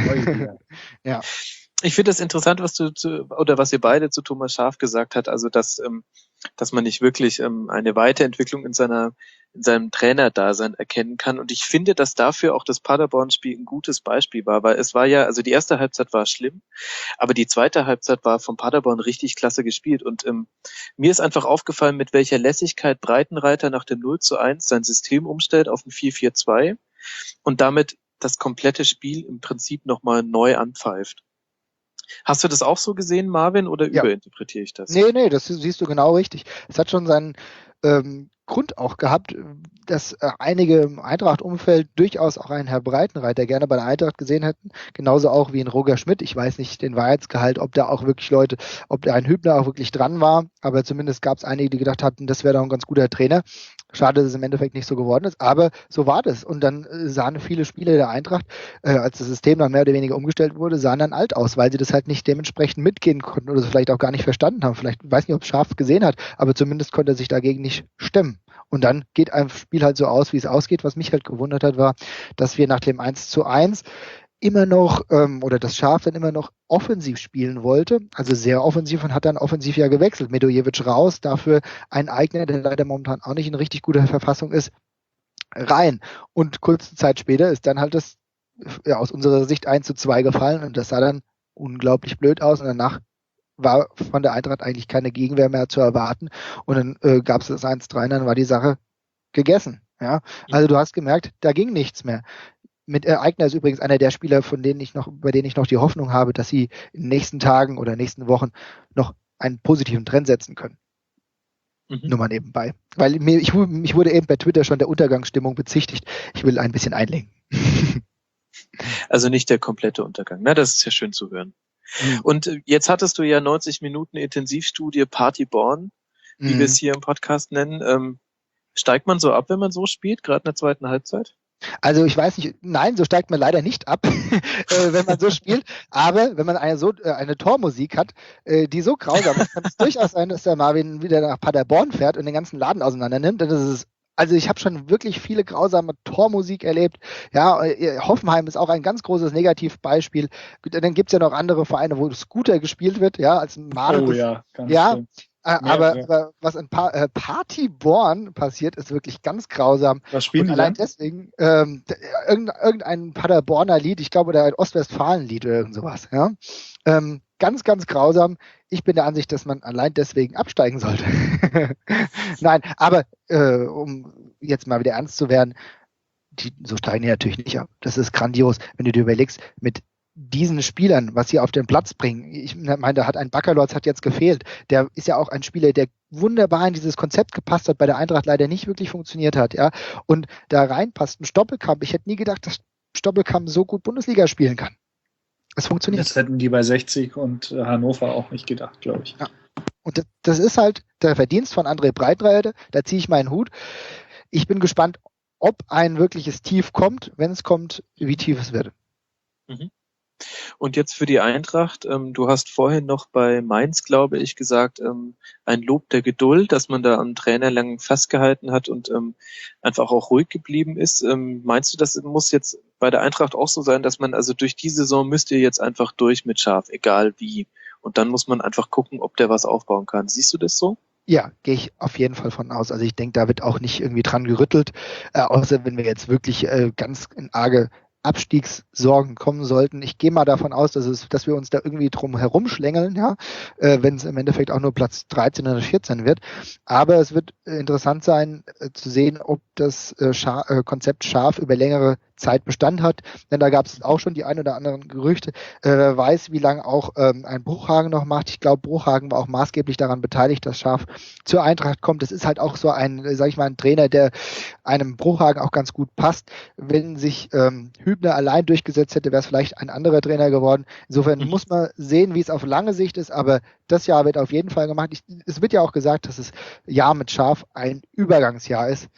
ja. Ich finde das interessant, was du zu, oder was ihr beide zu Thomas Schaaf gesagt habt, also dass ähm, dass man nicht wirklich ähm, eine Weiterentwicklung in seiner in seinem Trainerdasein erkennen kann. Und ich finde, dass dafür auch das Paderborn-Spiel ein gutes Beispiel war, weil es war ja, also die erste Halbzeit war schlimm, aber die zweite Halbzeit war von Paderborn richtig klasse gespielt. Und ähm, mir ist einfach aufgefallen, mit welcher Lässigkeit Breitenreiter nach dem null zu eins sein System umstellt auf ein vier vier zwei und damit das komplette Spiel im Prinzip nochmal neu anpfeift. Hast du das auch so gesehen, Marvin, oder ja. überinterpretiere ich das? Nee, nee, das siehst du genau richtig. Es hat schon seinen ähm, Grund auch gehabt, dass äh, einige im Eintracht-Umfeld durchaus auch einen Herr Breitenreiter gerne bei der Eintracht gesehen hätten. Genauso auch wie ein Roger Schmidt. Ich weiß nicht den Wahrheitsgehalt, ob da auch wirklich Leute, ob da ein Hübner auch wirklich dran war. Aber zumindest gab es einige, die gedacht hatten, das wäre doch ein ganz guter Trainer. Schade, dass es im Endeffekt nicht so geworden ist, aber so war das. Und dann äh, sahen viele Spieler der Eintracht, äh, als das System dann mehr oder weniger umgestellt wurde, sahen dann alt aus, weil sie das halt nicht dementsprechend mitgehen konnten oder so vielleicht auch gar nicht verstanden haben. Vielleicht, ich weiß nicht, ob es Schaaf gesehen hat, aber zumindest konnte er sich dagegen nicht stemmen. Und dann geht ein Spiel halt so aus, wie es ausgeht. Was mich halt gewundert hat, war, dass wir nach dem eins zu eins immer noch, ähm, oder das Schaaf dann immer noch offensiv spielen wollte, also sehr offensiv und hat dann offensiv ja gewechselt. Medojevic raus, dafür ein Eigner, der leider momentan auch nicht in richtig guter Verfassung ist, rein. Und kurze Zeit später ist dann halt das ja, aus unserer Sicht eins zu zwei gefallen und das sah dann unglaublich blöd aus und danach war von der Eintracht eigentlich keine Gegenwehr mehr zu erwarten und dann äh, gab es das eins zu drei und dann war die Sache gegessen. Ja, also du hast gemerkt, da ging nichts mehr. Mit äh, Eigner ist übrigens einer der Spieler, von denen ich noch, bei denen ich noch die Hoffnung habe, dass sie in den nächsten Tagen oder nächsten Wochen noch einen positiven Trend setzen können. Mhm. Nur mal nebenbei. Weil mir, ich, ich wurde eben bei Twitter schon der Untergangsstimmung bezichtigt. Ich will ein bisschen einlenken. Also nicht der komplette Untergang. Na, das ist ja schön zu hören. Mhm. Und jetzt hattest du ja neunzig Minuten Intensivstudie Partyborn, wie mhm. wir es hier im Podcast nennen. Ähm, steigt man so ab, wenn man so spielt, gerade in der zweiten Halbzeit? Also ich weiß nicht, nein, so steigt man leider nicht ab, äh, wenn man so spielt. Aber wenn man eine, so, äh, eine Tormusik hat, äh, die so grausam ist, kann es durchaus sein, dass der Marvin wieder nach Paderborn fährt und den ganzen Laden auseinander nimmt. Dann ist es Also ich habe schon wirklich viele grausame Tormusik erlebt. Ja, Hoffenheim ist auch ein ganz großes Negativbeispiel. Dann gibt es ja noch andere Vereine, wo Scooter gespielt wird, ja, als Made. Oh ja, ganz ja, schlimm. Aber, aber was in pa äh, Paderborn passiert, ist wirklich ganz grausam. Was spielen und die allein dann? deswegen, ähm, irgendein, irgendein Paderborner Lied, ich glaube, oder ein Ostwestfalen-Lied oder irgend sowas, ja. Ähm, ganz, ganz grausam. Ich bin der Ansicht, dass man allein deswegen absteigen sollte. Nein, aber äh, um jetzt mal wieder ernst zu werden, die, so steigen die natürlich nicht ab. Das ist grandios, wenn du dir überlegst, mit diesen Spielern, was sie auf den Platz bringen. Ich meine, da hat ein Baccalords hat jetzt gefehlt. Der ist ja auch ein Spieler, der wunderbar in dieses Konzept gepasst hat, bei der Eintracht leider nicht wirklich funktioniert hat, ja. Und da reinpasst ein Stoppelkamp. Ich hätte nie gedacht, dass Stoppelkamp so gut Bundesliga spielen kann. Es funktioniert. Das hätten die bei sechzig und Hannover auch nicht gedacht, glaube ich. Ja. Und das, das ist halt der Verdienst von André Breitreiter. Da ziehe ich meinen Hut. Ich bin gespannt, ob ein wirkliches Tief kommt. Wenn es kommt, wie tief es wird. Mhm. Und jetzt für die Eintracht, ähm, du hast vorhin noch bei Mainz, glaube ich, gesagt, ähm, ein Lob der Geduld, dass man da am Trainer lang festgehalten hat und ähm, einfach auch ruhig geblieben ist. Ähm, meinst du, das muss jetzt bei der Eintracht auch so sein, dass man, also durch die Saison müsst ihr jetzt einfach durch mit Schaf, egal wie. Und dann muss man einfach gucken, ob der was aufbauen kann. Siehst du das so? Ja, gehe ich auf jeden Fall von aus. Also ich denke, da wird auch nicht irgendwie dran gerüttelt, äh, außer wenn wir jetzt wirklich äh, ganz in arge Abstiegssorgen kommen sollten. Ich gehe mal davon aus, dass es, dass wir uns da irgendwie drum herumschlängeln, ja, äh, wenn es im Endeffekt auch nur Platz dreizehn oder vierzehn wird. Aber es wird äh, interessant sein, äh, zu sehen, ob das äh, Scha- äh, Konzept Schaf über längere Zeit Bestand hat. Denn da gab es auch schon die ein oder anderen Gerüchte. Äh, wer weiß, wie lange auch ähm, ein Bruchhagen noch macht. Ich glaube, Bruchhagen war auch maßgeblich daran beteiligt, dass Schaf zur Eintracht kommt. Das ist halt auch so ein, äh, sag ich mal, ein Trainer, der einem Bruchhagen auch ganz gut passt. Wenn sich ähm, Hübner allein durchgesetzt hätte, wäre es vielleicht ein anderer Trainer geworden. Insofern Mhm. muss man sehen, wie es auf lange Sicht ist, aber das Jahr wird auf jeden Fall gemacht. Ich, es wird ja auch gesagt, dass das Jahr mit Schaf ein Übergangsjahr ist.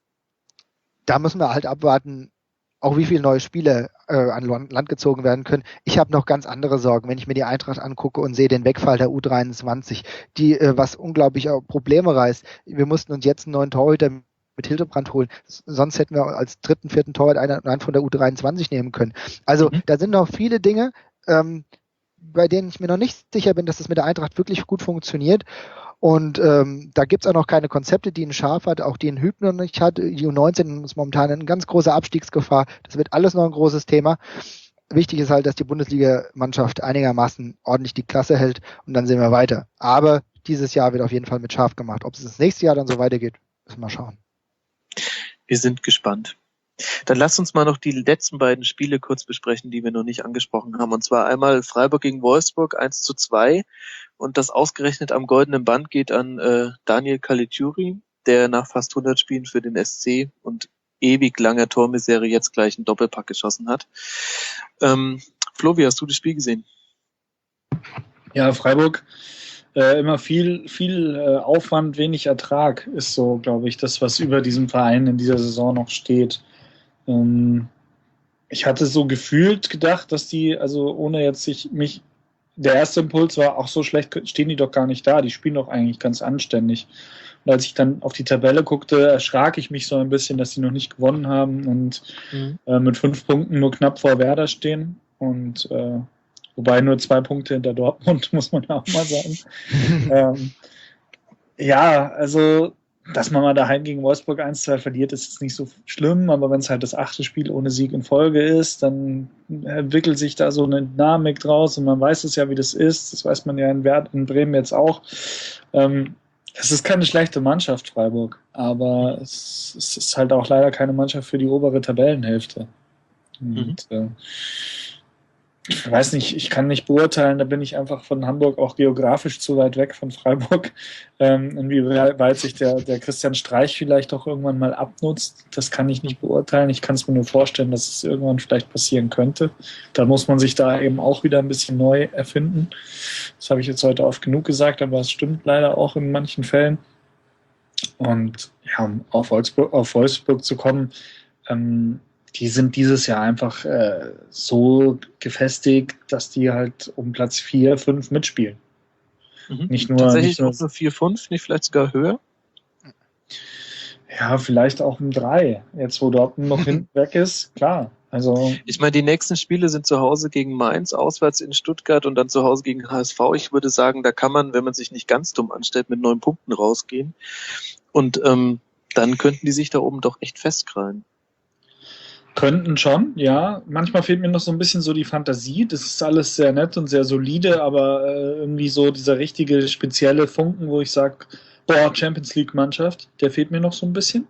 Da müssen wir halt abwarten, auch wie viele neue Spieler äh, an Land gezogen werden können. Ich habe noch ganz andere Sorgen, wenn ich mir die Eintracht angucke und sehe den Wegfall der U dreiundzwanzig, die äh, was unglaublich auch Probleme reißt. Wir mussten uns jetzt einen neuen Torhüter mit Hildebrand holen. Sonst hätten wir als dritten, vierten Torwart einen, einen von der U dreiundzwanzig nehmen können. Also Mhm. da sind noch viele Dinge, ähm, bei denen ich mir noch nicht sicher bin, dass das mit der Eintracht wirklich gut funktioniert. Und ähm, da gibt's auch noch keine Konzepte, die ein Schaf hat, auch die ein Hübner nicht hat. Die U neunzehn ist momentan in ganz großer Abstiegsgefahr. Das wird alles noch ein großes Thema. Wichtig ist halt, dass die Bundesliga-Mannschaft einigermaßen ordentlich die Klasse hält und dann sehen wir weiter. Aber dieses Jahr wird auf jeden Fall mit Schaf gemacht. Ob es das nächste Jahr dann so weitergeht, müssen wir schauen. Wir sind gespannt. Dann lasst uns mal noch die letzten beiden Spiele kurz besprechen, die wir noch nicht angesprochen haben. Und zwar einmal Freiburg gegen Wolfsburg eins zu zwei. Und das ausgerechnet am goldenen Band geht an äh, Daniel Caligiuri, der nach fast hundert Spielen für den S C und ewig langer Tormisere jetzt gleich einen Doppelpack geschossen hat. Ähm, Flo, wie hast du das Spiel gesehen? Ja, Freiburg, äh, immer viel, viel äh, Aufwand, wenig Ertrag ist so, glaube ich, das, was über diesem Verein in dieser Saison noch steht. Ähm, ich hatte so gefühlt gedacht, dass die, also ohne jetzt sich mich, der erste Impuls war, auch so schlecht stehen die doch gar nicht da, die spielen doch eigentlich ganz anständig. Und als ich dann auf die Tabelle guckte, erschrak ich mich so ein bisschen, dass sie noch nicht gewonnen haben und Mhm. äh, mit fünf Punkten nur knapp vor Werder stehen. Und äh, wobei nur zwei Punkte hinter Dortmund, muss man ja auch mal sagen. ähm, ja, also, dass man mal daheim gegen Wolfsburg eins zwei verliert, ist jetzt nicht so schlimm, aber wenn es halt das achte Spiel ohne Sieg in Folge ist, dann entwickelt sich da so eine Dynamik draus und man weiß es ja, wie das ist. Das weiß man ja in, Wert, in Bremen jetzt auch. Ähm, es ist keine schlechte Mannschaft, Freiburg, aber es, es ist halt auch leider keine Mannschaft für die obere Tabellenhälfte. Und mhm. äh, ich weiß nicht, ich kann nicht beurteilen, da bin ich einfach von Hamburg auch geografisch zu weit weg von Freiburg. Ähm, inwieweit sich der, der Christian Streich vielleicht auch irgendwann mal abnutzt, das kann ich nicht beurteilen. Ich kann es mir nur vorstellen, dass es irgendwann vielleicht passieren könnte. Da muss man sich da eben auch wieder ein bisschen neu erfinden. Das habe ich jetzt heute oft genug gesagt, aber es stimmt leider auch in manchen Fällen. Und ja, um auf Wolfsburg, auf Wolfsburg zu kommen, ähm, die sind dieses Jahr einfach äh, so gefestigt, dass die halt um Platz vier, fünf mitspielen. Mhm. Nicht nur, Tatsächlich nicht nur, auch nur vier, fünf, nicht vielleicht sogar höher? Ja, vielleicht auch ein drei. Jetzt, wo Dortmund noch hinten weg ist, klar. Also, Ich meine, die nächsten Spiele sind zu Hause gegen Mainz, auswärts in Stuttgart und dann zu Hause gegen H S V. Ich würde sagen, da kann man, wenn man sich nicht ganz dumm anstellt, mit neun Punkten rausgehen. Und ähm, dann könnten die sich da oben doch echt festkrallen. könnten schon, ja. Manchmal fehlt mir noch so ein bisschen so die Fantasie. Das ist alles sehr nett und sehr solide, aber äh, irgendwie so dieser richtige spezielle Funken, wo ich sage, boah, Champions League Mannschaft, der fehlt mir noch so ein bisschen.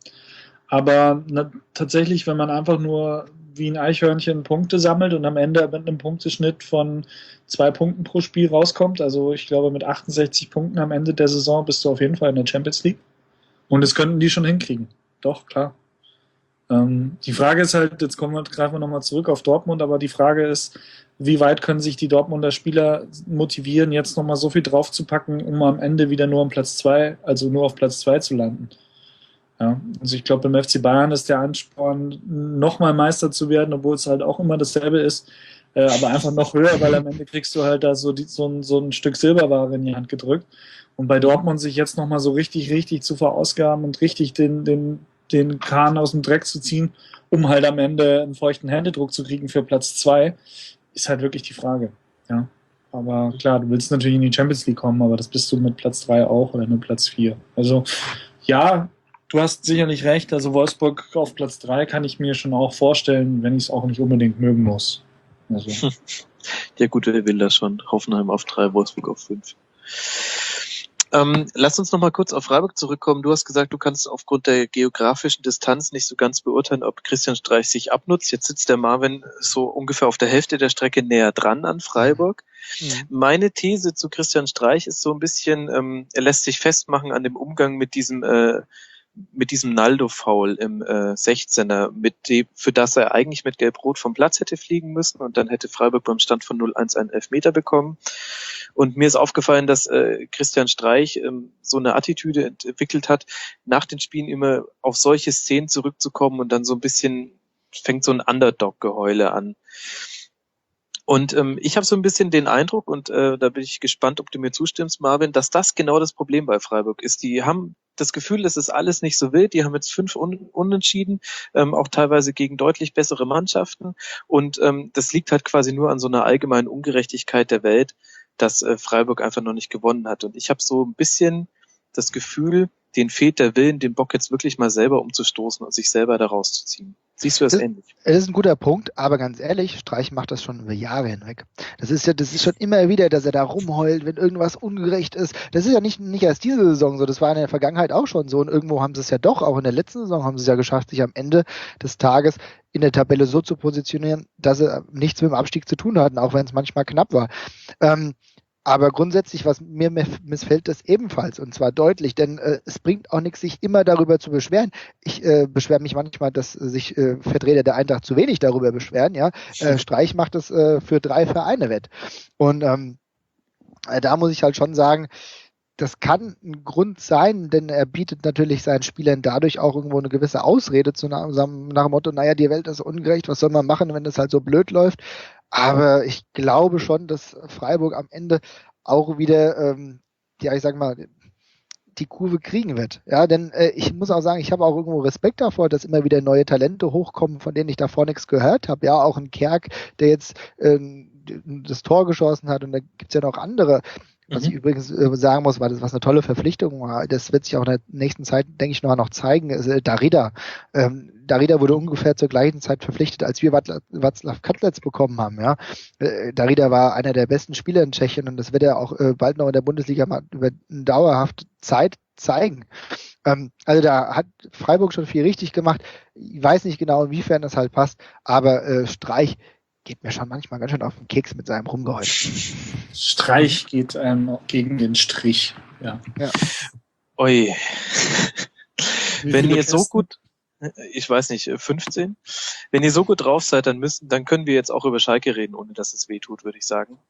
Aber na, tatsächlich, wenn man einfach nur wie ein Eichhörnchen Punkte sammelt und am Ende mit einem Punkteschnitt von zwei Punkten pro Spiel rauskommt, also ich glaube mit achtundsechzig Punkten am Ende der Saison bist du auf jeden Fall in der Champions League. Und das könnten die schon hinkriegen. Doch, klar. Ähm, die Frage ist halt, jetzt kommen wir, greifen wir nochmal zurück auf Dortmund, aber die Frage ist, wie weit können sich die Dortmunder Spieler motivieren, jetzt nochmal so viel draufzupacken, um am Ende wieder nur am Platz zwei, also nur auf Platz zwei zu landen. Ja, also ich glaube, beim F C Bayern ist der Ansporn, nochmal Meister zu werden, obwohl es halt auch immer dasselbe ist, äh, aber einfach noch höher, weil am Ende kriegst du halt da so, die, so, ein, so ein Stück Silberware in die Hand gedrückt. Und bei Dortmund sich jetzt nochmal so richtig, richtig zu verausgaben und richtig den, den, den Kahn aus dem Dreck zu ziehen, um halt am Ende einen feuchten Händedruck zu kriegen für Platz zwei, ist halt wirklich die Frage. Ja. Aber klar, du willst natürlich in die Champions League kommen, aber das bist du mit Platz drei auch oder mit Platz vier. Also ja, du hast sicherlich recht, also Wolfsburg auf Platz drei kann ich mir schon auch vorstellen, wenn ich es auch nicht unbedingt mögen muss. Also. Der Gute will das schon. Hoffenheim auf drei, Wolfsburg auf fünf. Ähm, lass uns noch mal kurz auf Freiburg zurückkommen. Du hast gesagt, du kannst aufgrund der geografischen Distanz nicht so ganz beurteilen, ob Christian Streich sich abnutzt. Jetzt sitzt der Marvin so ungefähr auf der Hälfte der Strecke näher dran an Freiburg. Mhm. Meine These zu Christian Streich ist so ein bisschen, ähm, er lässt sich festmachen an dem Umgang mit diesem äh, mit diesem Naldo-Foul im äh, sechzehner, mit dem, für das er eigentlich mit Gelb-Rot vom Platz hätte fliegen müssen und dann hätte Freiburg beim Stand von null eins einen Elfmeter bekommen. Und mir ist aufgefallen, dass äh, Christian Streich ähm, so eine Attitüde entwickelt hat, nach den Spielen immer auf solche Szenen zurückzukommen und dann so ein bisschen fängt so ein Underdog-Geheule an. Und ähm, ich habe so ein bisschen den Eindruck, und äh, da bin ich gespannt, ob du mir zustimmst, Marvin, dass das genau das Problem bei Freiburg ist. Die haben das Gefühl, es ist alles nicht so wild. Die haben jetzt fünf Un- Unentschieden, ähm, auch teilweise gegen deutlich bessere Mannschaften. Und ähm, das liegt halt quasi nur an so einer allgemeinen Ungerechtigkeit der Welt, dass äh, Freiburg einfach noch nicht gewonnen hat. Und ich habe so ein bisschen das Gefühl, denen fehlt der Willen, den Bock jetzt wirklich mal selber umzustoßen und sich selber da rauszuziehen. Siehst du das, das ähnlich? Das ist ein guter Punkt, aber ganz ehrlich, Streich macht das schon über Jahre hinweg. Das ist ja, das ist schon immer wieder, dass er da rumheult, wenn irgendwas ungerecht ist. Das ist ja nicht, nicht erst diese Saison so, das war in der Vergangenheit auch schon so und irgendwo haben sie es ja doch, auch in der letzten Saison haben sie es ja geschafft, sich am Ende des Tages in der Tabelle so zu positionieren, dass sie nichts mit dem Abstieg zu tun hatten, auch wenn es manchmal knapp war. Ähm, Aber grundsätzlich, was mir missfällt, das ebenfalls und zwar deutlich, denn äh, es bringt auch nichts, sich immer darüber zu beschweren. Ich äh, beschwere mich manchmal, dass sich äh, Vertreter der Eintracht zu wenig darüber beschweren. Ja, äh, Streich macht das äh, für drei Vereine wett. Und ähm, äh, da muss ich halt schon sagen, das kann ein Grund sein, denn er bietet natürlich seinen Spielern dadurch auch irgendwo eine gewisse Ausrede zu nach, nach dem Motto, naja, die Welt ist ungerecht, was soll man machen, wenn es halt so blöd läuft. Aber ich glaube schon, dass Freiburg am Ende auch wieder, ähm, ja, ich sag mal, die Kurve kriegen wird. Ja, denn äh, ich muss auch sagen, ich habe auch irgendwo Respekt davor, dass immer wieder neue Talente hochkommen, von denen ich davor nichts gehört habe. Ja, auch ein Kerk, der jetzt ähm, das Tor geschossen hat und da gibt's ja noch andere. Was mhm. ich übrigens äh, sagen muss, war das was eine tolle Verpflichtung war. Das wird sich auch in der nächsten Zeit, denke ich, noch, noch zeigen. Ist, äh, Darida. Ähm, Darida wurde ungefähr zur gleichen Zeit verpflichtet, als wir Václav Katlec bekommen haben. Ja, äh, Darida war einer der besten Spieler in Tschechien und das wird er auch äh, bald noch in der Bundesliga mal über dauerhaft Zeit zeigen. Ähm, also da hat Freiburg schon viel richtig gemacht. Ich weiß nicht genau, inwiefern das halt passt, aber äh, Streich geht mir schon manchmal ganz schön auf den Keks mit seinem Rumgeheul. Streich geht einem gegen den Strich. Ja. ja. Oi. Wenn ihr so gut, ich weiß nicht, fünfzehn? Wenn ihr so gut drauf seid, dann müssen, dann können wir jetzt auch über Schalke reden, ohne dass es weh tut, würde ich sagen.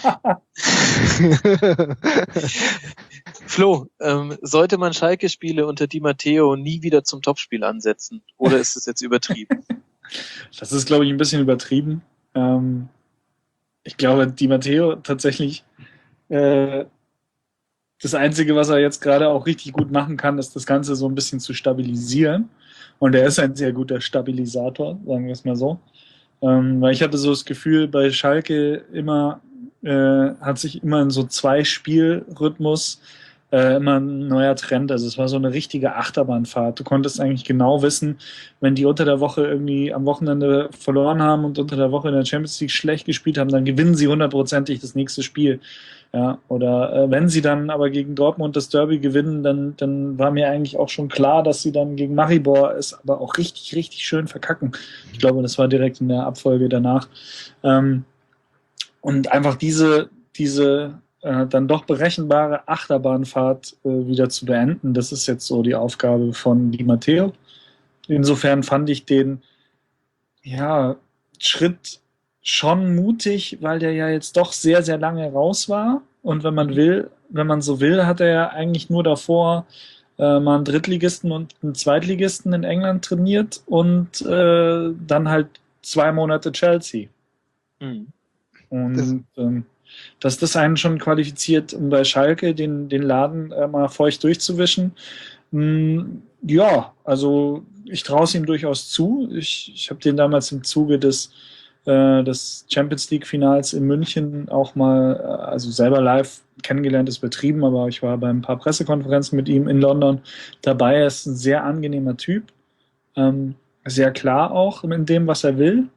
Flo, ähm, sollte man Schalke-Spiele unter Di Matteo nie wieder zum Topspiel ansetzen? Oder ist es jetzt übertrieben? Das ist, glaube ich, ein bisschen übertrieben. Ähm, ich glaube, Di Matteo tatsächlich äh, das Einzige, was er jetzt gerade auch richtig gut machen kann, ist das Ganze so ein bisschen zu stabilisieren. Und er ist ein sehr guter Stabilisator, sagen wir es mal so. Ähm, weil ich hatte so das Gefühl, bei Schalke immer, äh, hat sich immer in so zwei Spielrhythmus äh, immer ein neuer Trend. Also es war so eine richtige Achterbahnfahrt. Du konntest eigentlich genau wissen, wenn die unter der Woche irgendwie am Wochenende verloren haben und unter der Woche in der Champions League schlecht gespielt haben, dann gewinnen sie hundertprozentig das nächste Spiel. Ja, oder äh, wenn sie dann aber gegen Dortmund das Derby gewinnen, dann, dann war mir eigentlich auch schon klar, dass sie dann gegen Maribor es aber auch richtig, richtig schön verkacken. Ich glaube, das war direkt in der Abfolge danach. Ähm, und einfach diese, diese äh, dann doch berechenbare Achterbahnfahrt äh, wieder zu beenden, das ist jetzt so die Aufgabe von Di Matteo. Insofern fand ich den ja, Schritt schon mutig, weil der ja jetzt doch sehr, sehr lange raus war. Und wenn man will, wenn man so will, hat er ja eigentlich nur davor äh, mal einen Drittligisten und einen Zweitligisten in England trainiert und äh, dann halt zwei Monate Chelsea. Mhm. Und Das- ähm, dass das einen schon qualifiziert, um bei Schalke den, den Laden äh, mal feucht durchzuwischen. Mm, ja, also ich traue es ihm durchaus zu. Ich, ich habe den damals im Zuge des, äh, des Champions League-Finals in München auch mal, äh, also selber live kennengelernt, ist betrieben, aber ich war bei ein paar Pressekonferenzen mit ihm in London dabei. Er ist ein sehr angenehmer Typ, ähm, sehr klar auch in dem, was er will.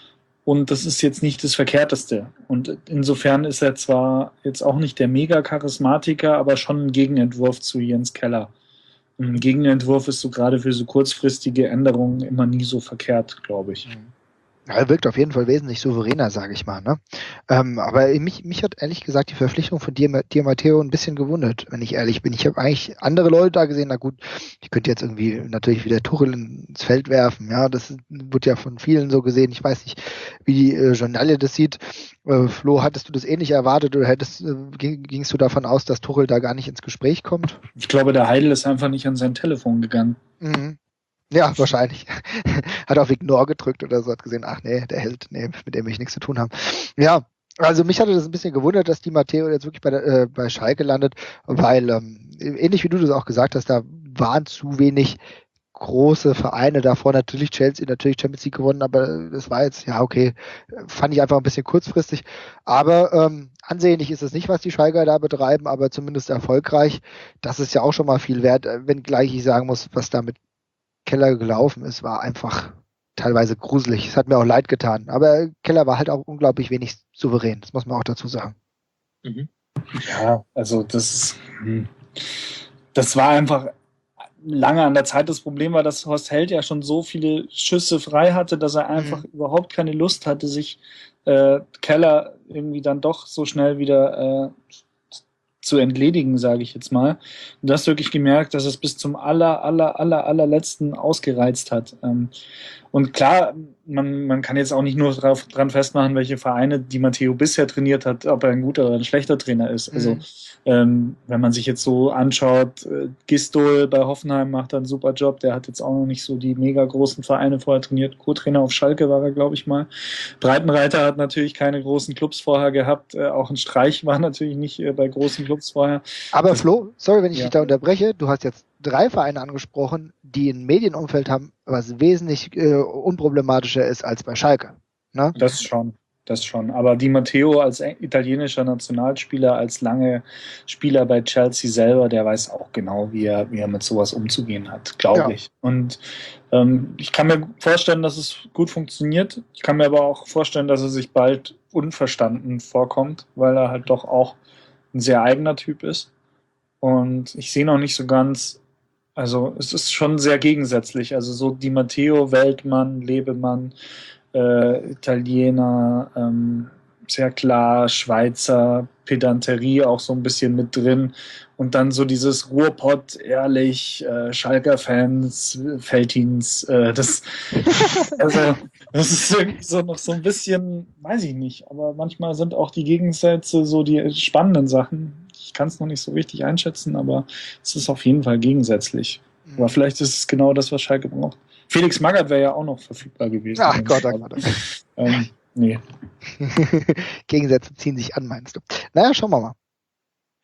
Und das ist jetzt nicht das Verkehrteste. Und insofern ist er zwar jetzt auch nicht der Mega-Charismatiker, aber schon ein Gegenentwurf zu Jens Keller. Und ein Gegenentwurf ist so gerade für so kurzfristige Änderungen immer nie so verkehrt, glaube ich. Ja, er wirkt auf jeden Fall wesentlich souveräner, sage ich mal. Ne? Ähm, aber mich, mich hat ehrlich gesagt die Verpflichtung von dir, dir Matteo, ein bisschen gewundert, wenn ich ehrlich bin. Ich habe eigentlich andere Leute da gesehen. Na gut, ich könnte jetzt irgendwie natürlich wieder Tuchel ins Feld werfen. Ja, das wird ja von vielen so gesehen. Ich weiß nicht, wie die äh, Journalie das sieht. Äh, Flo, hattest du das ähnlich erwartet oder hättest, äh, ging, gingst du davon aus, dass Tuchel da gar nicht ins Gespräch kommt? Ich glaube, der Heidel ist einfach nicht an sein Telefon gegangen. Mhm. Ja, wahrscheinlich. Hat auf Ignore gedrückt oder so, hat gesehen, ach nee, der Held, nee, mit dem will ich nichts zu tun haben. Ja, also mich hatte das ein bisschen gewundert, dass die Matteo jetzt wirklich bei, der, äh, bei Schalke landet, weil, ähm, ähnlich wie du das auch gesagt hast, da waren zu wenig große Vereine davor, natürlich Chelsea, natürlich Champions League gewonnen, aber das war jetzt, ja okay, fand ich einfach ein bisschen kurzfristig, aber ähm, ansehnlich ist es nicht, was die Schalker da betreiben, aber zumindest erfolgreich, das ist ja auch schon mal viel wert, wenngleich ich sagen muss, was da mit Keller gelaufen ist, war einfach teilweise gruselig. Es hat mir auch leid getan. Aber Keller war halt auch unglaublich wenig souverän. Das muss man auch dazu sagen. Mhm. Ja, also das ist, das war einfach lange an der Zeit. Das Problem war, dass Horst Held ja schon so viele Schüsse frei hatte, dass er einfach mhm. überhaupt keine Lust hatte, sich äh, Keller irgendwie dann doch so schnell wieder äh, zu entledigen, sage ich jetzt mal. Und das wirklich gemerkt, dass es bis zum aller, aller, aller, allerletzten ausgereizt hat. Ähm, und klar, man, man kann jetzt auch nicht nur drauf, dran festmachen, welche Vereine Di Matteo bisher trainiert hat, ob er ein guter oder ein schlechter Trainer ist. Mhm. Also ähm, wenn man sich jetzt so anschaut, äh, Gistol bei Hoffenheim macht einen super Job, der hat jetzt auch noch nicht so die mega großen Vereine vorher trainiert. Co-Trainer auf Schalke war er, glaube ich mal. Breitenreiter hat natürlich keine großen Clubs vorher gehabt, äh, auch ein Streich war natürlich nicht äh, bei großen Clubs vorher. Aber das, Flo, sorry, wenn ich ja. dich da unterbreche, du hast jetzt drei Vereine angesprochen, die ein Medienumfeld haben, was wesentlich äh, unproblematischer ist als bei Schalke. Ne? Das schon, das schon. Aber Di Matteo als italienischer Nationalspieler, als lange Spieler bei Chelsea selber, der weiß auch genau, wie er, wie er mit sowas umzugehen hat, glaube ja. ich. Und ähm, ich kann mir vorstellen, dass es gut funktioniert. Ich kann mir aber auch vorstellen, dass er sich bald unverstanden vorkommt, weil er halt doch auch ein sehr eigener Typ ist. Und ich sehe noch nicht so ganz, also es ist schon sehr gegensätzlich. Also so Di Matteo, Weltmann, Lebemann, äh, Italiener, ähm, sehr klar, Schweizer, Pedanterie auch so ein bisschen mit drin. Und dann so dieses Ruhrpott, ehrlich, äh, Schalker-Fans, Veltins, äh, das, also, das ist irgendwie so noch so ein bisschen, weiß ich nicht, aber manchmal sind auch die Gegensätze so die spannenden Sachen. Ich kann es noch nicht so richtig einschätzen, aber es ist auf jeden Fall gegensätzlich. Mhm. Aber vielleicht ist es genau das, was Schalke braucht. Felix Magath wäre ja auch noch verfügbar gewesen. Ach Gott, ach Gott. ähm, nee. Gegensätze ziehen sich an, meinst du? Naja, schauen wir mal.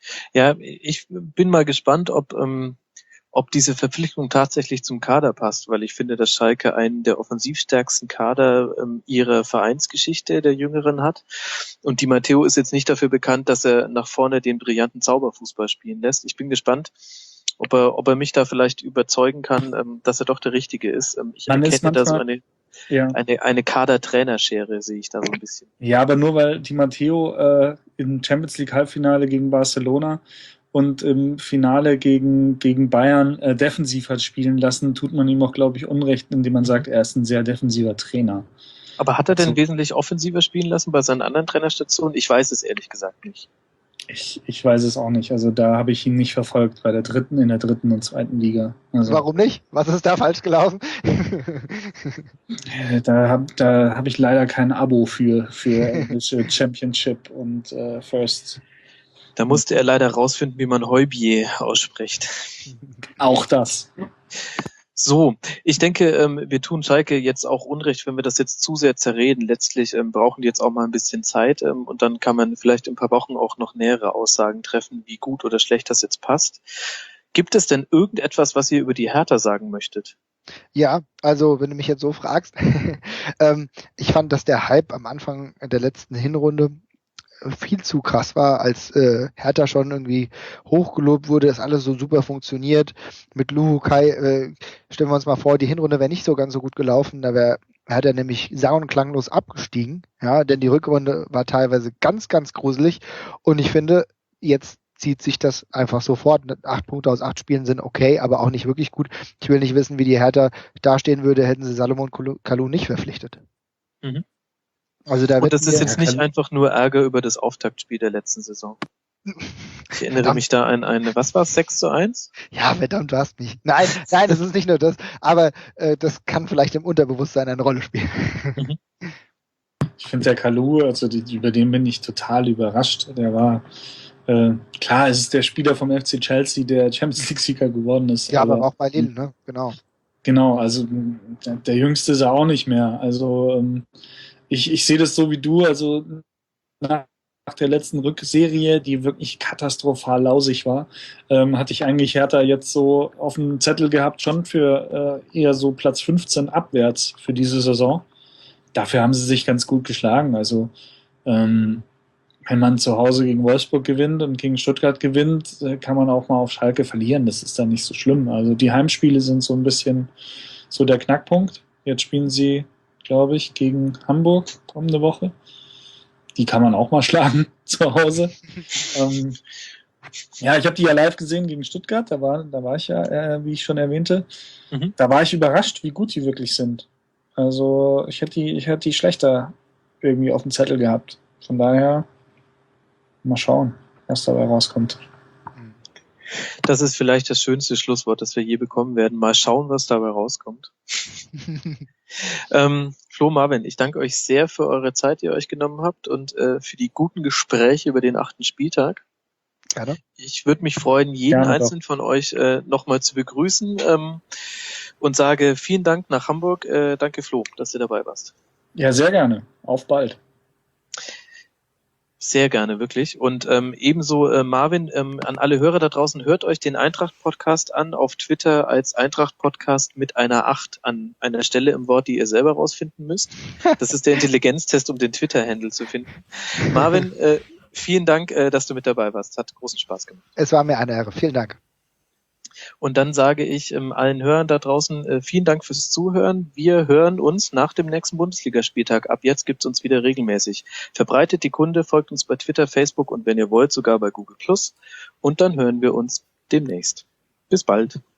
Ja, ich bin mal gespannt, ob ähm, ob diese Verpflichtung tatsächlich zum Kader passt, weil ich finde, dass Schalke einen der offensivstärksten Kader ähm, ihrer Vereinsgeschichte der Jüngeren hat. Und Di Matteo ist jetzt nicht dafür bekannt, dass er nach vorne den brillanten Zauberfußball spielen lässt. Ich bin gespannt, ob er, ob er mich da vielleicht überzeugen kann, ähm, dass er doch der Richtige ist. Ähm, ich Man ist erkenne da so manchmal- eine, Ja. eine, eine Kader-Trainerschere, sehe ich da so ein bisschen. Ja, aber nur weil Di Matteo äh, im Champions League Halbfinale gegen Barcelona und im Finale gegen, gegen Bayern äh, defensiv hat spielen lassen, tut man ihm auch, glaube ich, Unrecht, indem man sagt, er ist ein sehr defensiver Trainer. Aber hat er denn Also- wesentlich offensiver spielen lassen bei seinen anderen Trainerstationen? Ich weiß es ehrlich gesagt nicht. Ich, ich weiß es auch nicht. Also da habe ich ihn nicht verfolgt bei der dritten, in der dritten und zweiten Liga. Also, Warum nicht? Was ist da falsch gelaufen? äh, Da habe da hab ich leider kein Abo für, für englische Championship und äh, First. Da musste er leider rausfinden, wie man Heubier ausspricht. Auch das. So, ich denke, ähm, wir tun Schalke jetzt auch Unrecht, wenn wir das jetzt zu sehr zerreden. Letztlich ähm, brauchen die jetzt auch mal ein bisschen Zeit ähm, und dann kann man vielleicht in ein paar Wochen auch noch nähere Aussagen treffen, wie gut oder schlecht das jetzt passt. Gibt es denn irgendetwas, was ihr über die Hertha sagen möchtet? Ja, also wenn du mich jetzt so fragst, ähm, ich fand, dass der Hype am Anfang der letzten Hinrunde viel zu krass war, als äh, Hertha schon irgendwie hochgelobt wurde, dass alles so super funktioniert. Mit Luhukai, äh, stellen wir uns mal vor, die Hinrunde wäre nicht so ganz so gut gelaufen, da wäre Hertha nämlich sang- und klanglos abgestiegen, ja, denn die Rückrunde war teilweise ganz, ganz gruselig und ich finde, jetzt zieht sich das einfach so fort. Acht Punkte aus acht Spielen sind okay, aber auch nicht wirklich gut. Ich will nicht wissen, wie die Hertha dastehen würde, hätten sie Salomon Kalou nicht verpflichtet. Mhm. Also da Und wird das ist mir- jetzt nicht einfach nur Ärger über das Auftaktspiel der letzten Saison. Ich erinnere Verdammt. mich da an eine, was war es, sechs zu eins? Ja, verdammt, du hast mich. Nein, nein, das ist nicht nur das, aber äh, das kann vielleicht im Unterbewusstsein eine Rolle spielen. Ich finde der Kalou, also die, über den bin ich total überrascht. Der war, äh, klar, es ist der Spieler vom F C Chelsea, der Champions League-Sieger geworden ist. Ja, aber auch bei Lille, ne? Genau. Genau, also der, der Jüngste ist er auch nicht mehr. Also ähm, ich, ich sehe das so wie du, also nach der letzten Rückserie, die wirklich katastrophal lausig war, ähm, hatte ich eigentlich Hertha jetzt so auf dem Zettel gehabt, schon für äh, eher so Platz fünfzehn abwärts für diese Saison. Dafür haben sie sich ganz gut geschlagen. Also ähm, wenn man zu Hause gegen Wolfsburg gewinnt und gegen Stuttgart gewinnt, äh, kann man auch mal auf Schalke verlieren. Das ist dann nicht so schlimm. Also die Heimspiele sind so ein bisschen so der Knackpunkt. Jetzt spielen sie, glaube ich, gegen Hamburg kommende Woche. Die kann man auch mal schlagen zu Hause. ähm, ja, ich habe die ja live gesehen gegen Stuttgart. Da war, da war ich ja, äh, wie ich schon erwähnte. Mhm. Da war ich überrascht, wie gut die wirklich sind. Also ich hätte die, ich hätte die schlechter irgendwie auf dem Zettel gehabt. Von daher mal schauen, was dabei rauskommt. Das ist vielleicht das schönste Schlusswort, das wir je bekommen werden. Mal schauen, was dabei rauskommt. ähm, Flo, Marvin, ich danke euch sehr für eure Zeit, die ihr euch genommen habt und äh, für die guten Gespräche über den achten Spieltag. Gerne. Ich würde mich freuen, jeden Gerne einzelnen von euch äh, nochmal zu begrüßen ähm, und sage vielen Dank nach Hamburg. Äh, danke, Flo, dass du dabei warst. Ja, sehr gerne. Auf bald. Sehr gerne, wirklich. Und ähm, ebenso, äh, Marvin, ähm, an alle Hörer da draußen, hört euch den Eintracht-Podcast an, auf Twitter als Eintracht-Podcast mit einer acht an einer Stelle im Wort, die ihr selber rausfinden müsst. Das ist der Intelligenztest, um den Twitter-Handle zu finden. Marvin, äh, vielen Dank, äh, dass du mit dabei warst. Hat großen Spaß gemacht. Es war mir eine Ehre. Vielen Dank. Und dann sage ich ähm, allen Hörern da draußen äh, vielen Dank fürs Zuhören. Wir hören uns nach dem nächsten Bundesligaspieltag. Ab jetzt gibt's uns wieder regelmäßig. Verbreitet die Kunde, folgt uns bei Twitter, Facebook und wenn ihr wollt, sogar bei Google Plus. Und dann hören wir uns demnächst. Bis bald.